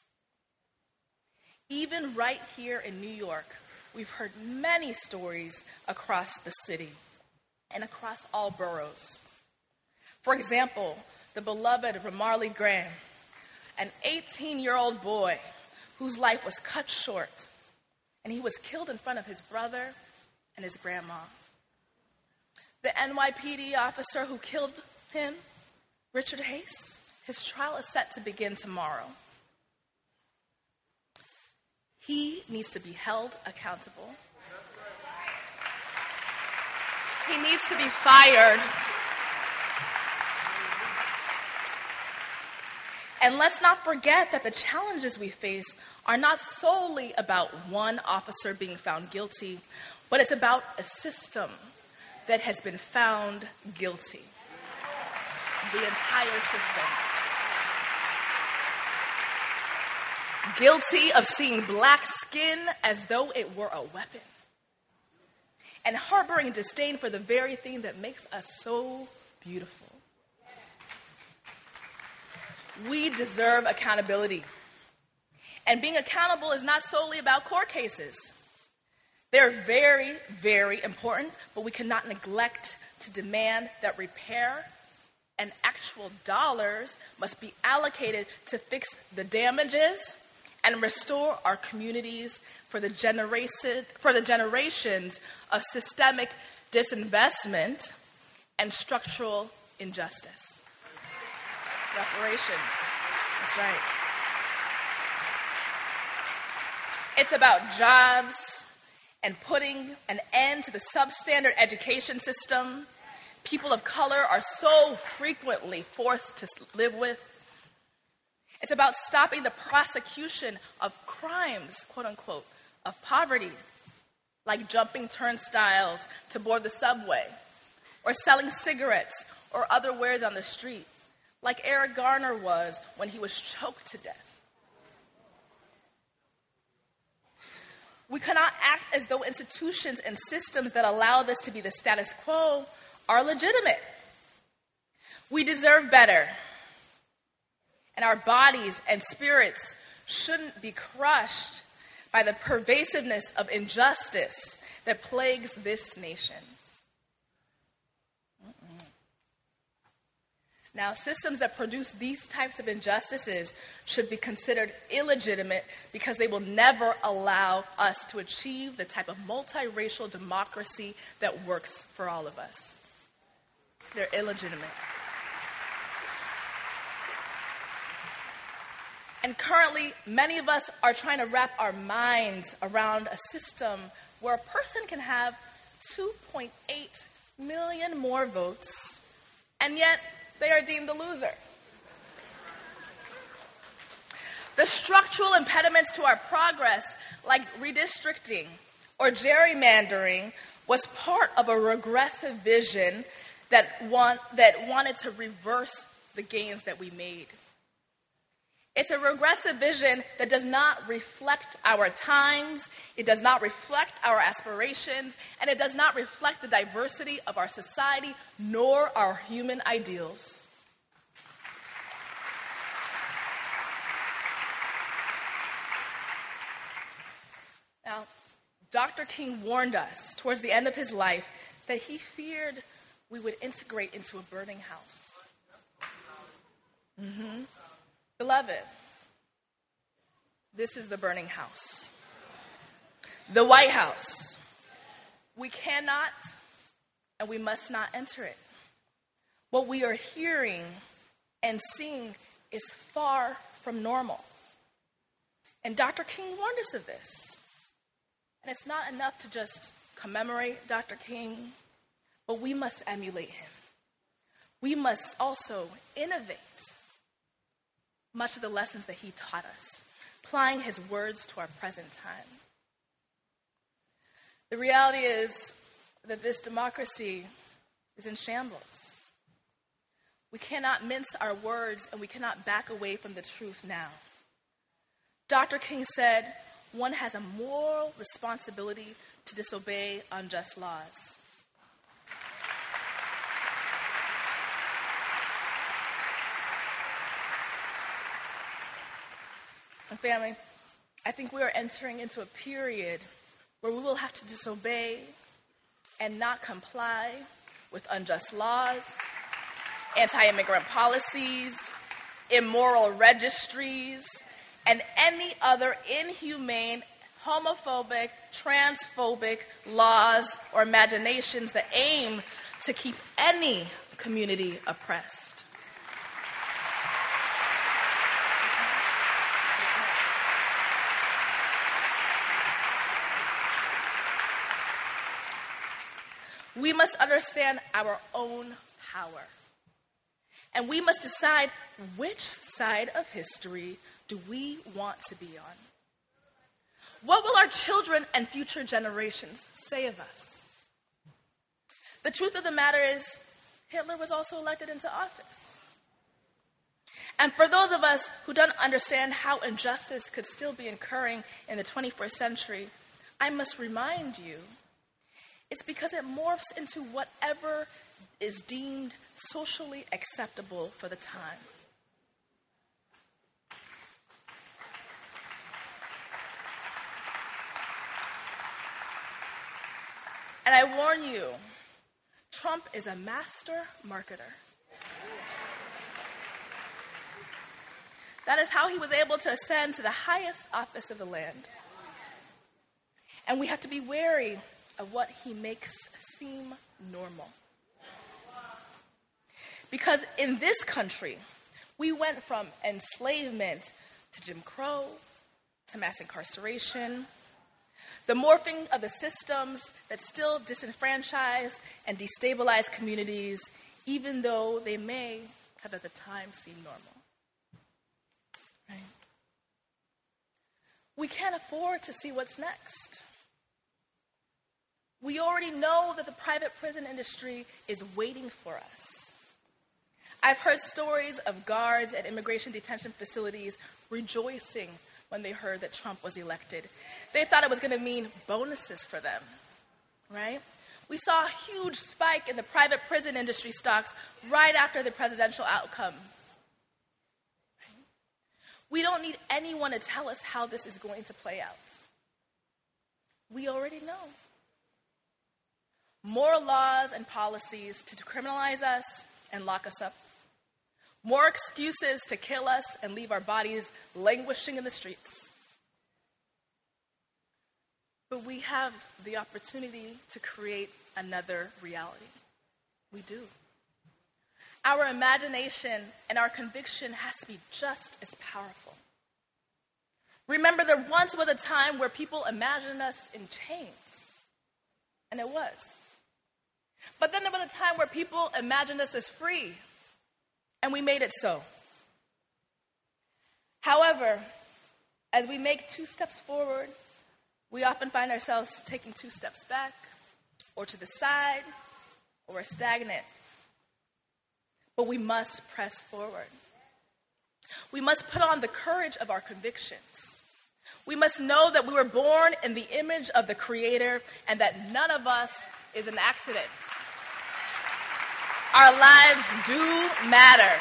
Even right here in New York, we've heard many stories across the city and across all boroughs. For example, the beloved Ramarley Graham, an 18-year-old boy whose life was cut short, and he was killed in front of his brother and his grandma. The NYPD officer who killed him, Richard Hayes, his trial is set to begin tomorrow. He needs to be held accountable. He needs to be fired. And let's not forget that the challenges we face are not solely about one officer being found guilty, but it's about a system that has been found guilty. The entire system. Guilty of seeing Black skin as though it were a weapon, and harboring disdain for the very thing that makes us so beautiful. We deserve accountability. And being accountable is not solely about court cases. They're very, very important, but we cannot neglect to demand that repair and actual dollars must be allocated to fix the damages and restore our communities for the generations of systemic disinvestment and structural injustice. Reparations. That's right. It's about jobs and putting an end to the substandard education system people of color are so frequently forced to live with. It's about stopping the prosecution of crimes, quote unquote, of poverty, like jumping turnstiles to board the subway, or selling cigarettes or other wares on the street, like Eric Garner was when he was choked to death. We cannot act as though institutions and systems that allow this to be the status quo are legitimate. We deserve better. And our bodies and spirits shouldn't be crushed by the pervasiveness of injustice that plagues this nation. Now, systems that produce these types of injustices should be considered illegitimate because they will never allow us to achieve the type of multiracial democracy that works for all of us. They're illegitimate. And currently, many of us are trying to wrap our minds around a system where a person can have 2.8 million more votes, and yet they are deemed the loser. The structural impediments to our progress, like redistricting or gerrymandering, was part of a regressive vision that wanted to reverse the gains that we made. It's a regressive vision that does not reflect our times, it does not reflect our aspirations, and it does not reflect the diversity of our society nor our human ideals. Now, Dr. King warned us towards the end of his life that he feared we would integrate into a burning house. Beloved, this is the burning house. The White House. We cannot and we must not enter it. What we are hearing and seeing is far from normal. And Dr. King warned us of this. And it's not enough to just commemorate Dr. King, but we must emulate him. We must also innovate much of the lessons that he taught us, applying his words to our present time. The reality is that this democracy is in shambles. We cannot mince our words and we cannot back away from the truth now. Dr. King said, one has a moral responsibility to disobey unjust laws. And family, I think we are entering into a period where we will have to disobey and not comply with unjust laws, anti-immigrant policies, immoral registries, and any other inhumane, homophobic, transphobic laws or imaginations that aim to keep any community oppressed. We must understand our own power. And we must decide which side of history do we want to be on. What will our children and future generations say of us? The truth of the matter is, Hitler was also elected into office. And for those of us who don't understand how injustice could still be occurring in the 21st century, I must remind you, it's because it morphs into whatever is deemed socially acceptable for the time. And I warn you, Trump is a master marketer. That is how he was able to ascend to the highest office of the land. And we have to be wary of what he makes seem normal. Because in this country, we went from enslavement to Jim Crow to mass incarceration, the morphing of the systems that still disenfranchise and destabilize communities, even though they may have at the time seemed normal. Right? We can't afford to see what's next. We already know that the private prison industry is waiting for us. I've heard stories of guards at immigration detention facilities rejoicing when they heard that Trump was elected. They thought it was going to mean bonuses for them, right? We saw a huge spike in the private prison industry stocks right after the presidential outcome. We don't need anyone to tell us how this is going to play out. We already know. More laws and policies to criminalize us and lock us up. more excuses to kill us and leave our bodies languishing in the streets. But we have the opportunity to create another reality. We do. Our imagination and our conviction has to be just as powerful. Remember, there once was a time where people imagined us in chains, and it was. But then there was a time where people imagined us as free, and we made it so. However, as we make 2 steps forward, we often find ourselves taking 2 steps back, or to the side, or we're stagnant. But we must press forward. We must put on the courage of our convictions. We must know that we were born in the image of the Creator and that none of us is an accident. Our lives do matter.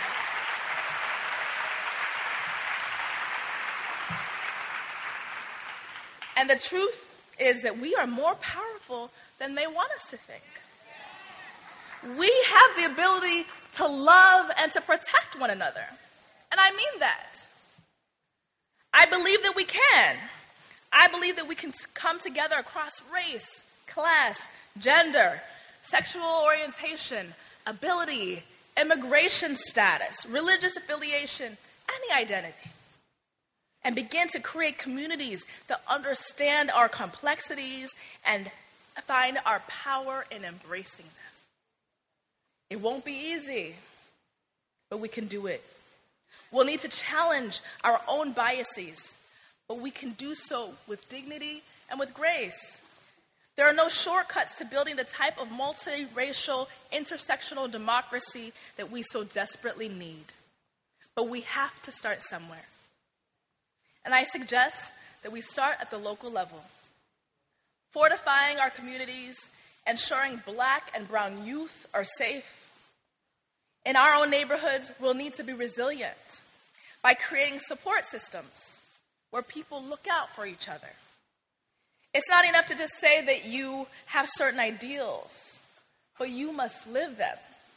And the truth is that we are more powerful than they want us to think. We have the ability to love and to protect one another. And I mean that. I believe that we can. I believe that we can come together across race, class, gender, sexual orientation, ability, immigration status, religious affiliation, any identity, and begin to create communities that understand our complexities and find our power in embracing them. It won't be easy, but we can do it. We'll need to challenge our own biases, but we can do so with dignity and with grace. There are no shortcuts to building the type of multiracial, intersectional democracy that we so desperately need. But we have to start somewhere. And I suggest that we start at the local level, fortifying our communities, ensuring Black and brown youth are safe. In our own neighborhoods, we'll need to be resilient by creating support systems where people look out for each other. It's not enough to just say that you have certain ideals, but you must live them.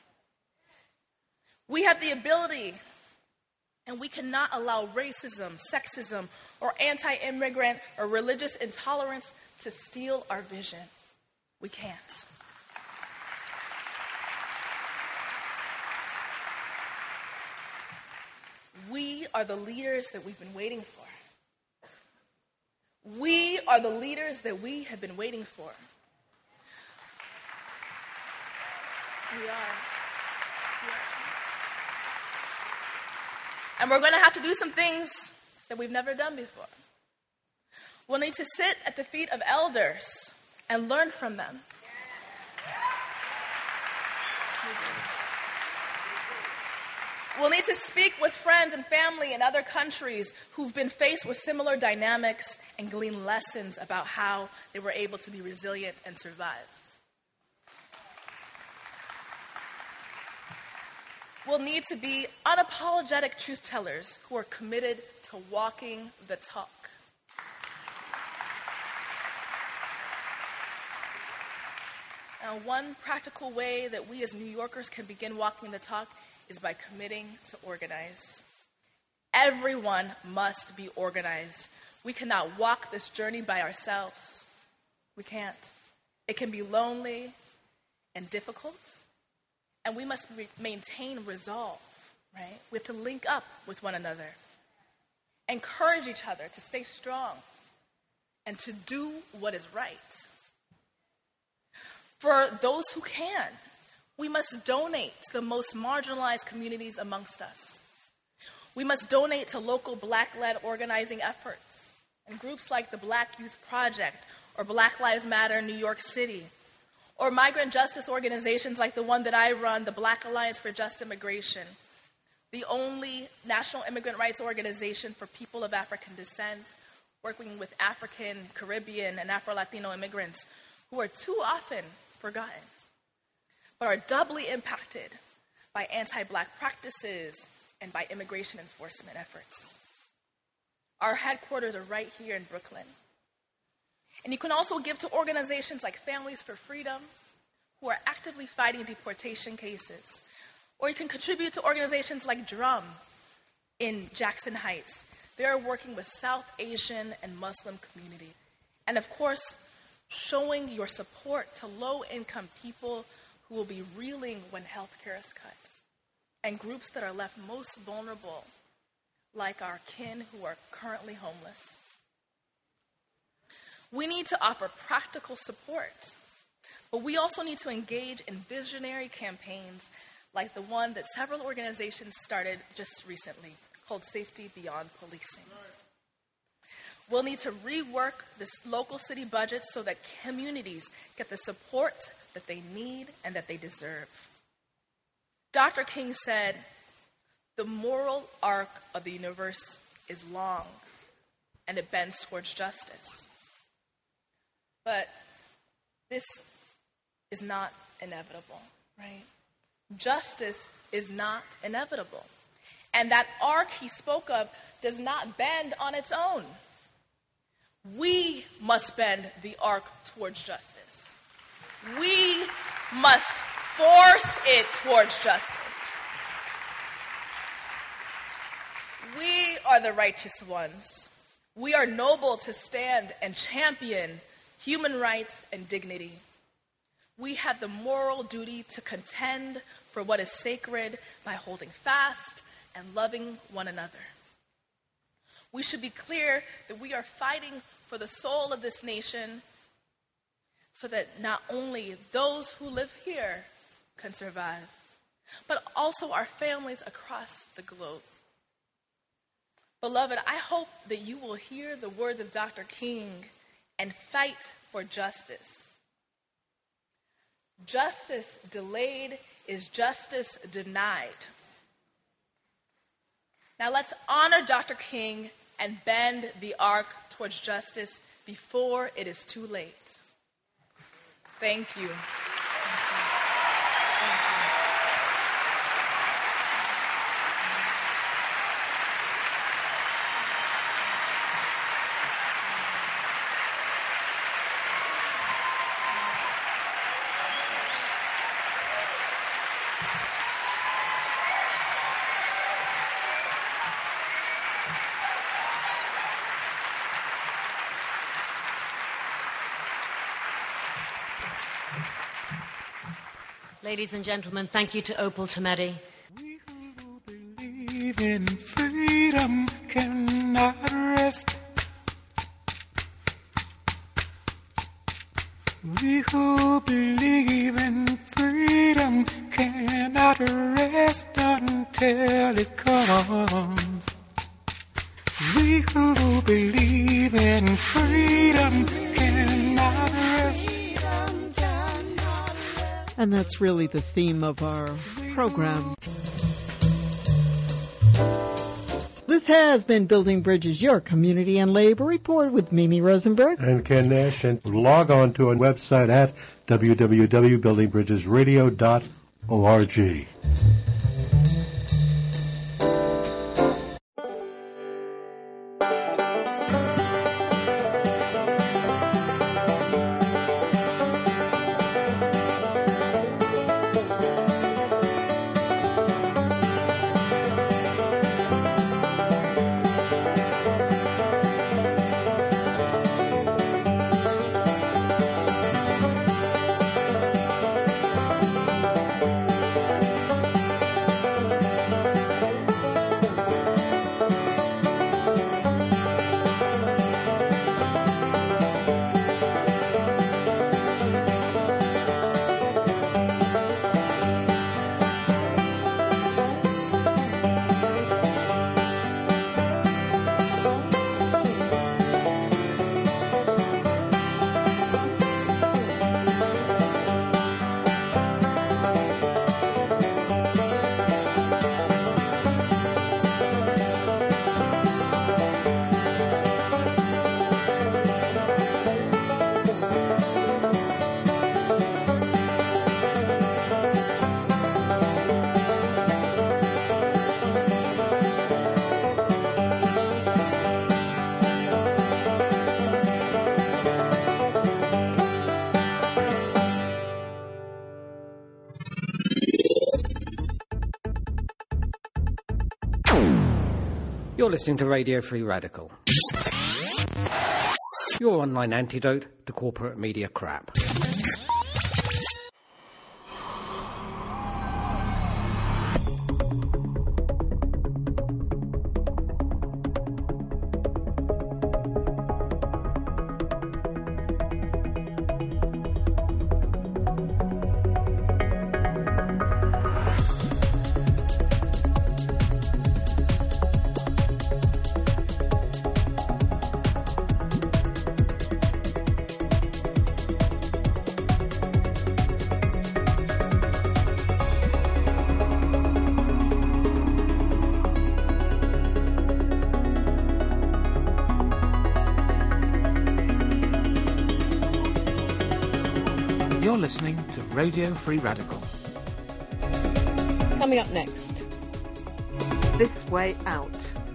We have the ability, and we cannot allow racism, sexism, or anti-immigrant or religious intolerance to steal our vision. We can't. We are the leaders that we've been waiting for. We are the leaders that we have been waiting for. We are. And we're going to have to do some things that we've never done before. We'll need to sit at the feet of elders and learn from them. We'll need to speak with friends and family in other countries who've been faced with similar dynamics and glean lessons about how they were able to be resilient and survive. We'll need to be unapologetic truth tellers who are committed to walking the talk. Now, one practical way that we as New Yorkers can begin walking the talk is by committing to organize. Everyone must be organized. We cannot walk this journey by ourselves. We can't. It can be lonely and difficult, and we must maintain resolve, right? We have to link up with one another, encourage each other to stay strong, and to do what is right. For those who can, we must donate to the most marginalized communities amongst us. We must donate to local Black-led organizing efforts and groups like the Black Youth Project or Black Lives Matter in New York City, or migrant justice organizations like the one that I run, the Black Alliance for Just Immigration, the only national immigrant rights organization for people of African descent, working with African, Caribbean, and Afro-Latino immigrants who are too often forgotten, but are doubly impacted by anti-Black practices and by immigration enforcement efforts. Our headquarters are right here in Brooklyn. And you can also give to organizations like Families for Freedom, who are actively fighting deportation cases, Or you can contribute to organizations like DRUM in Jackson Heights. They are working with South Asian and Muslim communities. And of course, showing your support to low-income people who will be reeling when health care is cut, and groups that are left most vulnerable, like our kin who are currently homeless. We need to offer practical support, but we also need to engage in visionary campaigns like the one that several organizations started just recently, called Safety Beyond Policing. We'll need to rework the local city budgets so that communities get the support that they need and that they deserve. Dr. King said, "The moral arc of the universe is long, and it bends towards justice." But this is not inevitable, right? Justice is not inevitable. And that arc he spoke of does not bend on its own. We must bend the arc towards justice. We must force it towards justice. We are the righteous ones. We are noble to stand and champion human rights and dignity. We have the moral duty to contend for what is sacred by holding fast and loving one another. We should be clear that we are fighting for the soul of this nation so that not only those who live here can survive, but also our families across the globe. Beloved, I hope that you will hear the words of Dr. King and fight for justice. Justice delayed is justice denied. Now let's honor Dr. King and bend the arc towards justice before it is too late. Thank you. Ladies and gentlemen, thank you to Opal Tometi. We who believe in freedom cannot rest. We who believe in freedom cannot rest until it comes. We who believe in freedom cannot rest. And that's really the theme of our program. This has been Building Bridges, your community and labor report with Mimi Rosenberg and Ken Nash. And log on to our website at www.buildingbridgesradio.org. You're listening to Radio Free Radical, your online antidote to corporate media crap. You're listening to Radio Free Radical. Coming up next, This Way Out.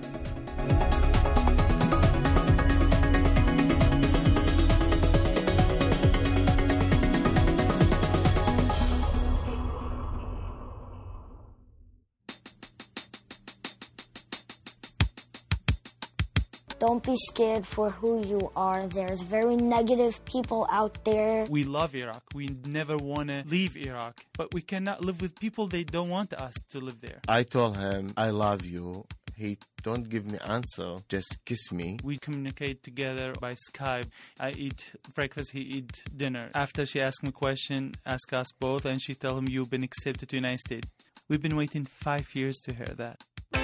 Don't be scared for who you are. There's very negative people out there. We love Iraq. We never want to leave Iraq. But we cannot live with people they don't want us to live there. I told him, I love you. He don't give me answer, just kiss me. We communicate together by Skype. I eat breakfast, he eat dinner. After she asked me a question, ask us both, and she tell him, you've been accepted to the United States. We've been waiting 5 years to hear that.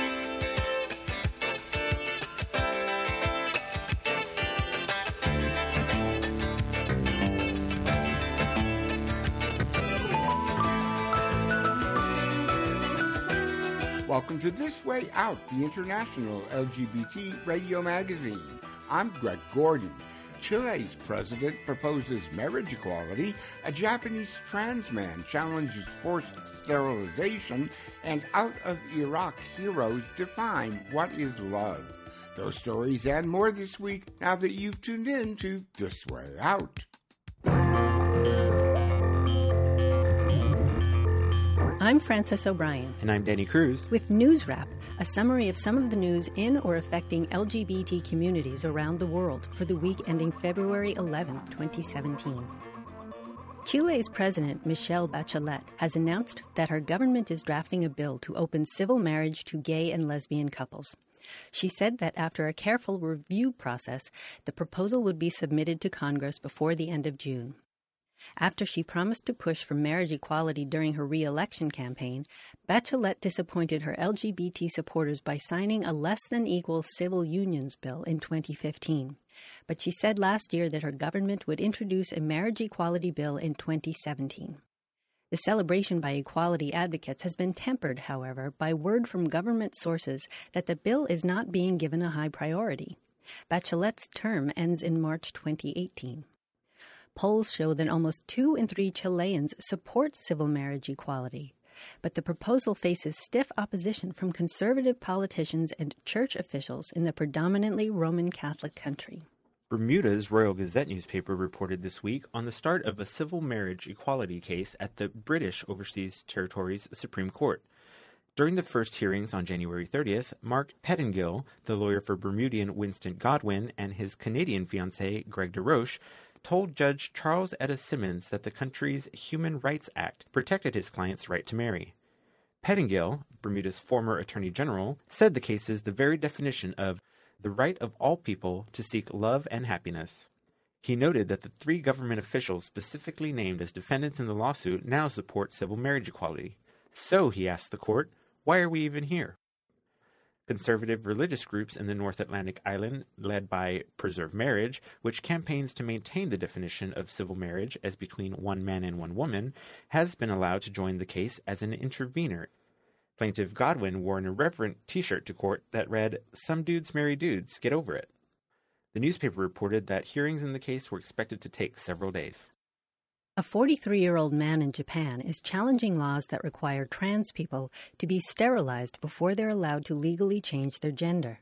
Welcome to This Way Out, the international LGBT radio magazine. I'm Greg Gordon. Chile's president proposes marriage equality, a Japanese trans man challenges forced sterilization, and out of Iraq heroes define what is love. Those stories and more this week now that you've tuned in to This Way Out. I'm Frances O'Brien. And I'm Danny Cruz. With News Wrap, a summary of some of the news in or affecting LGBT communities around the world for the week ending February 11, 2017. Chile's President, Michelle Bachelet, has announced that her government is drafting a bill to open civil marriage to gay and lesbian couples. She said that after a careful review process, the proposal would be submitted to Congress before the end of June. After she promised to push for marriage equality during her re-election campaign, Bachelet disappointed her LGBT supporters by signing a less-than-equal civil unions bill in 2015. But she said last year that her government would introduce a marriage equality bill in 2017. The celebration by equality advocates has been tempered, however, by word from government sources that the bill is not being given a high priority. Bachelet's term ends in March 2018. Polls show that almost 2 in 3 Chileans support civil marriage equality, but the proposal faces stiff opposition from conservative politicians and church officials in the predominantly Roman Catholic country. Bermuda's Royal Gazette newspaper reported this week on the start of a civil marriage equality case at the British Overseas Territories Supreme Court. During the first hearings on January 30th, Mark Pettingill, the lawyer for Bermudian Winston Godwin, and his Canadian fiancé, Greg DeRoche, told Judge Charles Etta Simmons that the country's Human Rights Act protected his client's right to marry. Pettingill, Bermuda's former Attorney General, said the case is the very definition of the right of all people to seek love and happiness. He noted that the 3 government officials specifically named as defendants in the lawsuit now support civil marriage equality. So, he asked the court, why are we even here? Conservative religious groups in the North Atlantic island, led by Preserve Marriage, which campaigns to maintain the definition of civil marriage as between one man and one woman, has been allowed to join the case as an intervener. Plaintiff Godwin wore an irreverent T-shirt to court that read, "Some dudes marry dudes, get over it." The newspaper reported that hearings in the case were expected to take several days. A 43-year-old man in Japan is challenging laws that require trans people to be sterilized before they're allowed to legally change their gender.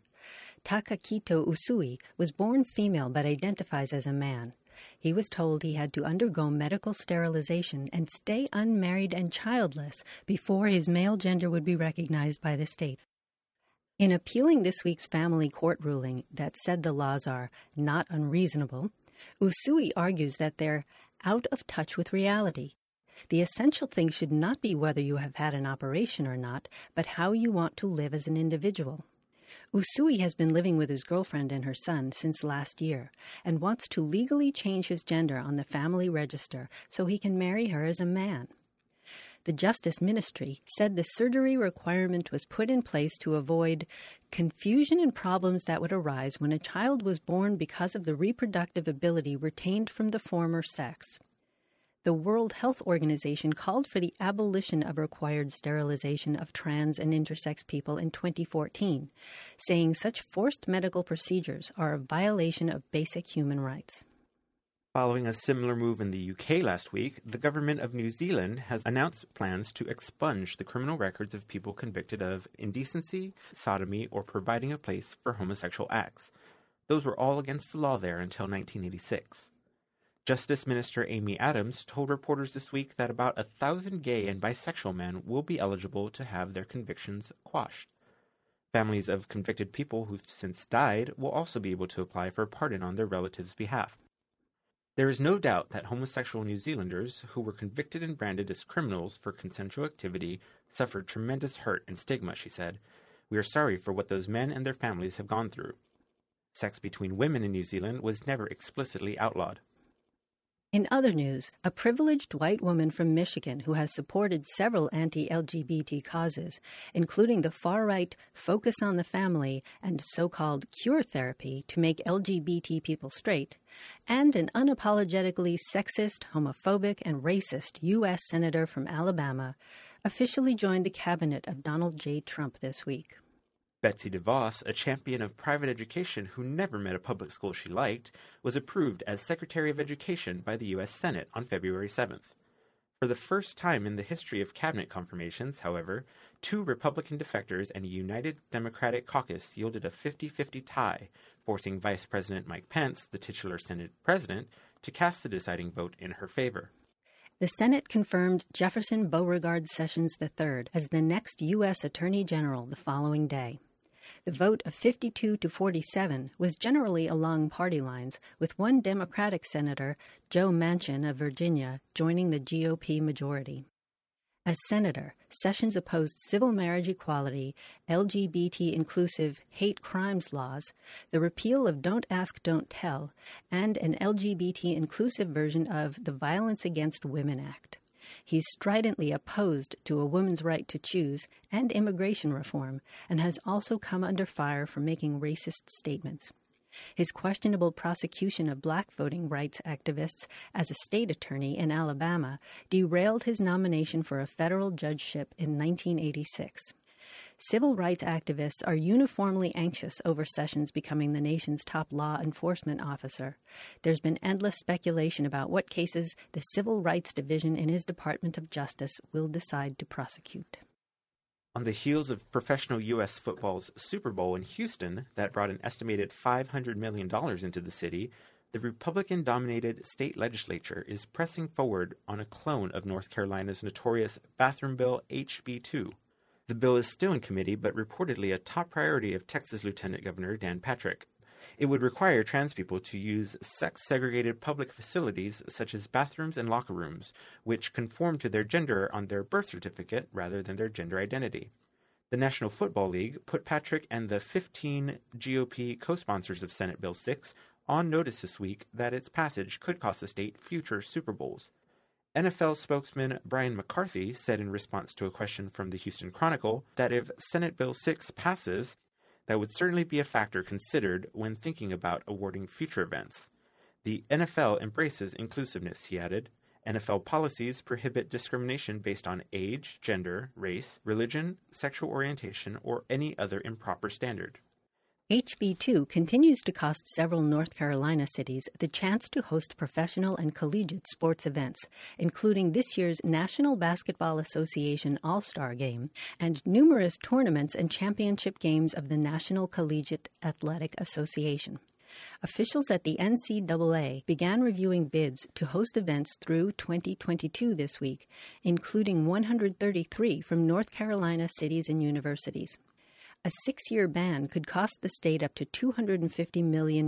Takakito Usui was born female but identifies as a man. He was told he had to undergo medical sterilization and stay unmarried and childless before his male gender would be recognized by the state. In appealing this week's family court ruling that said the laws are not unreasonable, Usui argues that they're out of touch with reality. The essential thing should not be whether you have had an operation or not, but how you want to live as an individual. Usui has been living with his girlfriend and her son since last year and wants to legally change his gender on the family register so he can marry her as a man. The Justice Ministry said the surgery requirement was put in place to avoid confusion and problems that would arise when a child was born because of the reproductive ability retained from the former sex. The World Health Organization called for the abolition of required sterilization of trans and intersex people in 2014, saying such forced medical procedures are a violation of basic human rights. Following a similar move in the UK last week, the government of New Zealand has announced plans to expunge the criminal records of people convicted of indecency, sodomy, or providing a place for homosexual acts. Those were all against the law there until 1986. Justice Minister Amy Adams told reporters this week that about 1,000 gay and bisexual men will be eligible to have their convictions quashed. Families of convicted people who've since died will also be able to apply for a pardon on their relatives' behalf. There is no doubt that homosexual New Zealanders who were convicted and branded as criminals for consensual activity suffered tremendous hurt and stigma, she said. We are sorry for what those men and their families have gone through. Sex between women in New Zealand was never explicitly outlawed. In other news, a privileged white woman from Michigan who has supported several anti-LGBT causes, including the far-right Focus on the Family and so-called cure therapy to make LGBT people straight, and an unapologetically sexist, homophobic, and racist U.S. Senator from Alabama, officially joined the cabinet of Donald J. Trump this week. Betsy DeVos, a champion of private education who never met a public school she liked, was approved as Secretary of Education by the U.S. Senate on February 7th. For the first time in the history of cabinet confirmations, however, 2 Republican defectors and a united Democratic caucus yielded a 50-50 tie, forcing Vice President Mike Pence, the titular Senate president, to cast the deciding vote in her favor. The Senate confirmed Jefferson Beauregard Sessions III as the next U.S. Attorney General the following day. The vote of 52 to 47 was generally along party lines, with one Democratic senator, Joe Manchin of Virginia, joining the GOP majority. As senator, Sessions opposed civil marriage equality, LGBT-inclusive hate crimes laws, the repeal of Don't Ask, Don't Tell, and an LGBT-inclusive version of the Violence Against Women Act. He's stridently opposed to a woman's right to choose and immigration reform, and has also come under fire for making racist statements. His questionable prosecution of black voting rights activists as a state attorney in Alabama derailed his nomination for a federal judgeship in 1986. Civil rights activists are uniformly anxious over Sessions becoming the nation's top law enforcement officer. There's been endless speculation about what cases the Civil Rights Division in his Department of Justice will decide to prosecute. On the heels of professional U.S. football's Super Bowl in Houston that brought an estimated $500 million into the city, the Republican-dominated state legislature is pressing forward on a clone of North Carolina's notorious bathroom bill HB 2. The bill is still in committee, but reportedly a top priority of Texas Lieutenant Governor Dan Patrick. It would require trans people to use sex-segregated public facilities such as bathrooms and locker rooms, which conform to their gender on their birth certificate rather than their gender identity. The National Football League put Patrick and the 15 GOP co-sponsors of Senate Bill 6 on notice this week that its passage could cost the state future Super Bowls. NFL spokesman Brian McCarthy said in response to a question from the Houston Chronicle that if Senate Bill 6 passes, that would certainly be a factor considered when thinking about awarding future events. The NFL embraces inclusiveness, he added. NFL policies prohibit discrimination based on age, gender, race, religion, sexual orientation, or any other improper standard. HB 2 continues to cost several North Carolina cities the chance to host professional and collegiate sports events, including this year's National Basketball Association All-Star Game and numerous tournaments and championship games of the National Collegiate Athletic Association. Officials at the NCAA began reviewing bids to host events through 2022 this week, including 133 from North Carolina cities and universities. A 6-year ban could cost the state up to $250 million.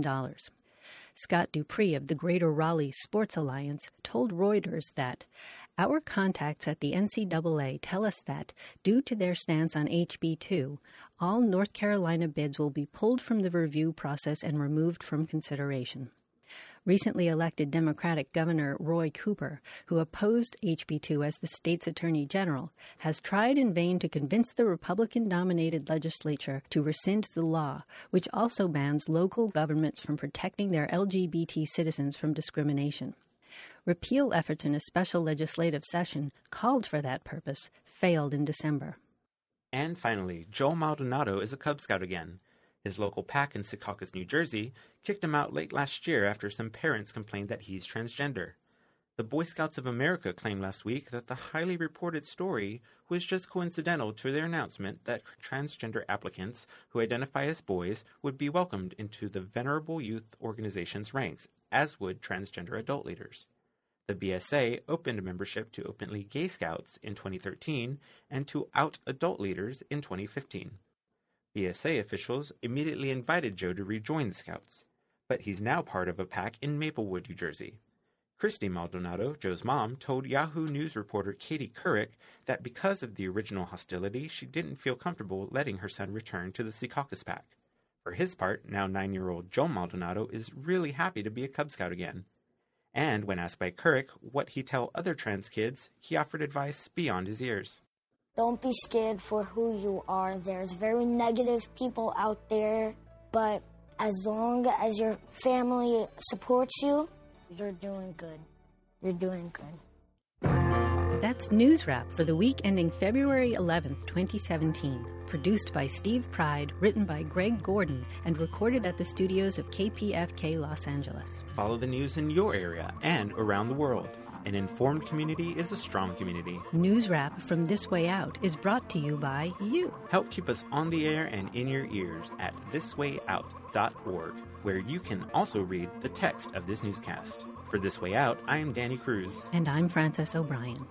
Scott Dupree of the Greater Raleigh Sports Alliance told Reuters that, "Our contacts at the NCAA tell us that, due to their stance on HB2, all North Carolina bids will be pulled from the review process and removed from consideration." Recently elected Democratic Governor Roy Cooper, who opposed HB2 as the state's attorney general, has tried in vain to convince the Republican-dominated legislature to rescind the law, which also bans local governments from protecting their LGBT citizens from discrimination. Repeal efforts in a special legislative session called for that purpose failed in December. And finally, Joel Maldonado is a Cub Scout again. His local pack in Secaucus, New Jersey, kicked him out late last year after some parents complained that he's transgender. The Boy Scouts of America claimed last week that the highly reported story was just coincidental to their announcement that transgender applicants who identify as boys would be welcomed into the venerable youth organization's ranks, as would transgender adult leaders. The BSA opened membership to openly gay scouts in 2013 and to out adult leaders in 2015. BSA officials immediately invited Joe to rejoin the Scouts, but he's now part of a pack in Maplewood, New Jersey. Christy Maldonado, Joe's mom, told Yahoo News reporter Katie Couric that because of the original hostility, she didn't feel comfortable letting her son return to the Secaucus pack. For his part, now 9-year-old Joe Maldonado is really happy to be a Cub Scout again. And when asked by Couric what he'd tell other trans kids, he offered advice beyond his ears. Don't be scared for who you are. There's very negative people out there, but as long as your family supports you, you're doing good. You're doing good. That's News Wrap for the week ending February 11th, 2017. Produced by Steve Pride, written by Greg Gordon, and recorded at the studios of KPFK Los Angeles. Follow the news in your area and around the world. An informed community is a strong community. News Wrap from This Way Out is brought to you by you. Help keep us on the air and in your ears at thiswayout.org, where you can also read the text of this newscast. For This Way Out, I am Danny Cruz. And I'm Frances O'Brien.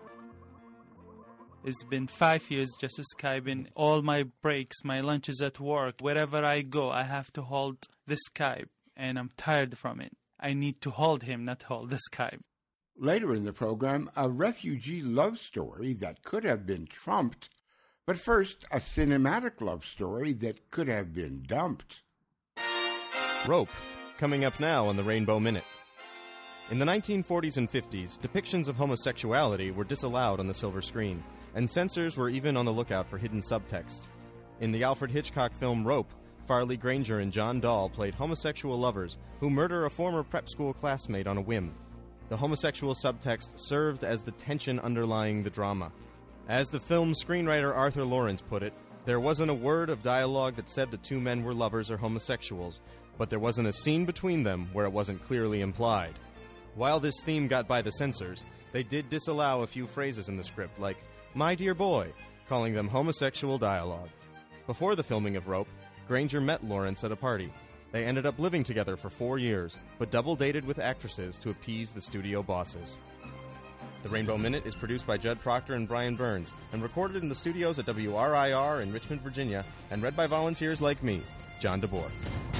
It's been 5 years just Skyping. All my breaks, my lunches at work, wherever I go, I have to hold the Skype, and I'm tired from it. I need to hold him, not hold the Skype. Later in the program, a refugee love story that could have been trumped. But first, a cinematic love story that could have been dumped. Rope, coming up now on the Rainbow Minute. In the 1940s and 50s, depictions of homosexuality were disallowed on the silver screen, and censors were even on the lookout for hidden subtext. In the Alfred Hitchcock film Rope, Farley Granger and John Dahl played homosexual lovers who murder a former prep school classmate on a whim. The homosexual subtext served as the tension underlying the drama. As the film's screenwriter Arthur Lawrence put it, there wasn't a word of dialogue that said the two men were lovers or homosexuals, but there wasn't a scene between them where it wasn't clearly implied. While this theme got by the censors, they did disallow a few phrases in the script, like, "My dear boy," calling them homosexual dialogue. Before the filming of Rope, Granger met Lawrence at a party. They ended up living together for 4 years, but double-dated with actresses to appease the studio bosses. The Rainbow Minute is produced by Judd Proctor and Brian Burns, and recorded in the studios at WRIR in Richmond, Virginia, and read by volunteers like me, John DeBoer.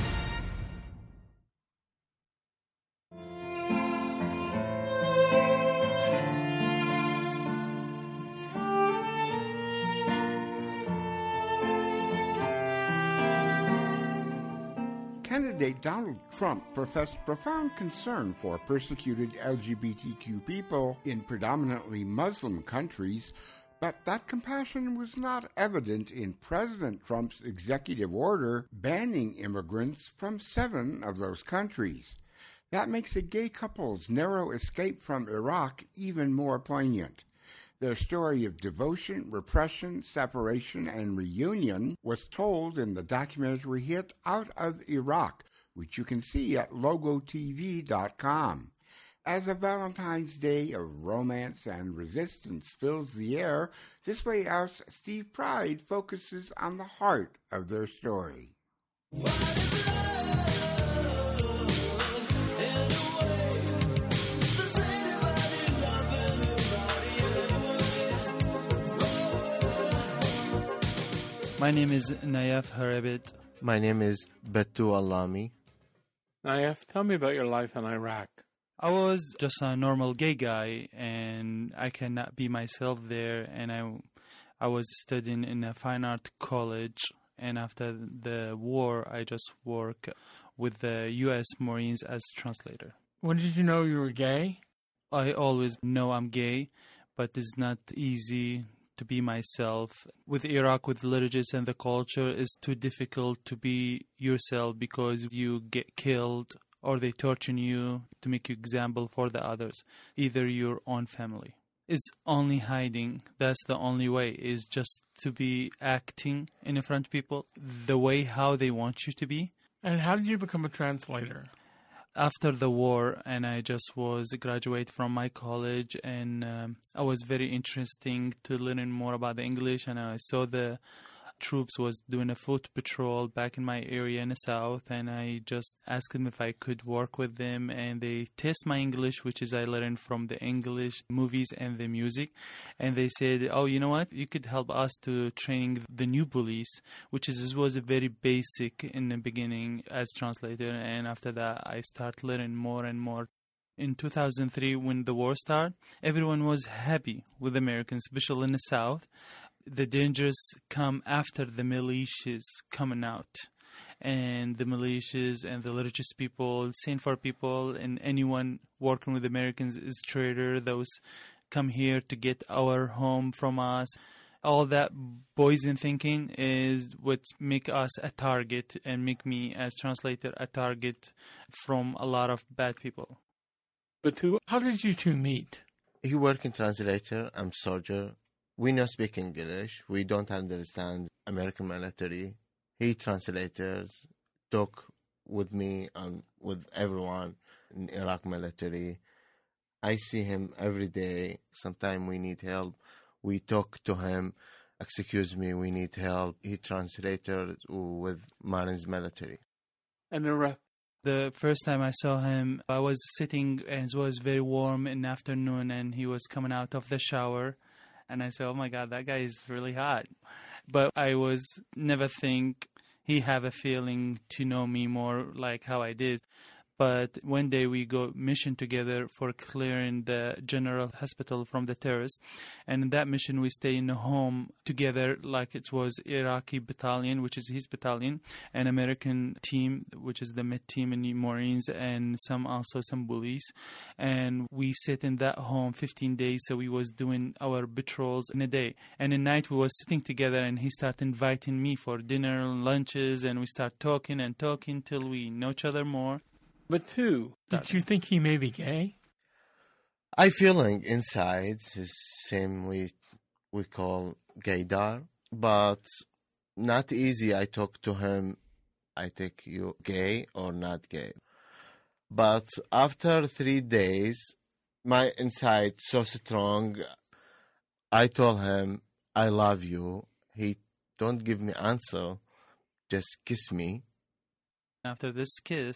Candidate Donald Trump professed profound concern for persecuted LGBTQ people in predominantly Muslim countries, but that compassion was not evident in President Trump's executive order banning immigrants from 7 of those countries. That makes a gay couple's narrow escape from Iraq even more poignant. Their story of devotion, repression, separation, and reunion was told in the documentary hit Out of Iraq, which you can see at logotv.com. As a Valentine's Day of romance and resistance fills the air, This Way Out's Steve Pride focuses on the heart of their story. My name is Nayef Harabit. My name is Batu Alami. Nayef, tell me about your life in Iraq. I was just a normal gay guy, and I cannot be myself there. And I was studying in a fine art college. And after the war, I just work with the U.S. Marines as translator. When did you know you were gay? I always know I'm gay, but it's not easy to be myself. With Iraq, with the religious and the culture, it's too difficult to be yourself because you get killed or they torture you to make you example for the others, either your own family. It's only hiding. That's the only way, is just to be acting in front of people the way how they want you to be. And how did you become a translator? After the war, and I just was graduate from my college, and I was very interesting to learn more about the English, and I saw the troops was doing a foot patrol back in my area in the south, and I just asked them if I could work with them, and they test my English, which is I learned from the English movies and the music, and they said, oh, you know what, you could help us to training the new police, which was a very basic in the beginning as translator, and after that I start learning more and more. In 2003, when the war started, everyone was happy with Americans, especially in the South. The dangers come after the militias coming out. And the militias and the religious people, Saint for people, and anyone working with Americans is traitor. Those come here to get our home from us. All that poison thinking is what make us a target and make me as translator a target from a lot of bad people. But how did you two meet? He working translator, I'm soldier. We not speak English. We don't understand American military. He translators, talk with me and with everyone in Iraq military. I see him every day. Sometimes we need help. We talk to him. Excuse me, we need help. He translator with Marines military. And the first time I saw him, I was sitting and it was very warm in the afternoon, and he was coming out of the shower. And I said, oh my God, that guy is really hot. But I was never think he have a feeling to know me more like how I did. But one day we go mission together for clearing the general hospital from the terrorists. And in that mission, we stay in a home together like it was Iraqi battalion, which is his battalion, an American team, which is the Met team in the Marines, and some police. And we sit in that home 15 days. So we was doing our patrols in a day. And at night we was sitting together, and he started inviting me for dinner and lunches. And we start talking till we know each other more. But did you think he may be gay? I feeling inside is same we call gaydar, but not easy. I talk to him. I think you gay or not gay. But after 3 days, my inside so strong. I told him I love you. He don't give me answer. Just kiss me. After this kiss,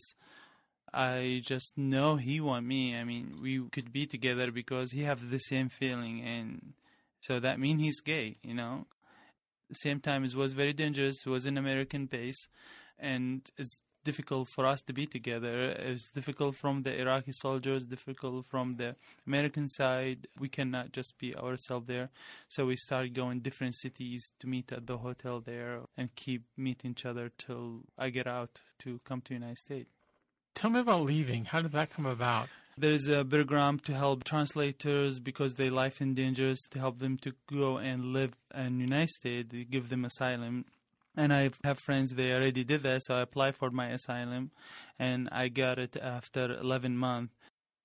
I just know he want me. I mean, we could be together because he have the same feeling, and so that means he's gay, you know. At the same time, it was very dangerous. It was an American base, and it's difficult for us to be together. It's difficult from the Iraqi soldiers, difficult from the American side. We cannot just be ourselves there. So we started going different cities to meet at the hotel there and keep meeting each other till I get out to come to the United States. Tell me about leaving. How did that come about? There's a program to help translators because their life in danger, to help them to go and live in the United States, they give them asylum. And I have friends, they already did that, so I applied for my asylum, and I got it after 11 months.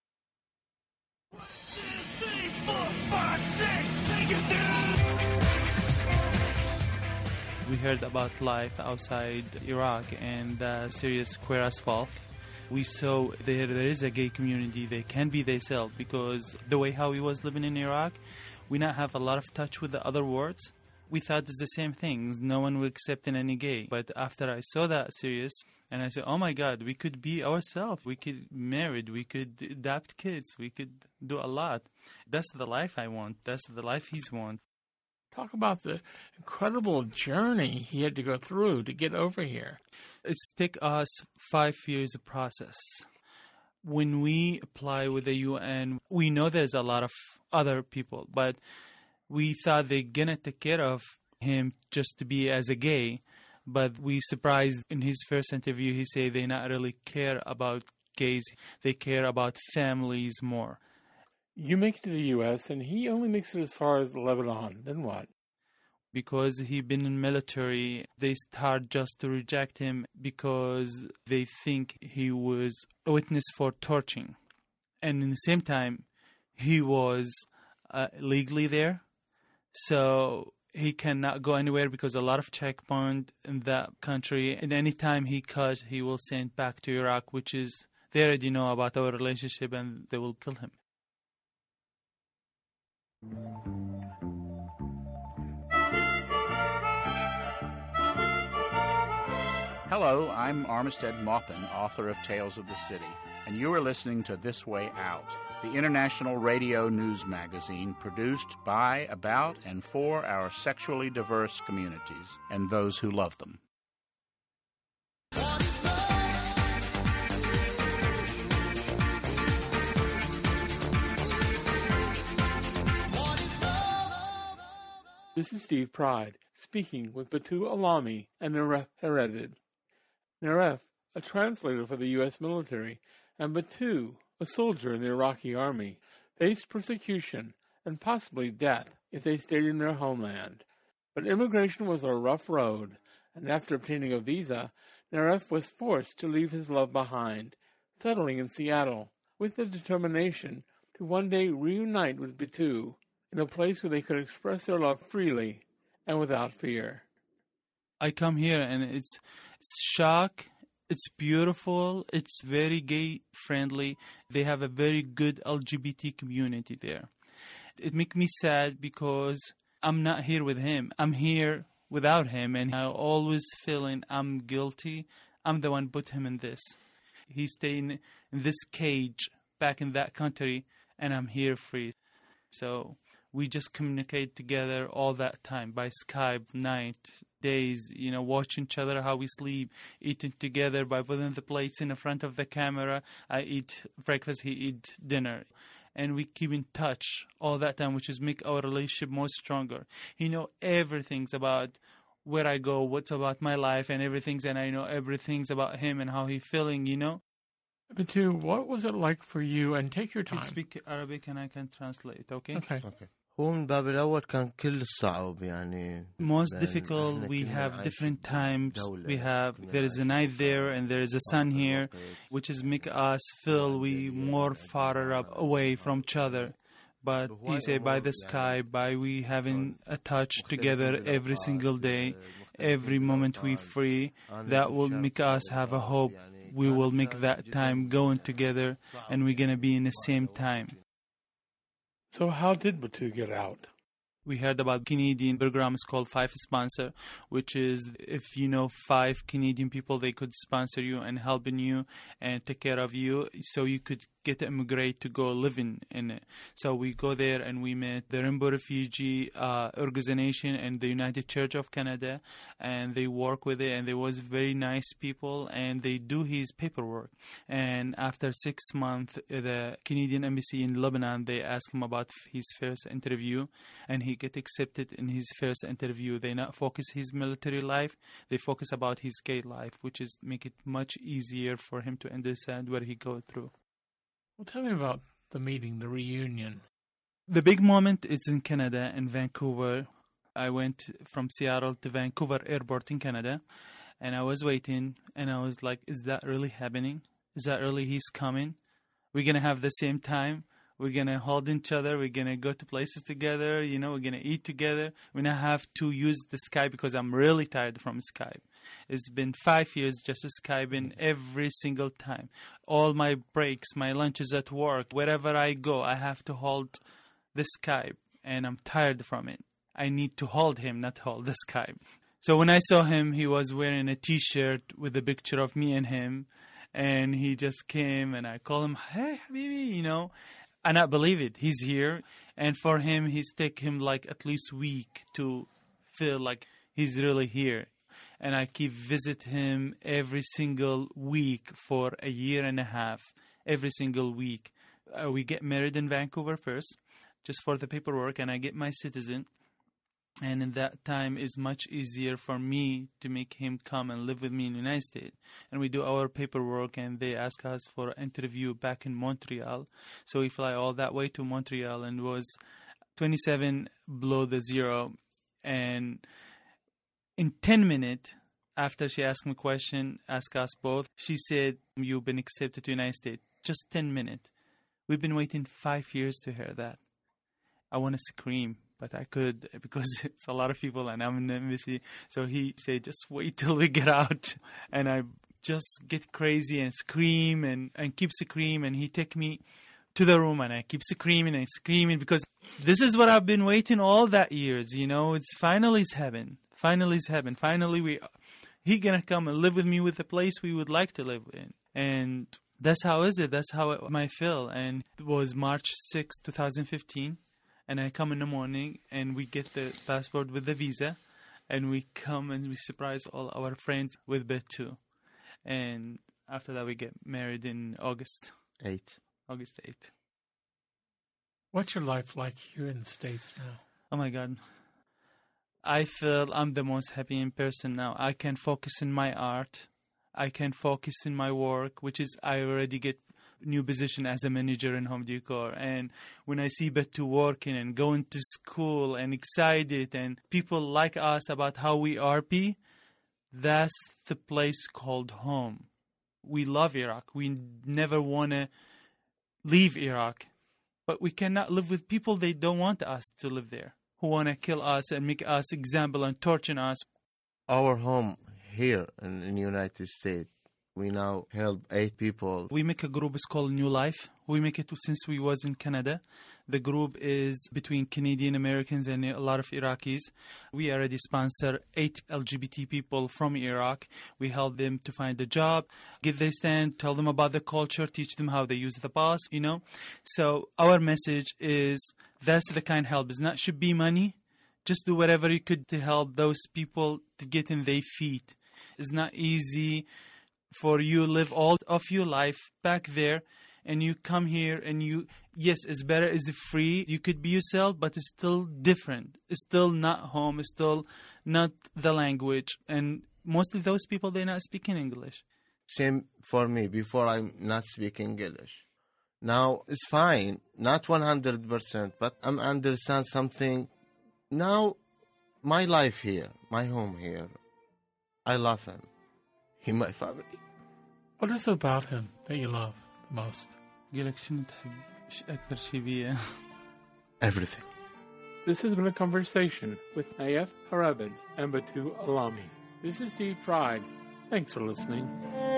We heard about life outside Iraq and the serious queer as folk. We saw there is a gay community. They can be themselves because the way how we was living in Iraq, we not have a lot of touch with the other words. We thought it's the same things. No one would accept any gay. But after I saw that serious, and I said, oh my God, we could be ourselves. We could marry. We could adopt kids. We could do a lot. That's the life I want. That's the life he's want. Talk about the incredible journey he had to go through to get over here. It's taken us 5 years of process. When we apply with the UN, we know there's a lot of other people, but we thought they're going to take care of him just to be as a gay. But we surprised in his first interview, he said they not really care about gays. They care about families more. You make it to the U.S., and he only makes it as far as Lebanon. Then what? Because he been in military, they start just to reject him because they think he was a witness for torturing. And in the same time, he was legally there. So he cannot go anywhere because a lot of checkpoint in that country. And any time he cuts, he will send back to Iraq, which is, they already know about our relationship and they will kill him. Hello, I'm Armistead Maupin, author of Tales of the City, and you are listening to This Way Out, the international radio news magazine produced by, about, and for our sexually diverse communities and those who love them. This is Steve Pride, speaking with Batu Alami and Naref Heredid. Naref, a translator for the U.S. military, and Batu, a soldier in the Iraqi army, faced persecution and possibly death if they stayed in their homeland. But immigration was a rough road, and after obtaining a visa, Naref was forced to leave his love behind, settling in Seattle, with the determination to one day reunite with Batu in a place where they could express their love freely and without fear. I come here and it's shock, it's beautiful, it's very gay friendly. They have a very good LGBT community there. It makes me sad because I'm not here with him. I'm here without him, and I always feeling I'm guilty. I'm the one put him in this. He's staying in this cage back in that country, and I'm here free. So we just communicate together all that time by Skype, night, days, watching each other, how we sleep, eating together by putting the plates in the front of the camera. I eat breakfast, he eat dinner. And we keep in touch all that time, which is make our relationship more stronger. He know everything about where I go, what's about my life and everything, and I know everything about him and how he feeling, Batu, what was it like for you? And take your time. I speak Arabic and I can translate, okay? Okay. هو من باب الأول كان كل الصعب يعني. Most difficult, we have different times. There is a night there and there is a sun here, which is make us feel we more farther up away from each other. But he say by the sky, by we having a touch together every single day, every moment we free, that will make us have a hope. We will make that time going together and we're going to be in the same time. So how did Batu get out? We heard about Canadian program is called Five Sponsor, which is if 5 Canadian people, they could sponsor you and helping you and take care of you so you could get to immigrate to go living in it. So we go there and we met the Rainbow Refugee Organization and the United Church of Canada, and they work with it, and they was very nice people, and they do his paperwork. And after 6 months, the Canadian Embassy in Lebanon, they asked him about his first interview, and he get accepted in his first interview. They not focus his military life, they focus about his gay life, which is make it much easier for him to understand what he go through. Well, tell me about the meeting, the reunion. The big moment is in Canada, in Vancouver. I went from Seattle to Vancouver Airport in Canada, and I was waiting, and I was like, is that really happening? Is that really he's coming? We're going to have the same time? We're going to hold each other. We're going to go to places together. We're going to eat together. We're going to have to use the Skype because I'm really tired from Skype. It's been 5 years just Skyping every single time. All my breaks, my lunches at work, wherever I go, I have to hold the Skype, and I'm tired from it. I need to hold him, not hold the Skype. So when I saw him, he was wearing a T-shirt with a picture of me and him, and he just came, and I called him, hey, Habibi, I not believe it. He's here, And for him, he's take him like at least a week to feel like he's really here. And I keep visit him every single week for a year and a half, every single week. We get married in Vancouver first, just for the paperwork, and I get my citizen. And in that time, it's much easier for me to make him come and live with me in the United States. And we do our paperwork, and they ask us for an interview back in Montreal. So we fly all that way to Montreal, and it was 27 below the zero. And in 10 minutes, after she asked me a question, asked us both, she said, "You've been accepted to the United States." Just 10 minutes. We've been waiting 5 years to hear that. I want to scream, but I could because it's a lot of people and I'm in the embassy. So he said, "Just wait till we get out." And I just get crazy and scream and keep screaming. And he take me to the room and I keep screaming and screaming because this is what I've been waiting all that years. You know, it's finally it's heaven. Finally it's heaven. Finally he gonna come and live with me with the place we would like to live in. And that's how is it. That's how it might feel. And it was March 6, 2015. And I come in the morning, and we get the passport with the visa, and we come and we surprise all our friends with bed too. And after that, we get married in August 8th. What's your life like here in the States now? Oh my God. I feel I'm the most happy in person now. I can focus in my art. I can focus in my work, which is I already get new position as a manager in home decor. And when I see Betu working and going to school and excited and people like us about how we RP, that's the place called home. We love Iraq. We never want to leave Iraq. But we cannot live with people they don't want us to live there, who want to kill us and make us example and torture us. Our home here in the United States, we now help 8 people. We make a group, it's called New Life. We make it since we was in Canada. The group is between Canadian Americans and a lot of Iraqis. We already sponsor 8 LGBT people from Iraq. We help them to find a job, get their stand, tell them about the culture, teach them how they use the bus, you know. So our message is that's the kind of help. It's not should be money. Just do whatever you could to help those people to get in their feet. It's not easy for you live all of your life back there and you come here and yes, it's better, it's free, you could be yourself, but it's still different. It's still not home, it's still not the language. And mostly those people, they're not speaking English. Same for me. Before I'm not speaking English. Now it's fine, not 100%, but I understand something. Now my life here, my home here, I love him. He's my family. What is it about him that you love the most? Everything. This has been a conversation with Nayef Harabed and Betu Alami. This is Steve Pride. Thanks for listening.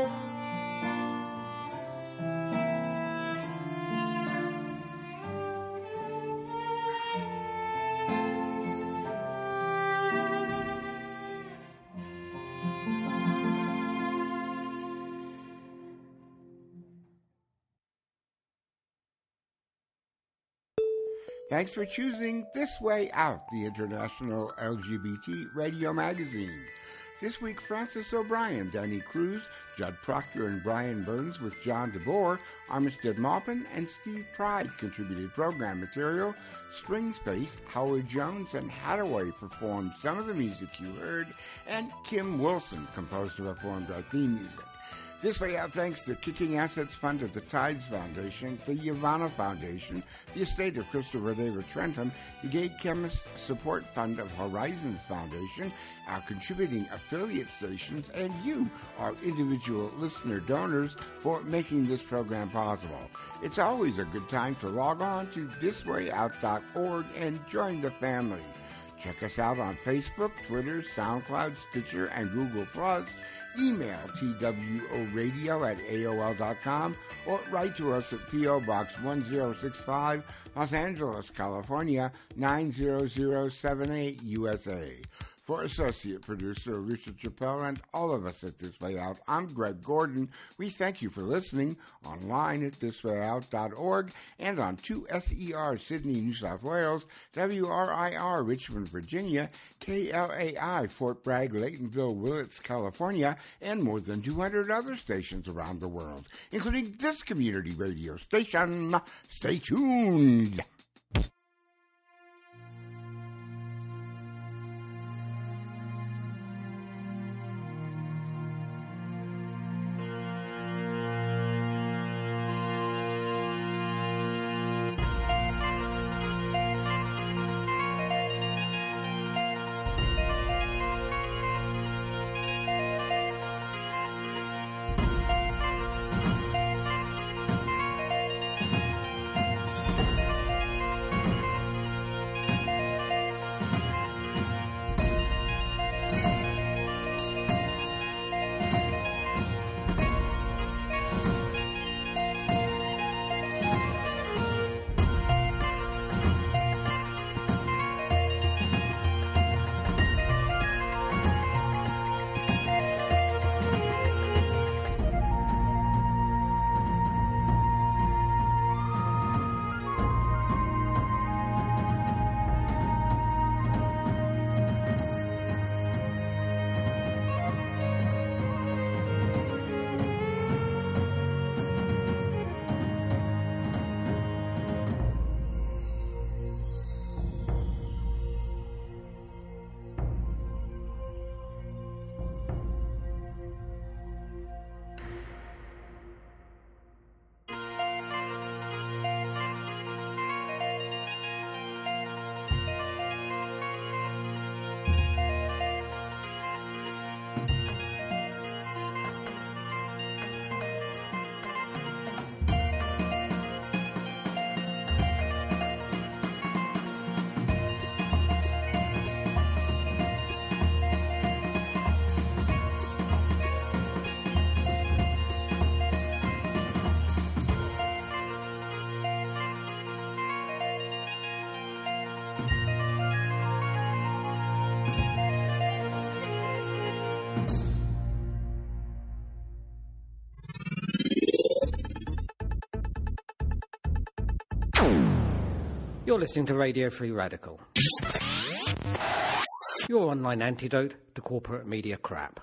Thanks for choosing This Way Out, the international LGBT radio magazine. This week, Francis O'Brien, Danny Cruz, Judd Proctor, and Brian Burns with John DeBoer, Armistead Maupin, and Steve Pride contributed program material. String Space, Howard Jones, and Hathaway performed some of the music you heard, and Kim Wilson composed and performed our theme music. This Way Out thanks the Kicking Assets Fund of the Tides Foundation, the Yavana Foundation, the estate of Christopher David Trentham, the Gay Chemist Support Fund of Horizons Foundation, our contributing affiliate stations, and you, our individual listener donors, for making this program possible. It's always a good time to log on to thiswayout.org and join the family. Check us out on Facebook, Twitter, SoundCloud, Stitcher, and Google+. email tworadio@aol.com or write to us at P.O. Box 1065, Los Angeles, California, 90078, USA. For Associate Producer Alicia Chappelle and all of us at This Way Out, I'm Greg Gordon. We thank you for listening online at thiswayout.org and on 2SER Sydney, New South Wales, WRIR Richmond, Virginia, KLAI Fort Bragg, Laytonville, Willits, California, and more than 200 other stations around the world, including this community radio station. Stay tuned. You're listening to Radio Free Radical, your online antidote to corporate media crap.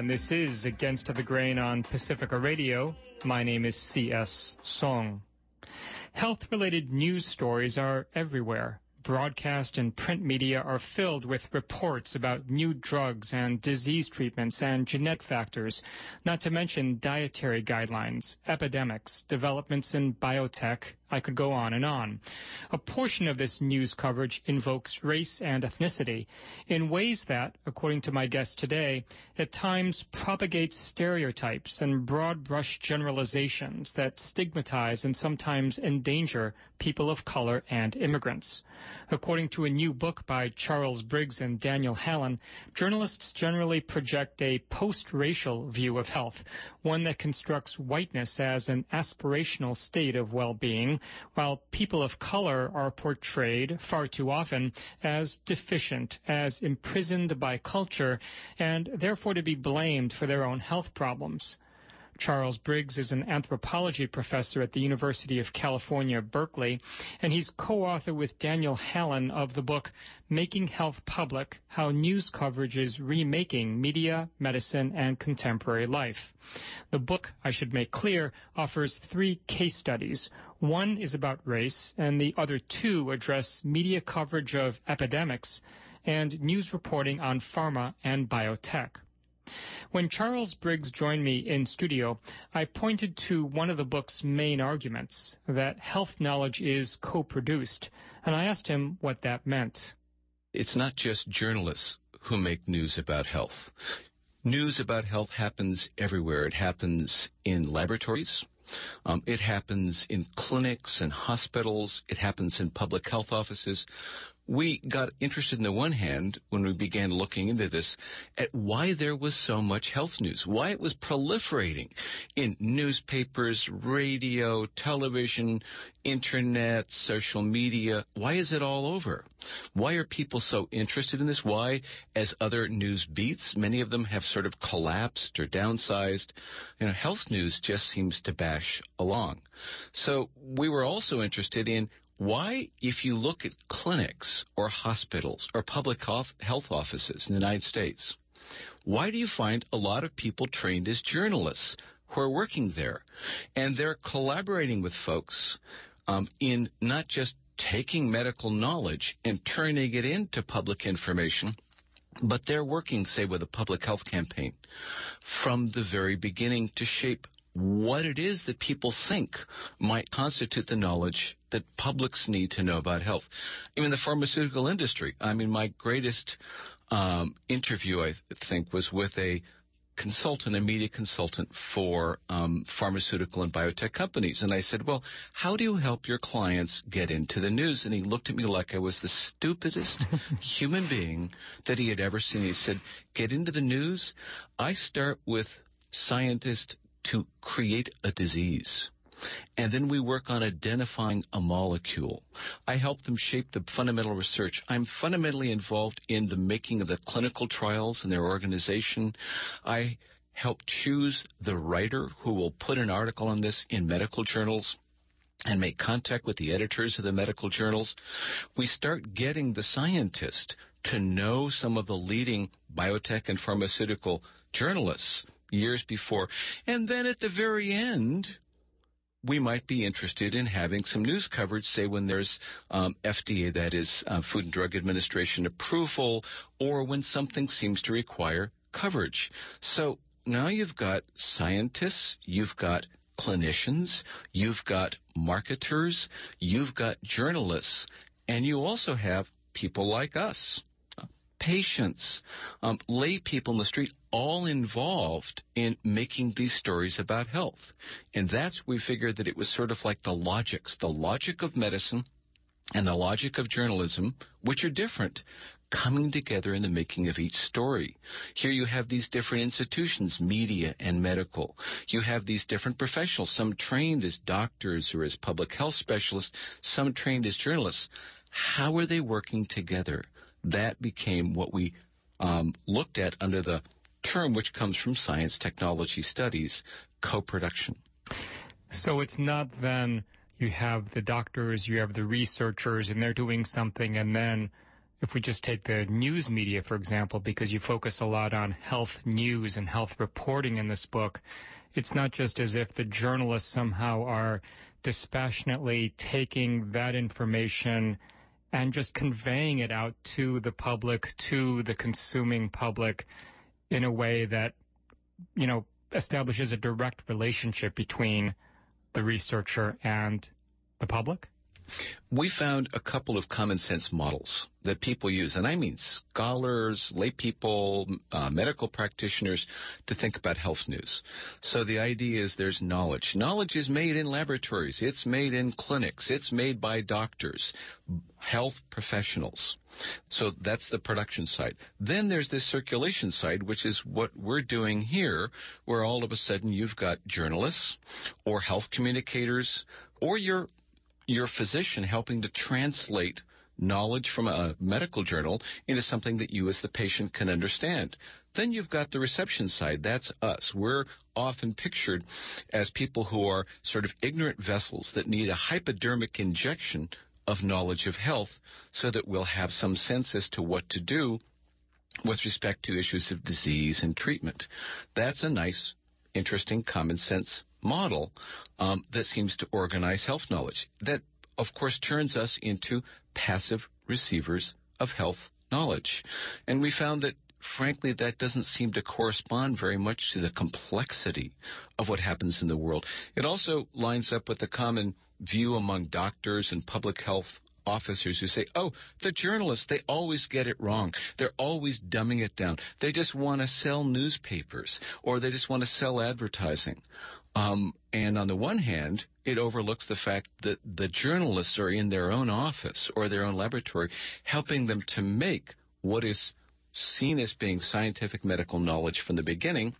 and this is Against the Grain on Pacifica Radio. My name is C.S. Song. Health-related news stories are everywhere. Broadcast and print media are filled with reports about new drugs and disease treatments and genetic factors, not to mention dietary guidelines, epidemics, developments in biotech. I could go on and on. A portion of this news coverage invokes race and ethnicity in ways that, according to my guest today, at times propagates stereotypes and broad-brush generalizations that stigmatize and sometimes endanger people of color and immigrants. According to a new book by Charles Briggs and Daniel Hallen, journalists generally project a post-racial view of health, one that constructs whiteness as an aspirational state of well-being, while people of color are portrayed far too often as deficient, as imprisoned by culture, and therefore to be blamed for their own health problems. Charles Briggs is an anthropology professor at the University of California, Berkeley, and he's co-author with Daniel Hallen of the book Making Health Public: How News Coverage is Remaking Media, Medicine, and Contemporary Life. The book, I should make clear, offers 3 case studies. One is about race, and the other 2 address media coverage of epidemics and news reporting on pharma and biotech. When Charles Briggs joined me in studio, I pointed to one of the book's main arguments, that health knowledge is co-produced, and I asked him what that meant. It's not just journalists who make news about health. News about health happens everywhere. It happens in laboratories. It happens in clinics and hospitals. It happens in public health offices. We got interested, on the one hand, when we began looking into this, at why there was so much health news, why it was proliferating in newspapers, radio, television, internet, social media. Why is it all over? Why are people so interested in this? Why, as other news beats, many of them have sort of collapsed or downsized. Health news just seems to bash along. So we were also interested in why, if you look at clinics or hospitals or public health offices in the United States, why do you find a lot of people trained as journalists who are working there? And they're collaborating with folks in not just taking medical knowledge and turning it into public information, but they're working, say, with a public health campaign from the very beginning to shape what it is that people think might constitute the knowledge that publics need to know about health. In the pharmaceutical industry, my greatest interview, I think, was with a media consultant for pharmaceutical and biotech companies. And I said, well, how do you help your clients get into the news? And he looked at me like I was the stupidest human being that he had ever seen. He said, get into the news? I start with scientists to create a disease. And then we work on identifying a molecule. I help them shape the fundamental research. I'm fundamentally involved in the making of the clinical trials in their organization. I help choose the writer who will put an article on this in medical journals and make contact with the editors of the medical journals. We start getting the scientist to know some of the leading biotech and pharmaceutical journalists years before. And then at the very end, we might be interested in having some news coverage, say when there's FDA, that is Food and Drug Administration approval, or when something seems to require coverage. So now you've got scientists, you've got clinicians, you've got marketers, you've got journalists, and you also have people like us, patients, lay people in the street, all involved in making these stories about health. And we figured that it was sort of like the logic of medicine and the logic of journalism, which are different, coming together in the making of each story. Here you have these different institutions, media and medical. You have these different professionals, some trained as doctors or as public health specialists, some trained as journalists. How are they working together? That became what we looked at under the term which comes from science technology studies, co-production. So it's not then you have the doctors, you have the researchers, and they're doing something, and then if we just take the news media, for example, because you focus a lot on health news and health reporting in this book, it's not just as if the journalists somehow are dispassionately taking that information and just conveying it out to the public, to the consuming public, in a way that, you know, establishes a direct relationship between the researcher and the public? We found a couple of common sense models that people use, and I mean scholars, lay people, medical practitioners, to think about health news. So the idea is there's knowledge. Knowledge is made in laboratories. It's made in clinics. It's made by doctors, health professionals. So that's the production side. Then there's this circulation side, which is what we're doing here, where all of a sudden you've got journalists or health communicators or your physician helping to translate knowledge from a medical journal into something that you as the patient can understand. Then you've got the reception side. That's us. We're often pictured as people who are sort of ignorant vessels that need a hypodermic injection of knowledge of health so that we'll have some sense as to what to do with respect to issues of disease and treatment. That's a nice, interesting, common sense model that seems to organize health knowledge. That, of course, turns us into passive receivers of health knowledge. And we found that, frankly, that doesn't seem to correspond very much to the complexity of what happens in the world. It also lines up with the common view among doctors and public health officers who say, oh, the journalists, they always get it wrong. They're always dumbing it down. They just want to sell newspapers, or they just want to sell advertising. And on the one hand, it overlooks the fact that the journalists are in their own office or their own laboratory helping them to make what is seen as being scientific medical knowledge from the beginning.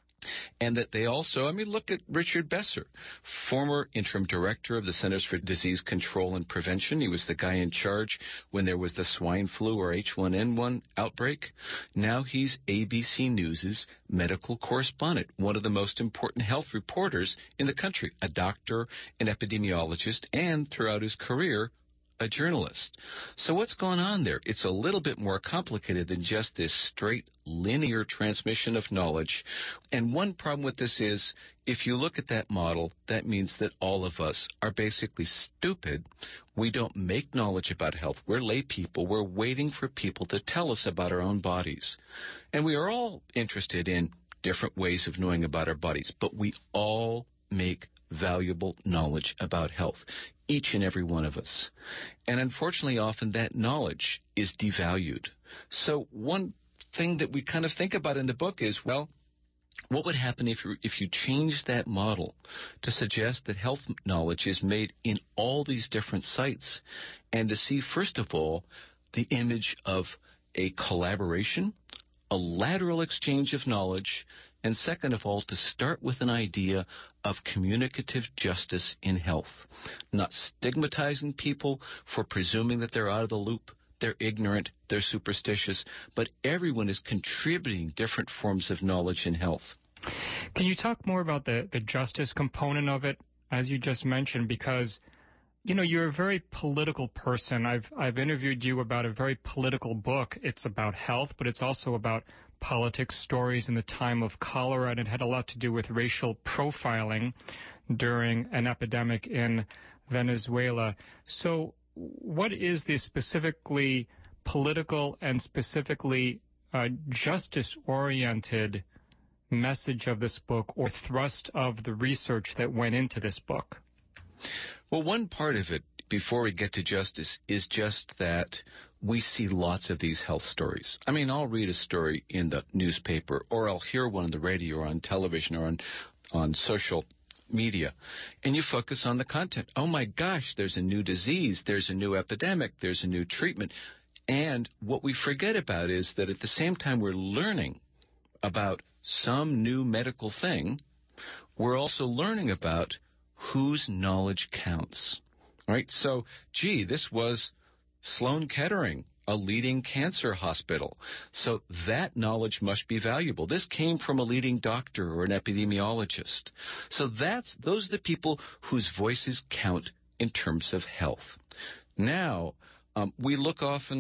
And that they also, I mean, look at Richard Besser, former interim director of the Centers for Disease Control and Prevention. He was the guy in charge when there was the swine flu or H1N1 outbreak. Now he's ABC News' medical correspondent, one of the most important health reporters in the country, a doctor, an epidemiologist, and throughout his career, a journalist. So what's going on there? It's a little bit more complicated than just this straight linear transmission of knowledge. And one problem with this is, if you look at that model, that means that all of us are basically stupid. We don't make knowledge about health. We're lay people. We're waiting for people to tell us about our own bodies. And we are all interested in different ways of knowing about our bodies, but we all make valuable knowledge about health, each and every one of us. And unfortunately, often that knowledge is devalued. So one thing that we kind of think about in the book is, well, what would happen if you change that model to suggest that health knowledge is made in all these different sites, and to see, first of all, the image of a collaboration, a lateral exchange of knowledge, and second of all, to start with an idea of communicative justice in health, not stigmatizing people for presuming that they're out of the loop, they're ignorant, they're superstitious, but everyone is contributing different forms of knowledge in health. Can you talk more about the justice component of it, as you just mentioned, because you know, you're a very political person. I've interviewed you about a very political book. It's about health, but it's also about politics stories in the time of cholera, and it had a lot to do with racial profiling during an epidemic in Venezuela. So what is the specifically political and specifically justice-oriented message of this book, or thrust of the research that went into this book? Well, one part of it, before we get to justice, is just that we see lots of these health stories. I mean, I'll read a story in the newspaper, or I'll hear one on the radio or on television or on social media, and you focus on the content. Oh my gosh, there's a new disease, there's a new epidemic, there's a new treatment. And what we forget about is that at the same time we're learning about some new medical thing, we're also learning about whose knowledge counts, right? So, gee, this was Sloan Kettering, a leading cancer hospital. So that knowledge must be valuable. This came from a leading doctor or an epidemiologist. So those are the people whose voices count in terms of health. Now, we look often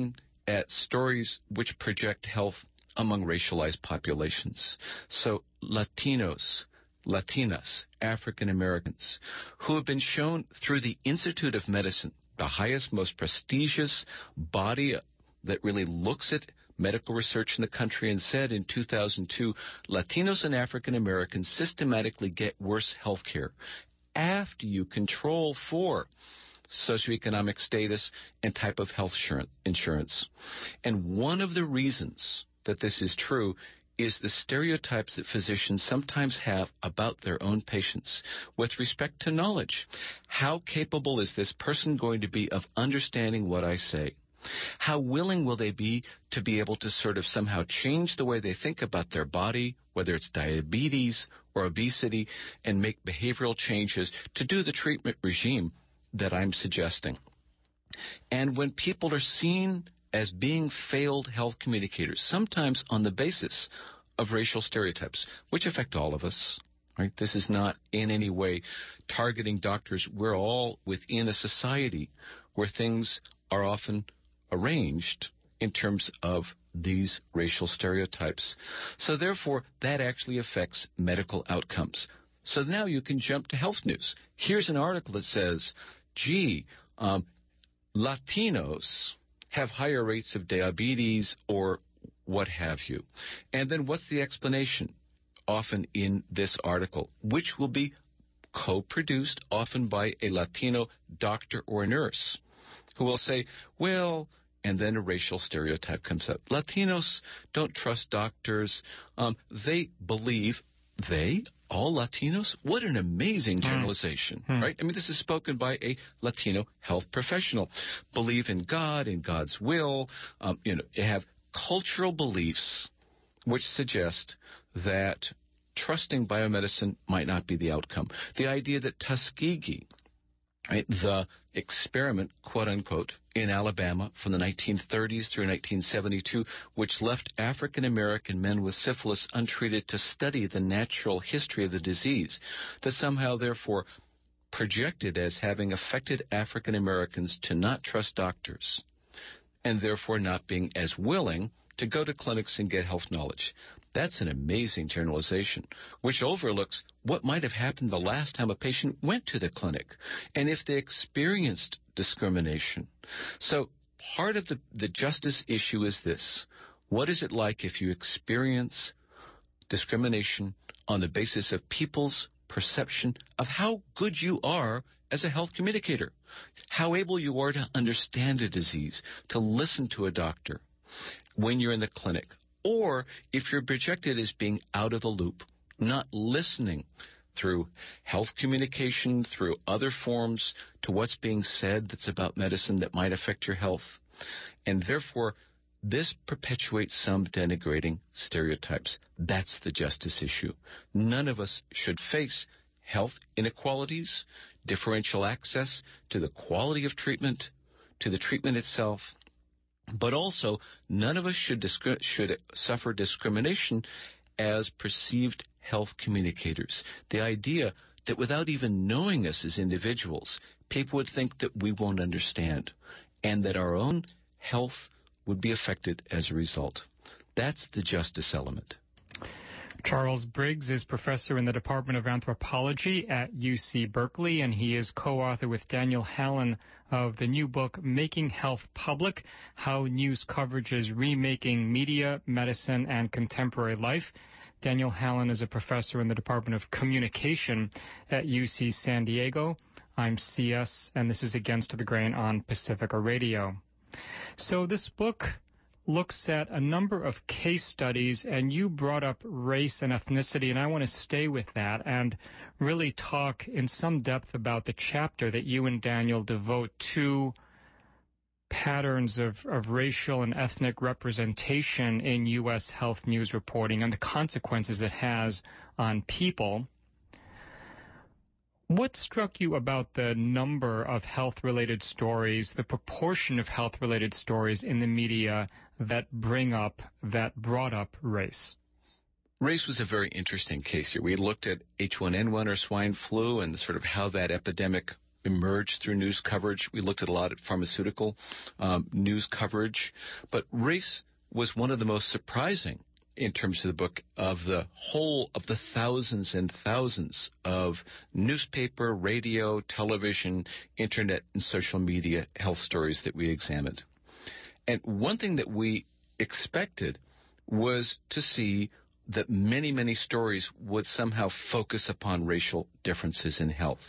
at stories which project health among racialized populations. So Latinos, Latinas, African Americans, who have been shown through the Institute of Medicine, the highest, most prestigious body that really looks at medical research in the country, and said in 2002, Latinos and African Americans systematically get worse health care after you control for socioeconomic status and type of health insurance. And one of the reasons that this is true is the stereotypes that physicians sometimes have about their own patients with respect to knowledge. How capable is this person going to be of understanding what I say? How willing will they be to be able to sort of somehow change the way they think about their body, whether it's diabetes or obesity, and make behavioral changes to do the treatment regime that I'm suggesting? And when people are seen as being failed health communicators, sometimes on the basis of racial stereotypes, which affect all of us, right? This is not in any way targeting doctors. We're all within a society where things are often arranged in terms of these racial stereotypes. So therefore, that actually affects medical outcomes. So now you can jump to health news. Here's an article that says, Latinos have higher rates of diabetes or what have you. And then what's the explanation? Often in this article, which will be co-produced often by a Latino doctor or nurse, who will say, well, and then a racial stereotype comes up. Latinos don't trust doctors. They believe all Latinos? What an amazing generalization, right? I mean, this is spoken by a Latino health professional. Believe in God, in God's will. Have cultural beliefs which suggest that trusting biomedicine might not be the outcome. The idea that Tuskegee, right, the experiment, quote-unquote, in Alabama from the 1930s through 1972, which left African-American men with syphilis untreated to study the natural history of the disease, that somehow, therefore, projected as having affected African-Americans to not trust doctors, and therefore not being as willing to go to clinics and get health knowledge. That's an amazing generalization, which overlooks what might have happened the last time a patient went to the clinic, and if they experienced discrimination. So part of the justice issue is this. What is it like if you experience discrimination on the basis of people's perception of how good you are as a health communicator, how able you are to understand a disease, to listen to a doctor when you're in the clinic, or if you're projected as being out of the loop, not listening through health communication, through other forms to what's being said that's about medicine that might affect your health. And therefore, this perpetuates some denigrating stereotypes. That's the justice issue. None of us should face health inequalities, differential access to the quality of treatment, to the treatment itself, but also none of us should suffer discrimination as perceived health communicators. The idea that without even knowing us as individuals, people would think that we won't understand and that our own health would be affected as a result. That's the justice element. Charles Briggs is professor in the Department of Anthropology at UC Berkeley, and he is co-author with Daniel Hallen of the new book, Making Health Public, How News Coverage is Remaking Media, Medicine, and Contemporary Life. Daniel Hallen is a professor in the Department of Communication at UC San Diego. I'm CS, and this is Against the Grain on Pacifica Radio. So this book looks at a number of case studies, and you brought up race and ethnicity, and I want to stay with that and really talk in some depth about the chapter that you and Daniel devote to patterns of racial and ethnic representation in U.S. health news reporting and the consequences it has on people. What struck you about the number of health-related stories, the proportion of health-related stories in the media that brought up race? Race was a very interesting case here. We looked at H1N1 or swine flu and sort of how that epidemic emerged through news coverage. We looked at a lot at pharmaceutical news coverage, but race was one of the most surprising in terms of the book of the whole of the thousands and thousands of newspaper, radio, television, internet, and social media health stories that we examined. And one thing that we expected was to see that many, many stories would somehow focus upon racial differences in health.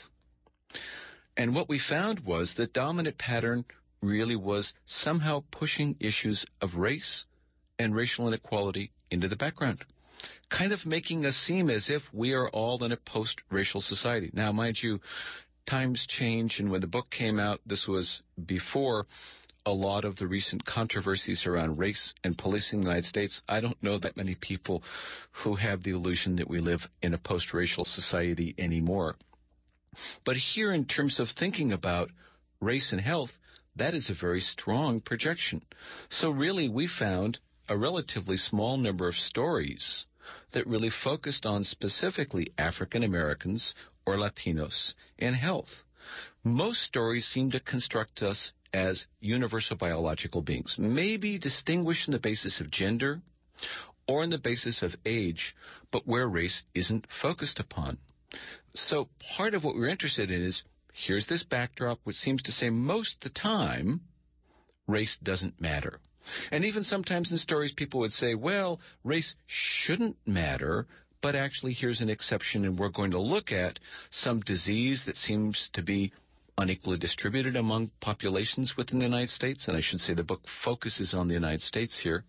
And what we found was the dominant pattern really was somehow pushing issues of race and racial inequality into the background, kind of making us seem as if we are all in a post-racial society. Now, mind you, times change, and when the book came out, this was before a lot of the recent controversies around race and policing in the United States. I don't know that many people who have the illusion that we live in a post-racial society anymore. But here, in terms of thinking about race and health, that is a very strong projection. So really, we found a relatively small number of stories that really focused on specifically African Americans or Latinos and health. Most stories seem to construct us as universal biological beings, maybe distinguished on the basis of gender or on the basis of age, but where race isn't focused upon. So part of what we're interested in is, here's this backdrop which seems to say most of the time race doesn't matter. And even sometimes in stories people would say, well, race shouldn't matter, but actually here's an exception, and we're going to look at some disease that seems to be unequally distributed among populations within the United States, and I should say the book focuses on the United States here,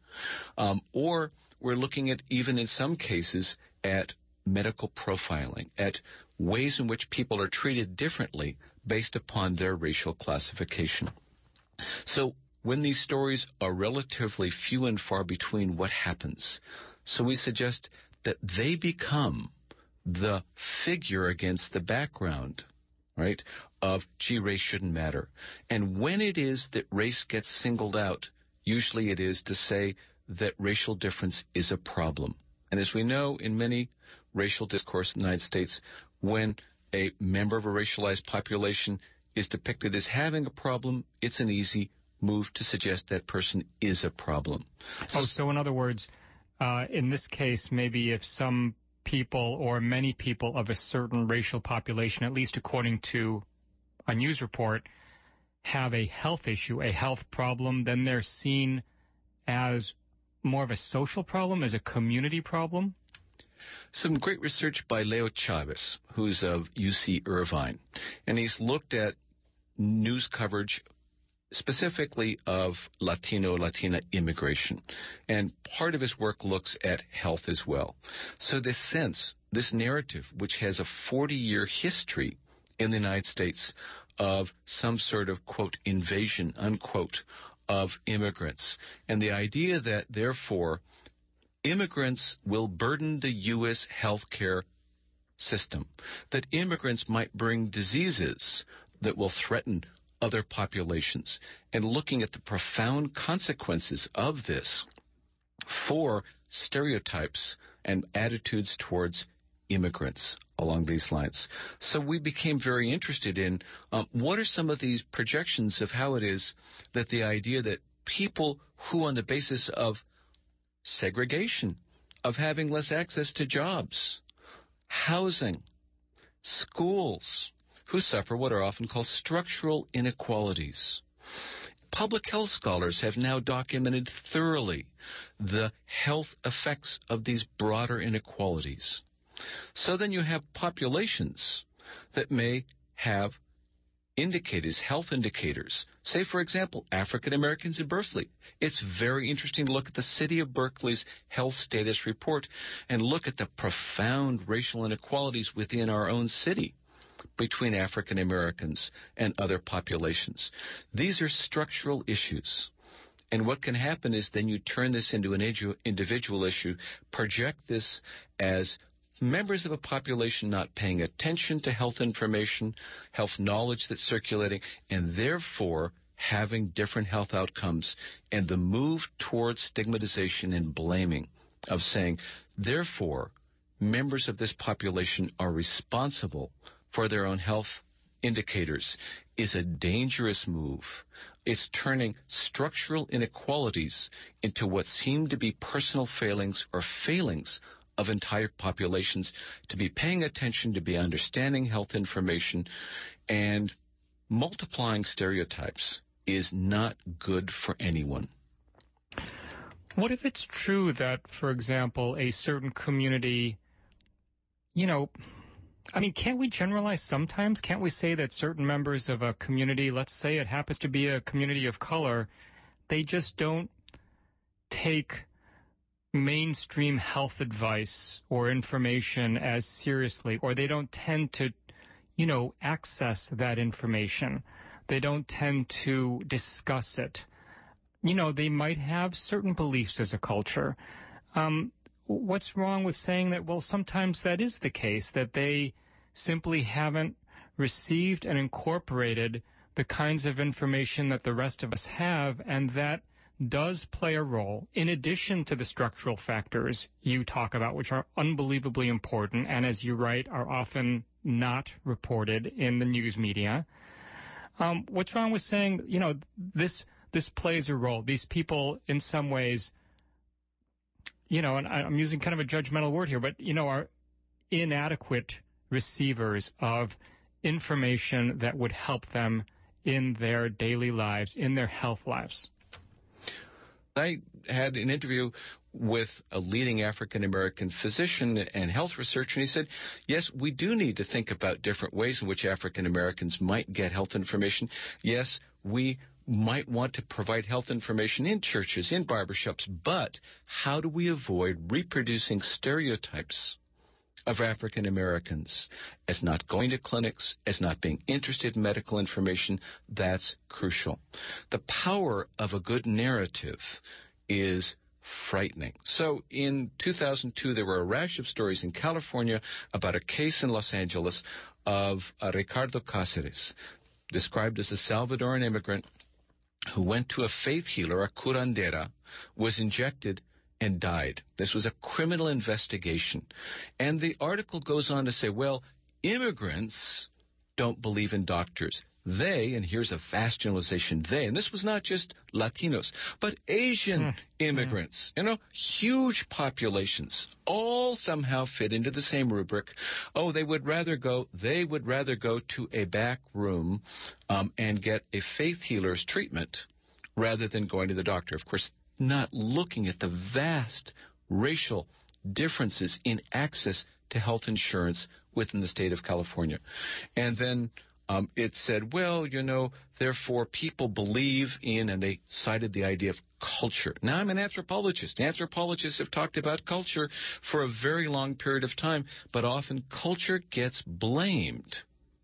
or we're looking at, even in some cases, at medical profiling, at ways in which people are treated differently based upon their racial classification. So when these stories are relatively few and far between, what happens? So we suggest that they become the figure against the background, right, of, gee, race shouldn't matter. And when it is that race gets singled out, usually it is to say that racial difference is a problem. And as we know, in many racial discourse in the United States, when a member of a racialized population is depicted as having a problem, it's an easy move to suggest that person is a problem. So in other words, in this case, maybe if some people or many people of a certain racial population, at least according to a news report, have a health issue, a health problem, then they're seen as more of a social problem, as a community problem? Some great research by Leo Chavez, who's of UC Irvine, and he's looked at news coverage specifically of Latino-Latina immigration. And part of his work looks at health as well. So this sense, this narrative, which has a 40-year history in the United States of some sort of, quote, invasion, unquote, of immigrants, and the idea that, therefore, immigrants will burden the U.S. healthcare system, that immigrants might bring diseases that will threaten other populations, and looking at the profound consequences of this for stereotypes and attitudes towards immigrants along these lines. So we became very interested in what are some of these projections of how it is that the idea that people who, on the basis of segregation, of having less access to jobs, housing, schools, who suffer what are often called structural inequalities. Public health scholars have now documented thoroughly the health effects of these broader inequalities. So then you have populations that may have indicators, health indicators. Say, for example, African Americans in Berkeley. It's very interesting to look at the City of Berkeley's health status report and look at the profound racial inequalities within our own city between African Americans and other populations. These are structural issues. And what can happen is then you turn this into an individual issue, project this as members of a population not paying attention to health information, health knowledge that's circulating, and therefore having different health outcomes, and the move towards stigmatization and blaming of saying, therefore, members of this population are responsible for their own health indicators is a dangerous move. It's turning structural inequalities into what seem to be personal failings or failings of entire populations, to be paying attention, to be understanding health information, and multiplying stereotypes is not good for anyone. What if it's true that, for example, a certain community, can't we generalize sometimes? Can't we say that certain members of a community, let's say it happens to be a community of color, they just don't take mainstream health advice or information as seriously, or they don't tend to, access that information. They don't tend to discuss it. They might have certain beliefs as a culture. What's wrong with saying that, well, sometimes that is the case, that they simply haven't received and incorporated the kinds of information that the rest of us have, and that does play a role, in addition to the structural factors you talk about, which are unbelievably important, and as you write, are often not reported in the news media. What's wrong with saying, this plays a role? These people, in some ways, and I'm using kind of a judgmental word here, but, are inadequate receivers of information that would help them in their daily lives, in their health lives. I had an interview with a leading African-American physician and health researcher, and he said, yes, we do need to think about different ways in which African-Americans might get health information. Yes, we might want to provide health information in churches, in barbershops, but how do we avoid reproducing stereotypes of African Americans as not going to clinics, as not being interested in medical information? That's crucial. The power of a good narrative is frightening. So in 2002, there were a rash of stories in California about a case in Los Angeles of Ricardo Cáceres, described as a Salvadoran immigrant who went to a faith healer, a curandera, was injected and died. This was a criminal investigation. And the article goes on to say, well, immigrants don't believe in doctors. They, and here's a vast generalization, they, and this was not just Latinos, but Asian immigrants, huge populations, all somehow fit into the same rubric. Oh, they would rather go to a back room and get a faith healer's treatment rather than going to the doctor. Of course, not looking at the vast racial differences in access to health insurance within the state of California. And then it said, well, therefore people believe in, and they cited the idea of culture. Now, I'm an anthropologist. Anthropologists have talked about culture for a very long period of time, but often culture gets blamed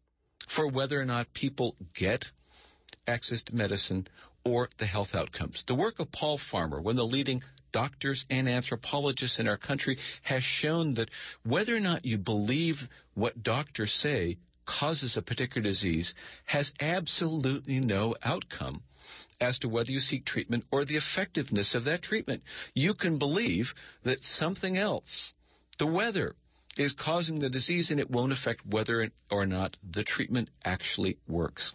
for whether or not people get access to medicine or the health outcomes. The work of Paul Farmer, one of the leading doctors and anthropologists in our country, has shown that whether or not you believe what doctors say causes a particular disease has absolutely no outcome as to whether you seek treatment or the effectiveness of that treatment. You can believe that something else, the weather, is causing the disease, and it won't affect whether or not the treatment actually works.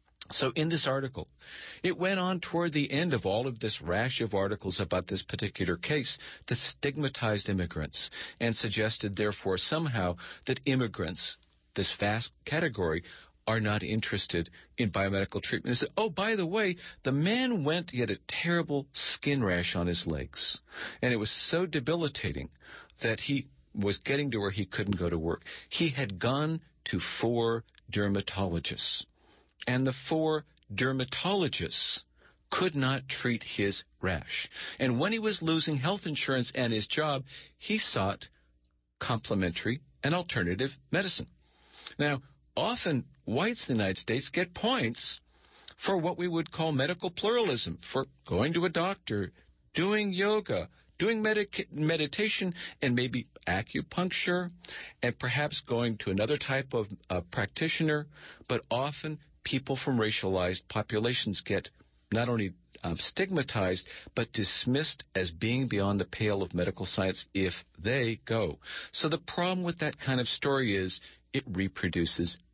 So in this article, it went on toward the end of all of this rash of articles about this particular case that stigmatized immigrants and suggested, therefore, somehow that immigrants, this vast category, are not interested in biomedical treatment. Said, oh, by the way, the man he had a terrible skin rash on his legs, and it was so debilitating that he was getting to where he couldn't go to work. He had gone to 4 dermatologists, and the 4 dermatologists could not treat his rash. And when he was losing health insurance and his job, he sought complementary and alternative medicine. Now, often whites in the United States get points for what we would call medical pluralism, for going to a doctor, doing yoga, doing meditation, and maybe acupuncture, and perhaps going to another type of practitioner. But often people from racialized populations get not only stigmatized, but dismissed as being beyond the pale of medical science if they go. So the problem with that kind of story is it reproduces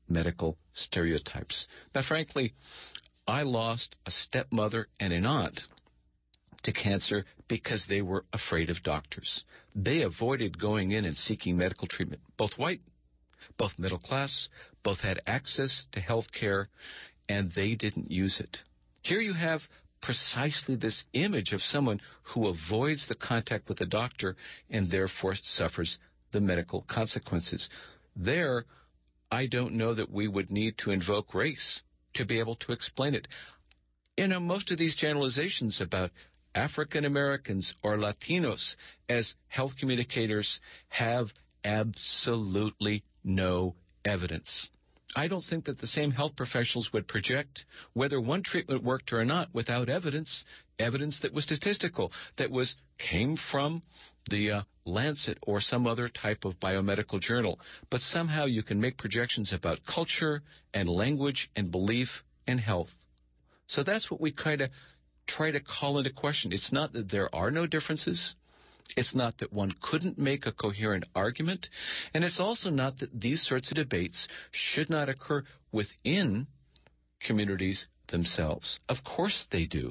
medical stereotypes. Now, frankly, I lost a stepmother and an aunt to cancer because they were afraid of doctors. They avoided going in and seeking medical treatment. Both white, both middle class, both had access to health care, and they didn't use it. Here you have precisely this image of someone who avoids the contact with the doctor and therefore suffers the medical consequences. There, I don't know that we would need to invoke race to be able to explain it. You know, most of these generalizations about African Americans or Latinos as health communicators have absolutely no evidence. I don't think that the same health professionals would project whether one treatment worked or not without evidence that was statistical, that came from the Lancet or some other type of biomedical journal. But somehow you can make projections about culture and language and belief and health. So that's what we kind of try to call into question. It's not that there are no differences. It's not that one couldn't make a coherent argument. And it's also not that these sorts of debates should not occur within communities themselves. Of course they do.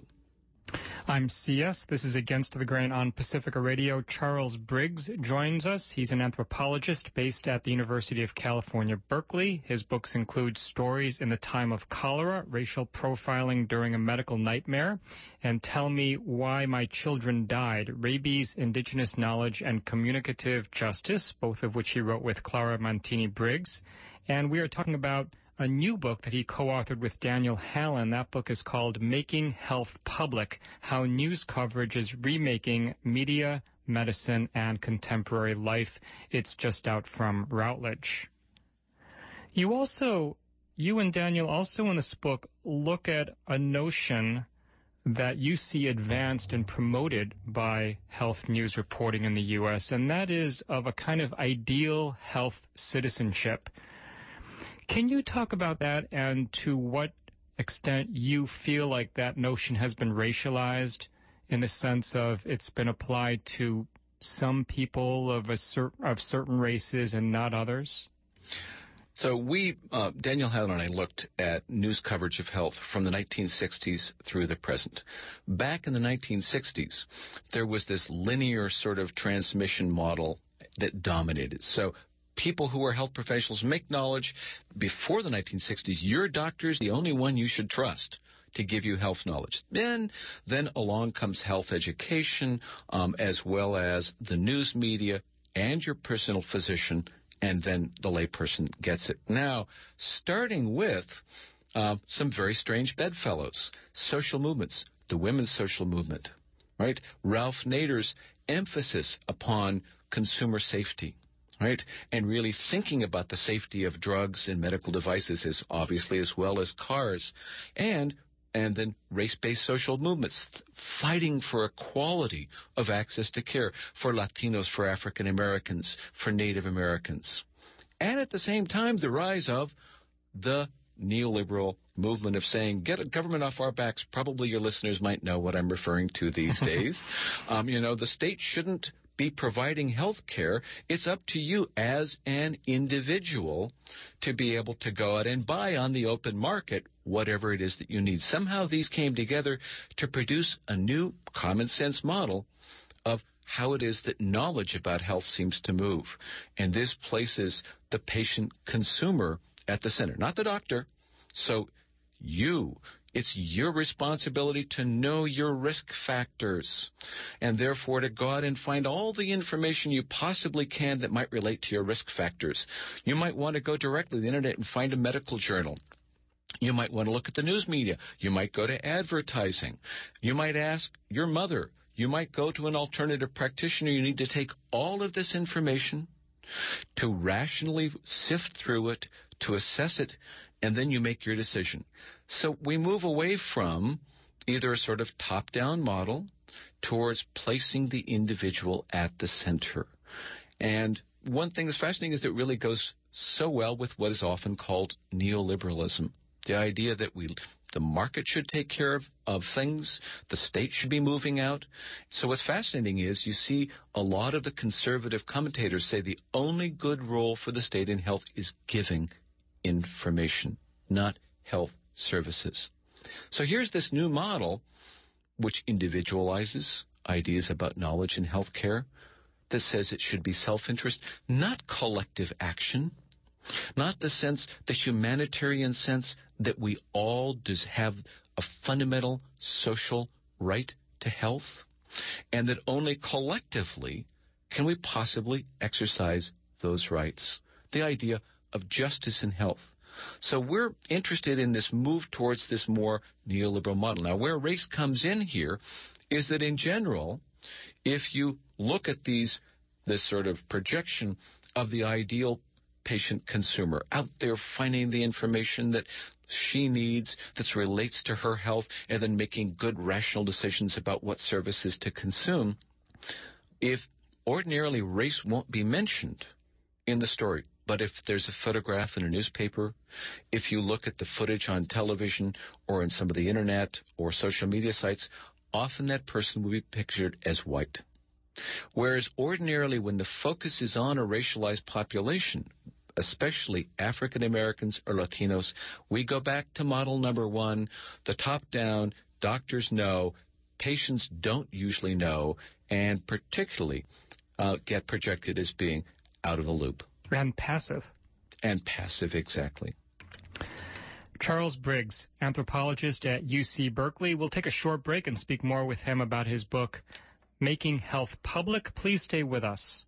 I'm CS. This is Against the Grain on Pacifica Radio. Charles Briggs joins us. He's an anthropologist based at the University of California, Berkeley. His books include Stories in the Time of Cholera, Racial Profiling During a Medical Nightmare, and Tell Me Why My Children Died, Rabies, Indigenous Knowledge, and Communicative Justice, both of which he wrote with Clara Mantini Briggs. And we are talking about a new book that he co-authored with Daniel Hallen. That book is called Making Health Public, How News Coverage is Remaking Media, Medicine, and Contemporary Life. It's just out from Routledge. You and Daniel also in this book look at a notion that you see advanced and promoted by health news reporting in the U.S., and that is of a kind of ideal health citizenship. Can you talk about that and to what extent you feel like that notion has been racialized in the sense of it's been applied to some people of certain races and not others? So Daniel Hallen and I looked at news coverage of health from the 1960s through the present. Back in the 1960s, there was this linear sort of transmission model that dominated. So people who are health professionals make knowledge before the 1960s. Your doctor's the only one you should trust to give you health knowledge. Then along comes health education, as well as the news media and your personal physician, and then the layperson gets it. Now, starting with some very strange bedfellows, social movements, the women's social movement, right? Ralph Nader's emphasis upon consumer safety, right, and really thinking about the safety of drugs and medical devices as well as cars, and then race-based social movements fighting for equality of access to care for Latinos, for African Americans, for Native Americans. And at the same time, the rise of the neoliberal movement of saying, get government off our backs. Probably your listeners might know what I'm referring to these days. The state shouldn't be providing health care. It's up to you as an individual to be able to go out and buy on the open market whatever it is that you need. Somehow these came together to produce a new common sense model of how it is that knowledge about health seems to move. And this places the patient consumer at the center, not the doctor. So it's your responsibility to know your risk factors and therefore to go out and find all the information you possibly can that might relate to your risk factors. You might want to go directly to the internet and find a medical journal. You might want to look at the news media. You might go to advertising. You might ask your mother. You might go to an alternative practitioner. You need to take all of this information to rationally sift through it, to assess it, and then you make your decision. So we move away from either a sort of top-down model towards placing the individual at the center. And one thing that's fascinating is that it really goes so well with what is often called neoliberalism, the idea that the market should take care of things, the state should be moving out. So what's fascinating is you see a lot of the conservative commentators say the only good role for the state in health is giving information, not health services. So here's this new model which individualizes ideas about knowledge in healthcare, that says it should be self-interest, not collective action, not the humanitarian sense that we all have a fundamental social right to health, and that only collectively can we possibly exercise those rights. The idea of justice in health. So we're interested in this move towards this more neoliberal model. Now, where race comes in here is that in general, if you look at this sort of projection of the ideal patient consumer out there finding the information that she needs that relates to her health and then making good rational decisions about what services to consume, if ordinarily race won't be mentioned in the story, but if there's a photograph in a newspaper, if you look at the footage on television or in some of the internet or social media sites, often that person will be pictured as white. Whereas ordinarily when the focus is on a racialized population, especially African Americans or Latinos, we go back to model number one, the top-down, doctors know, patients don't usually know, and particularly get projected as being out of the loop. And passive. And passive, exactly. Charles Briggs, anthropologist at UC Berkeley. We'll take a short break and speak more with him about his book, Making Health Public. Please stay with us.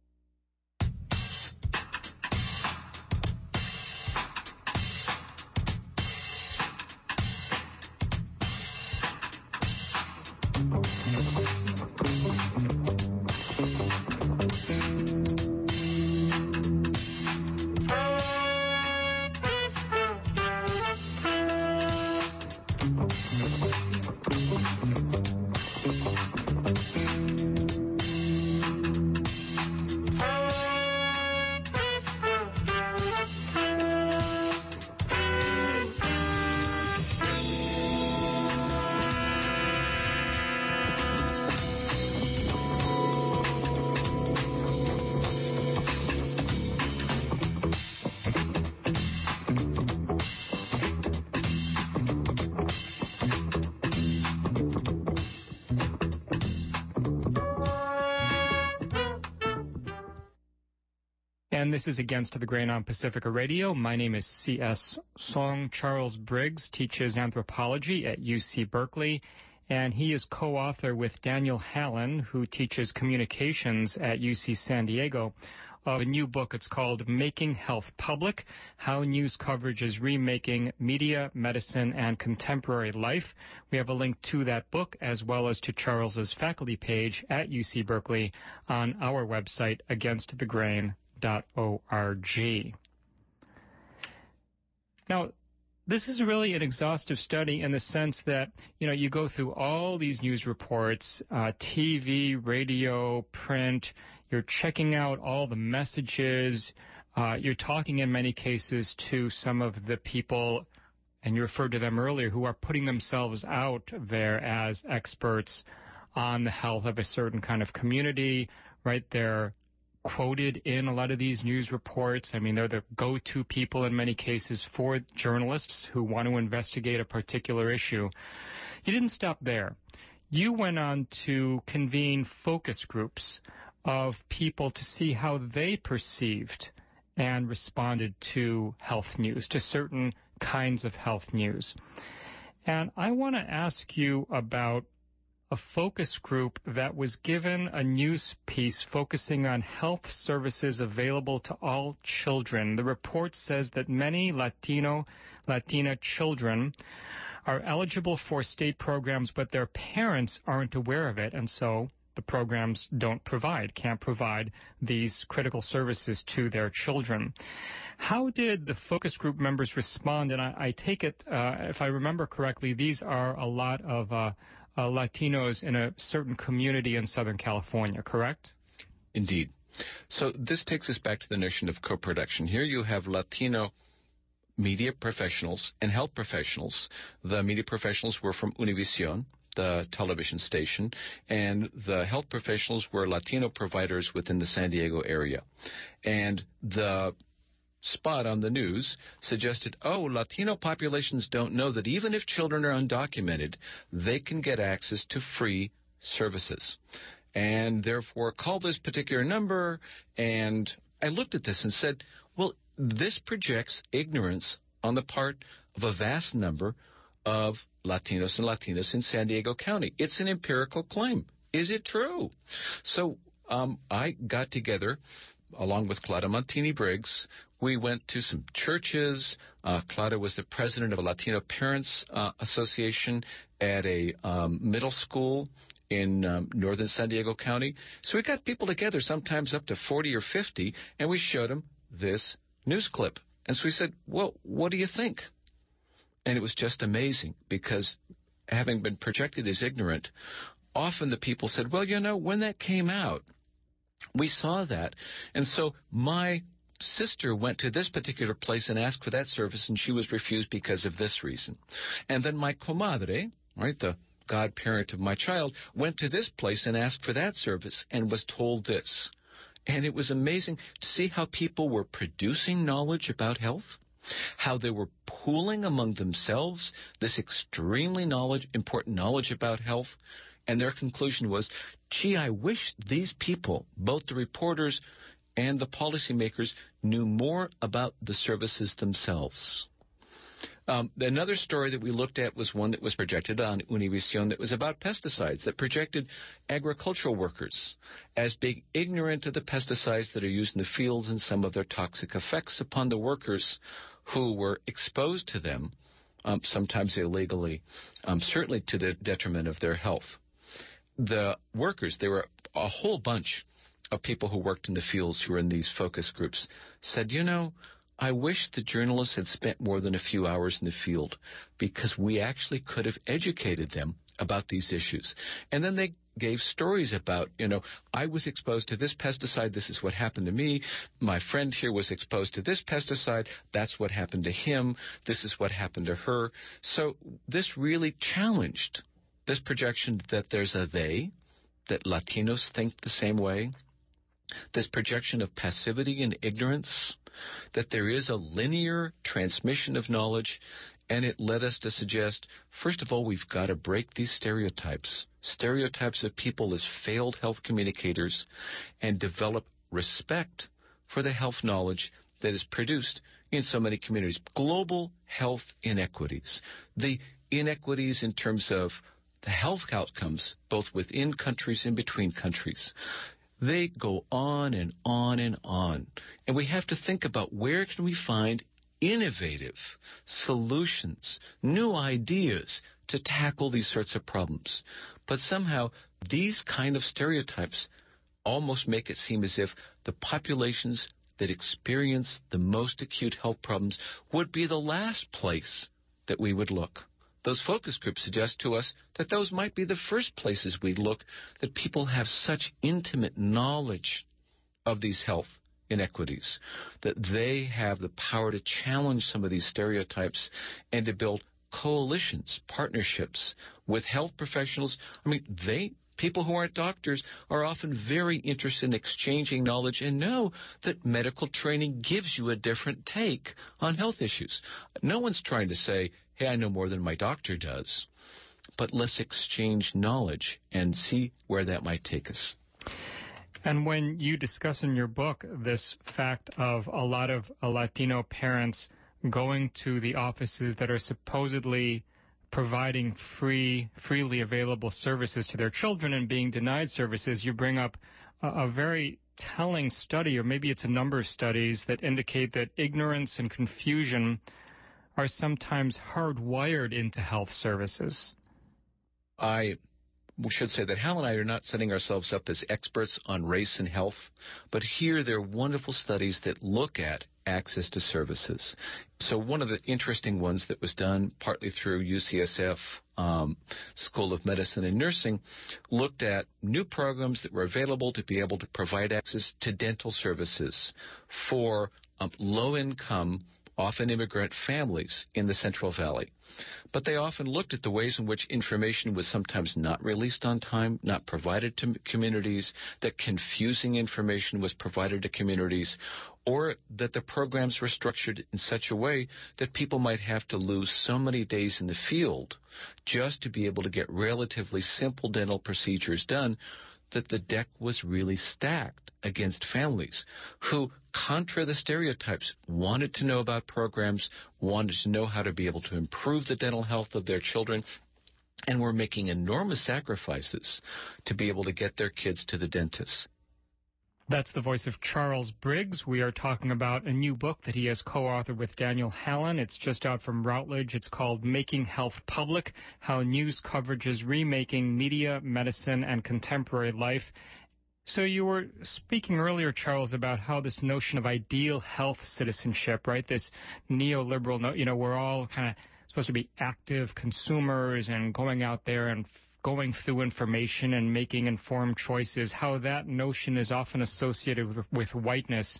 And this is Against the Grain on Pacifica Radio. My name is C.S. Song. Charles Briggs teaches anthropology at UC Berkeley, and he is co-author with Daniel Hallen, who teaches communications at UC San Diego, of a new book. It's called Making Health Public, How News Coverage is Remaking Media, Medicine, and Contemporary Life. We have a link to that book as well as to Charles's faculty page at UC Berkeley on our website, againstthegrain.org. Now, this is really an exhaustive study in the sense that, you go through all these news reports, TV, radio, print, you're checking out all the messages, you're talking in many cases to some of the people, and you referred to them earlier, who are putting themselves out there as experts on the health of a certain kind of community, right? They're quoted in a lot of these news reports. I mean, they're the go-to people in many cases for journalists who want to investigate a particular issue. You didn't stop there. You went on to convene focus groups of people to see how they perceived and responded to health news, to certain kinds of health news. And I want to ask you about a focus group that was given a news piece focusing on health services available to all children. The report says that many Latina children are eligible for state programs, but their parents aren't aware of it, and so the programs can't provide these critical services to their children. How did the focus group members respond? And I take it, if I remember correctly, these are a lot of Latinos in a certain community in Southern California, correct? Indeed. So this takes us back to the notion of co-production. Here you have Latino media professionals and health professionals. The media professionals were from Univision, the television station, and the health professionals were Latino providers within the San Diego area. And the spot on the news suggested, Latino populations don't know that even if children are undocumented, they can get access to free services. And therefore, call this particular number. And I looked at this and said, well, this projects ignorance on the part of a vast number of Latinos and Latinas in San Diego County. It's an empirical claim. Is it true? So I got together, along with Clara Montini Briggs. We went to some churches. Clara was the president of a Latino Parents Association at a middle school in northern San Diego County. So we got people together, sometimes up to 40 or 50, and we showed them this news clip. And so we said, well, what do you think? And it was just amazing, because having been projected as ignorant, often the people said, well, when that came out, we saw that. And so my sister went to this particular place and asked for that service, and she was refused because of this reason. And then my comadre, right, the godparent of my child, went to this place and asked for that service and was told this. And it was amazing to see how people were producing knowledge about health, how they were pooling among themselves this extremely important knowledge about health. And their conclusion was, gee, I wish these people, both the reporters and the policymakers, knew more about the services themselves. Another story that we looked at was one that was projected on Univision that was about pesticides, that projected agricultural workers as being ignorant of the pesticides that are used in the fields and some of their toxic effects upon the workers who were exposed to them, sometimes illegally, certainly to the detriment of their health. The workers, there were a whole bunch of people who worked in the fields who were in these focus groups, said, I wish the journalists had spent more than a few hours in the field, because we actually could have educated them about these issues. And then they gave stories about, I was exposed to this pesticide, this is what happened to me. My friend here was exposed to this pesticide, that's what happened to him, this is what happened to her. So this really challenged this projection that there's a they, that Latinos think the same way, this projection of passivity and ignorance, that there is a linear transmission of knowledge, and it led us to suggest, first of all, we've got to break these stereotypes of people as failed health communicators, and develop respect for the health knowledge that is produced in so many communities. Global health inequities, the inequities in terms of the health outcomes, both within countries and between countries, they go on and on and on. And we have to think about, where can we find innovative solutions, new ideas to tackle these sorts of problems. But somehow these kind of stereotypes almost make it seem as if the populations that experience the most acute health problems would be the last place that we would look. Those focus groups suggest to us that those might be the first places we'd look, that people have such intimate knowledge of these health inequities, that they have the power to challenge some of these stereotypes and to build coalitions, partnerships with health professionals. I mean, people who aren't doctors are often very interested in exchanging knowledge and know that medical training gives you a different take on health issues. No one's trying to say, hey, I know more than my doctor does. But let's exchange knowledge and see where that might take us. And when you discuss in your book this fact of a lot of Latino parents going to the offices that are supposedly providing freely available services to their children and being denied services, you bring up a very telling study, or maybe it's a number of studies, that indicate that ignorance and confusion are sometimes hardwired into health services. We should say that Hal and I are not setting ourselves up as experts on race and health, but here there are wonderful studies that look at access to services. So one of the interesting ones that was done partly through UCSF School of Medicine and Nursing looked at new programs that were available to be able to provide access to dental services for low-income often immigrant families in the Central Valley. But they often looked at the ways in which information was sometimes not released on time, not provided to communities, that confusing information was provided to communities, or that the programs were structured in such a way that people might have to lose so many days in the field just to be able to get relatively simple dental procedures done, that the deck was really stacked against families who, contra the stereotypes, wanted to know about programs, wanted to know how to be able to improve the dental health of their children, and were making enormous sacrifices to be able to get their kids to the dentist. That's the voice of Charles Briggs. We are talking about a new book that he has co-authored with Daniel Hallen. It's just out from Routledge. It's called Making Health Public: How News Coverage is Remaking Media, Medicine, and Contemporary Life. So you were speaking earlier, Charles, about how this notion of ideal health citizenship, right, this neoliberal, we're all kind of supposed to be active consumers and going out there and going through information and making informed choices, how that notion is often associated with whiteness.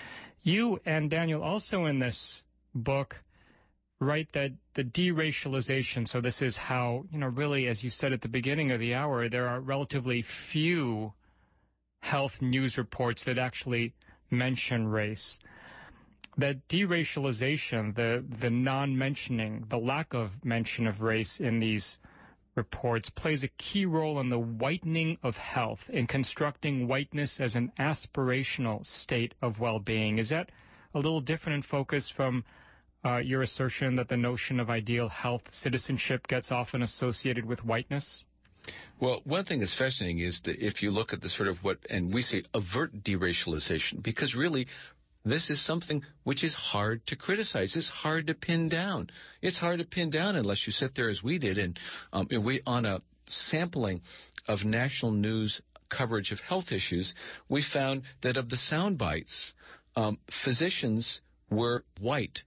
You and Daniel also in this book write that the deracialization, so this is how, really, as you said at the beginning of the hour, there are relatively few health news reports that actually mention race. That deracialization, the non-mentioning, the lack of mention of race in these reports plays a key role in the whitening of health, in constructing whiteness as an aspirational state of well-being. Is that a little different in focus from your assertion that the notion of ideal health citizenship gets often associated with whiteness? Well, one thing that's fascinating is that if you look at the sort of and we say avert deracialization, because really this is something which is hard to criticize. It's hard to pin down. It's hard to pin down unless you sit there as we did and on a sampling of national news coverage of health issues, we found that of the sound bites, physicians were white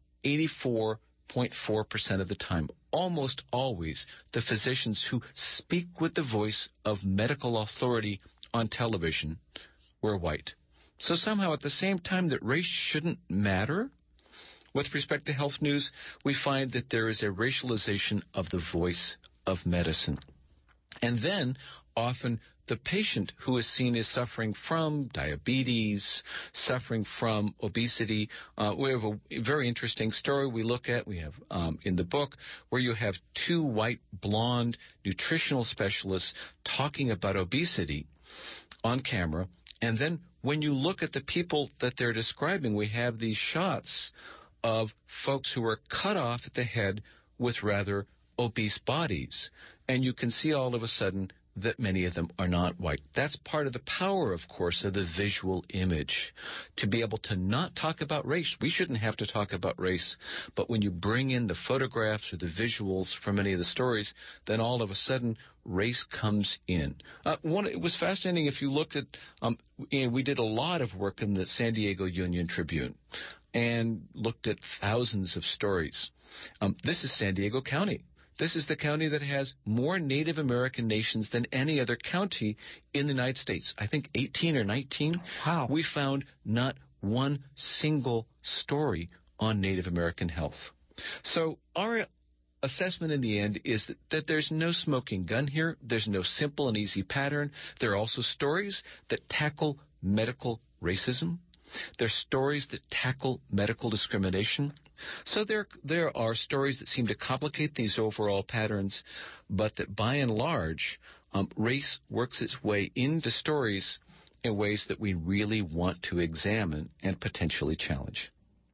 84.4% of the time. Almost always the physicians who speak with the voice of medical authority on television were white. So somehow at the same time that race shouldn't matter, with respect to health news, we find that there is a racialization of the voice of medicine. And then often the patient who is seen as suffering from diabetes, suffering from obesity. We have a very interesting story we look at. We have in the book where you have two white, blonde nutritional specialists talking about obesity on camera. And then when you look at the people that they're describing, we have these shots of folks who are cut off at the head with rather obese bodies. And you can see all of a sudden that many of them are not white. That's part of the power, of course, of the visual image, to be able to not talk about race. We shouldn't have to talk about race, but when you bring in the photographs or the visuals from many of the stories, then all of a sudden race comes in. It was fascinating if you looked at, and we did a lot of work in the San Diego Union Tribune and looked at thousands of stories. This is San Diego County. This is the county that has more Native American nations than any other county in the United States. I think 18 or 19. Wow. We found not one single story on Native American health. So our assessment in the end is that there's no smoking gun here. There's no simple and easy pattern. There are also stories that tackle medical racism. There's stories that tackle medical discrimination. So there are stories that seem to complicate these overall patterns, but that by and large, race works its way into stories in ways that we really want to examine and potentially challenge.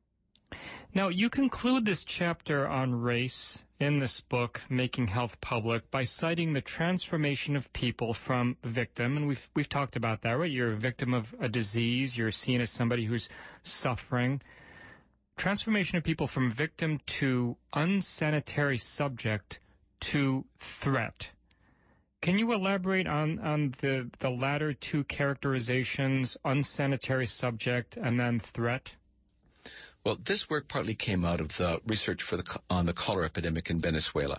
Now, you conclude this chapter on race in this book, Making Health Public, by citing the transformation of people from victim, and we've talked about that, right? You're a victim of a disease. You're seen as somebody who's suffering. Transformation of people from victim to unsanitary subject to threat. Can you elaborate on the latter two characterizations, unsanitary subject and then threat? Well, this work partly came out of the research on the cholera epidemic in Venezuela.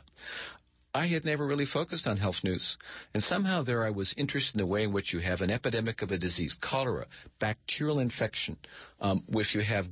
I had never really focused on health news, and somehow there I was interested in the way in which you have an epidemic of a disease, cholera, bacterial infection. If you have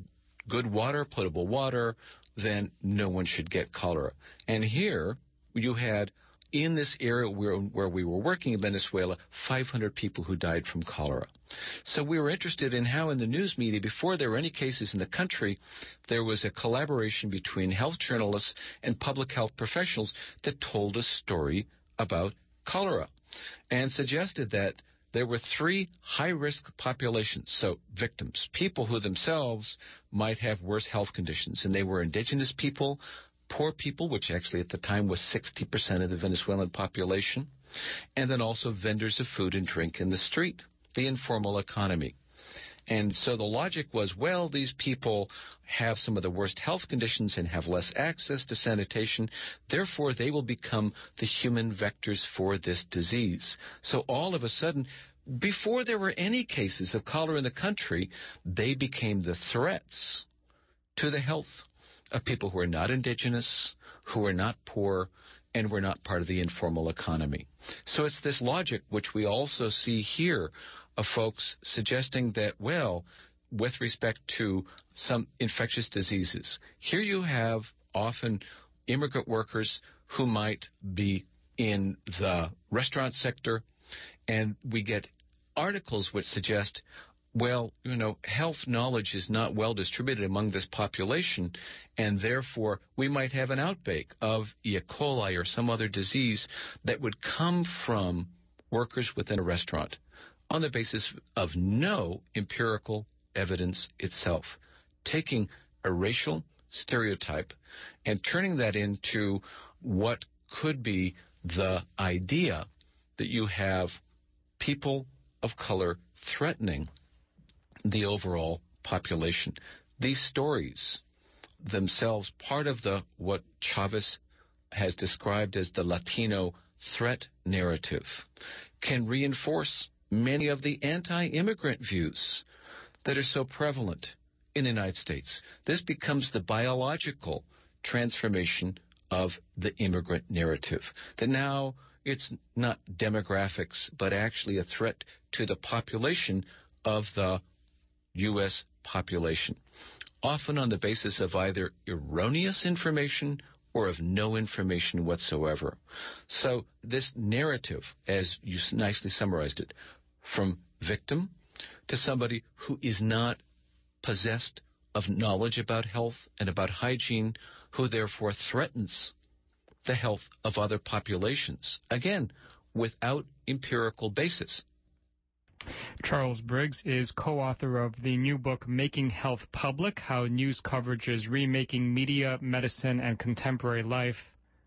good water, potable water, then no one should get cholera. And here you had, in this area where we were working in Venezuela, 500 people who died from cholera. So we were interested in how in the news media, before there were any cases in the country, there was a collaboration between health journalists and public health professionals that told a story about cholera and suggested that there were 3 high-risk populations, so victims, people who themselves might have worse health conditions, and they were indigenous people, poor people, which actually at the time was 60% of the Venezuelan population, and then also vendors of food and drink in the street, the informal economy. And so the logic was, well, these people have some of the worst health conditions and have less access to sanitation. Therefore, they will become the human vectors for this disease. So all of a sudden, before there were any cases of cholera in the country, they became the threats to the health of people who are not indigenous, who are not poor, and were not part of the informal economy. So it's this logic which we also see here of folks suggesting that, well, with respect to some infectious diseases, here you have often immigrant workers who might be in the restaurant sector, and we get articles which suggest, well, health knowledge is not well distributed among this population, and therefore we might have an outbreak of E. coli or some other disease that would come from workers within a restaurant on the basis of no empirical evidence itself. Taking a racial stereotype and turning that into what could be the idea that you have people of color threatening the overall population. These stories themselves, part of what Chavez has described as the Latino threat narrative, can reinforce many of the anti-immigrant views that are so prevalent in the United States. This becomes the biological transformation of the immigrant narrative, that now it's not demographics, but actually a threat to the population of the U.S. population, often on the basis of either erroneous information or of no information whatsoever. So this narrative, as you nicely summarized it, from victim to somebody who is not possessed of knowledge about health and about hygiene, who therefore threatens the health of other populations, again, without empirical basis. Charles Briggs is co-author of the new book, Making Health Public, How News Coverage is Remaking Media, Medicine, and Contemporary Life.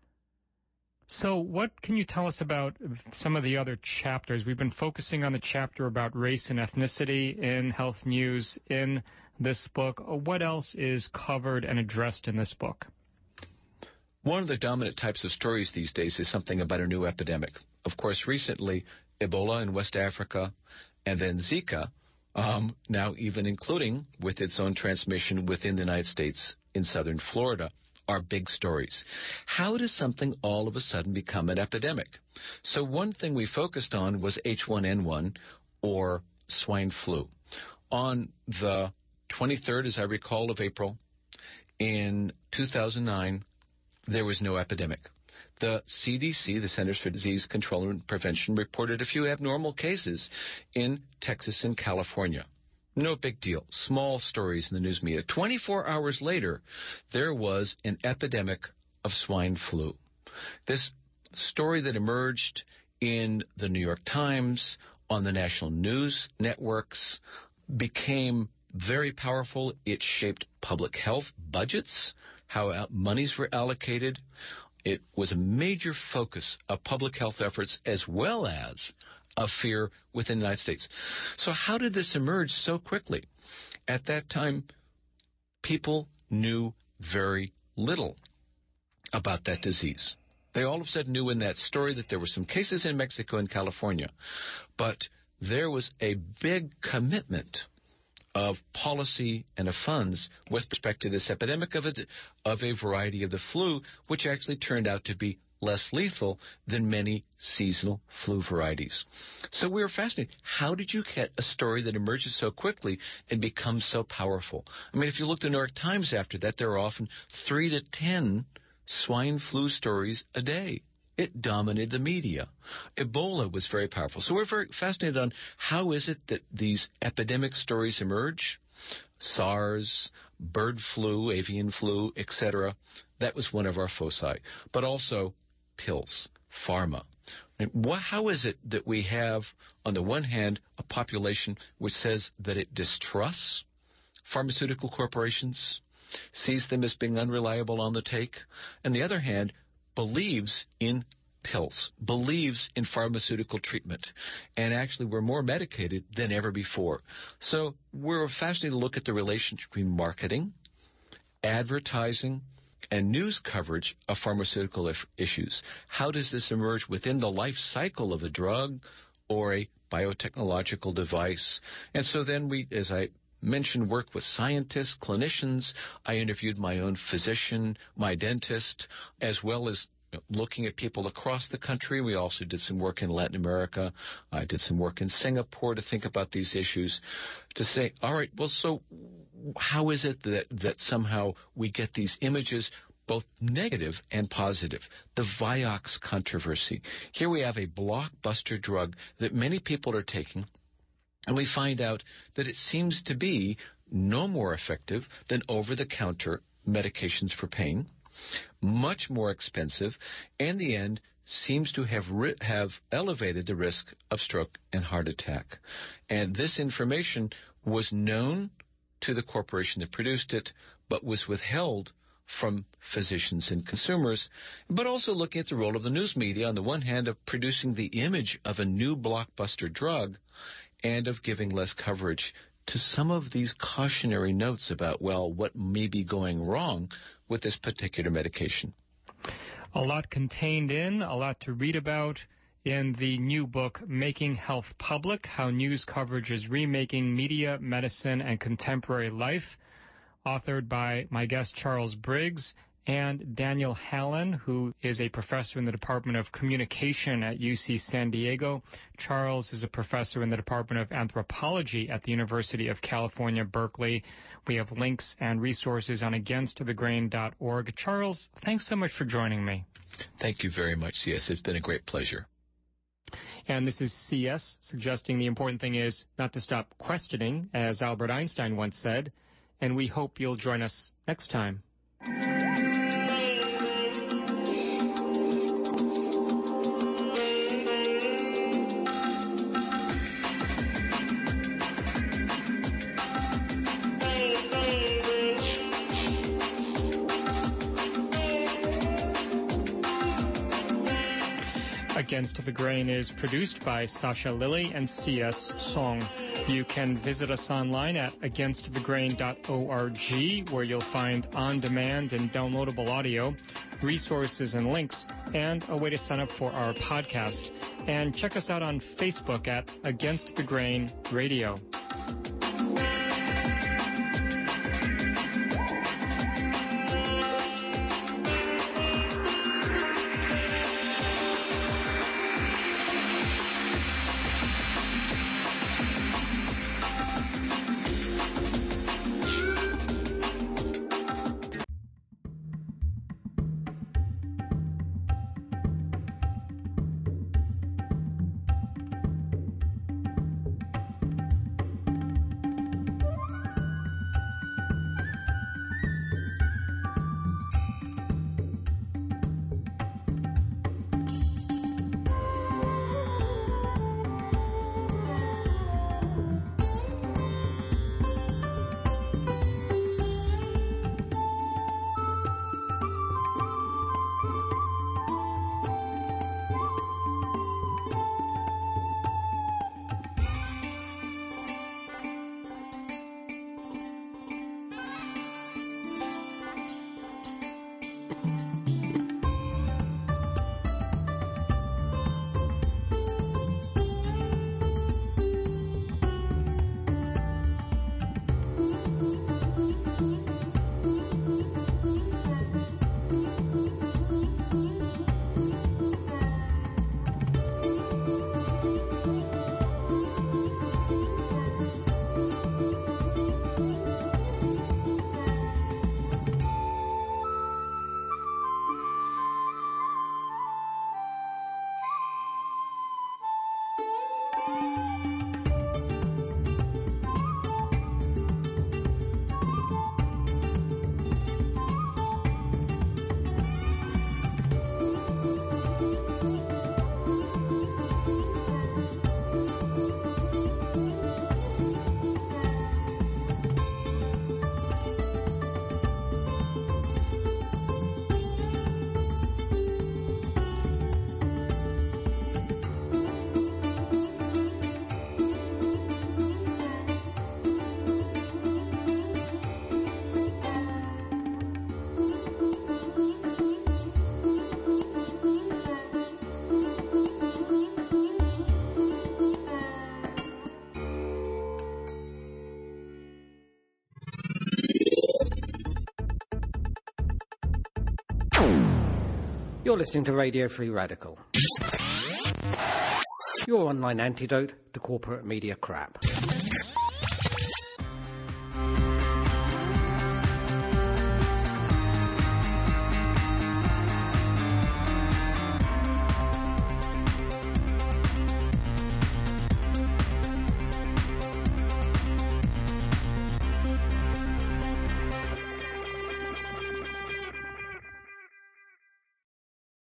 So what can you tell us about some of the other chapters? We've been focusing on the chapter about race and ethnicity in health news in this book. What else is covered and addressed in this book? One of the dominant types of stories these days is something about a new epidemic. Of course, recently, Ebola in West Africa, and then Zika, now even including with its own transmission within the United States in southern Florida, are big stories. How does something all of a sudden become an epidemic? So one thing we focused on was H1N1, or swine flu. On the 23rd, as I recall, of April, in 2009, there was no epidemic. The CDC, the Centers for Disease Control and Prevention, reported a few abnormal cases in Texas and California. No big deal. Small stories in the news media. 24 hours later, there was an epidemic of swine flu. This story that emerged in the New York Times, on the national news networks, became very powerful. It shaped public health budgets, how monies were allocated. It was a major focus of public health efforts as well as of fear within the United States. So how did this emerge so quickly? At that time, people knew very little about that disease. They all of a sudden knew in that story that there were some cases in Mexico and California, but there was a big commitment of policy and of funds with respect to this epidemic of a variety of the flu, which actually turned out to be less lethal than many seasonal flu varieties. So we were fascinated. How did you get a story that emerges so quickly and becomes so powerful? I mean, if you look at the New York Times after that, there are often 3 to 10 swine flu stories a day. It dominated the media. Ebola was very powerful. So we're very fascinated on how is it that these epidemic stories emerge. SARS, bird flu, avian flu, etc. That was one of our foci. But also pills, pharma. How is it that we have, on the one hand, a population which says that it distrusts pharmaceutical corporations, sees them as being unreliable on the take, and the other hand, believes in pills, believes in pharmaceutical treatment, and actually we're more medicated than ever before. So we're fascinated to look at the relationship between marketing, advertising, and news coverage of pharmaceutical issues. How does this emerge within the life cycle of a drug or a biotechnological device? And so then we, as I mentioned, work with scientists, clinicians. I interviewed my own physician, my dentist, as well as looking at people across the country. We also did some work in Latin America. I did some work in Singapore to think about these issues, to say, all right, well, so how is it that somehow we get these images, both negative and positive? The Vioxx controversy. Here we have a blockbuster drug that many people are taking, and we find out that it seems to be no more effective than over-the-counter medications for pain, much more expensive, and in the end seems to have elevated the risk of stroke and heart attack. And this information was known to the corporation that produced it, but was withheld from physicians and consumers, but also looking at the role of the news media, on the one hand, of producing the image of a new blockbuster drug and of giving less coverage to some of these cautionary notes about, well, what may be going wrong with this particular medication. A lot contained in, a lot to read about in the new book, Making Health Public, How News Coverage is Remaking Media, Medicine, and Contemporary Life, authored by my guest Charles Briggs and Daniel Hallen, who is a professor in the Department of Communication at UC San Diego. Charles is a professor in the Department of Anthropology at the University of California, Berkeley. We have links and resources on againstthegrain.org. Charles, thanks so much for joining me. Thank you very much, C.S. It's been a great pleasure. And this is C.S. suggesting the important thing is not to stop questioning, as Albert Einstein once said, and we hope you'll join us next time. Against the Grain is produced by Sasha Lilly and C.S. Song. You can visit us online at againstthegrain.org, where you'll find on-demand and downloadable audio, resources and links, and a way to sign up for our podcast. And check us out on Facebook at Against the Grain Radio. You're listening to Radio Free Radical, your online antidote to corporate media crap.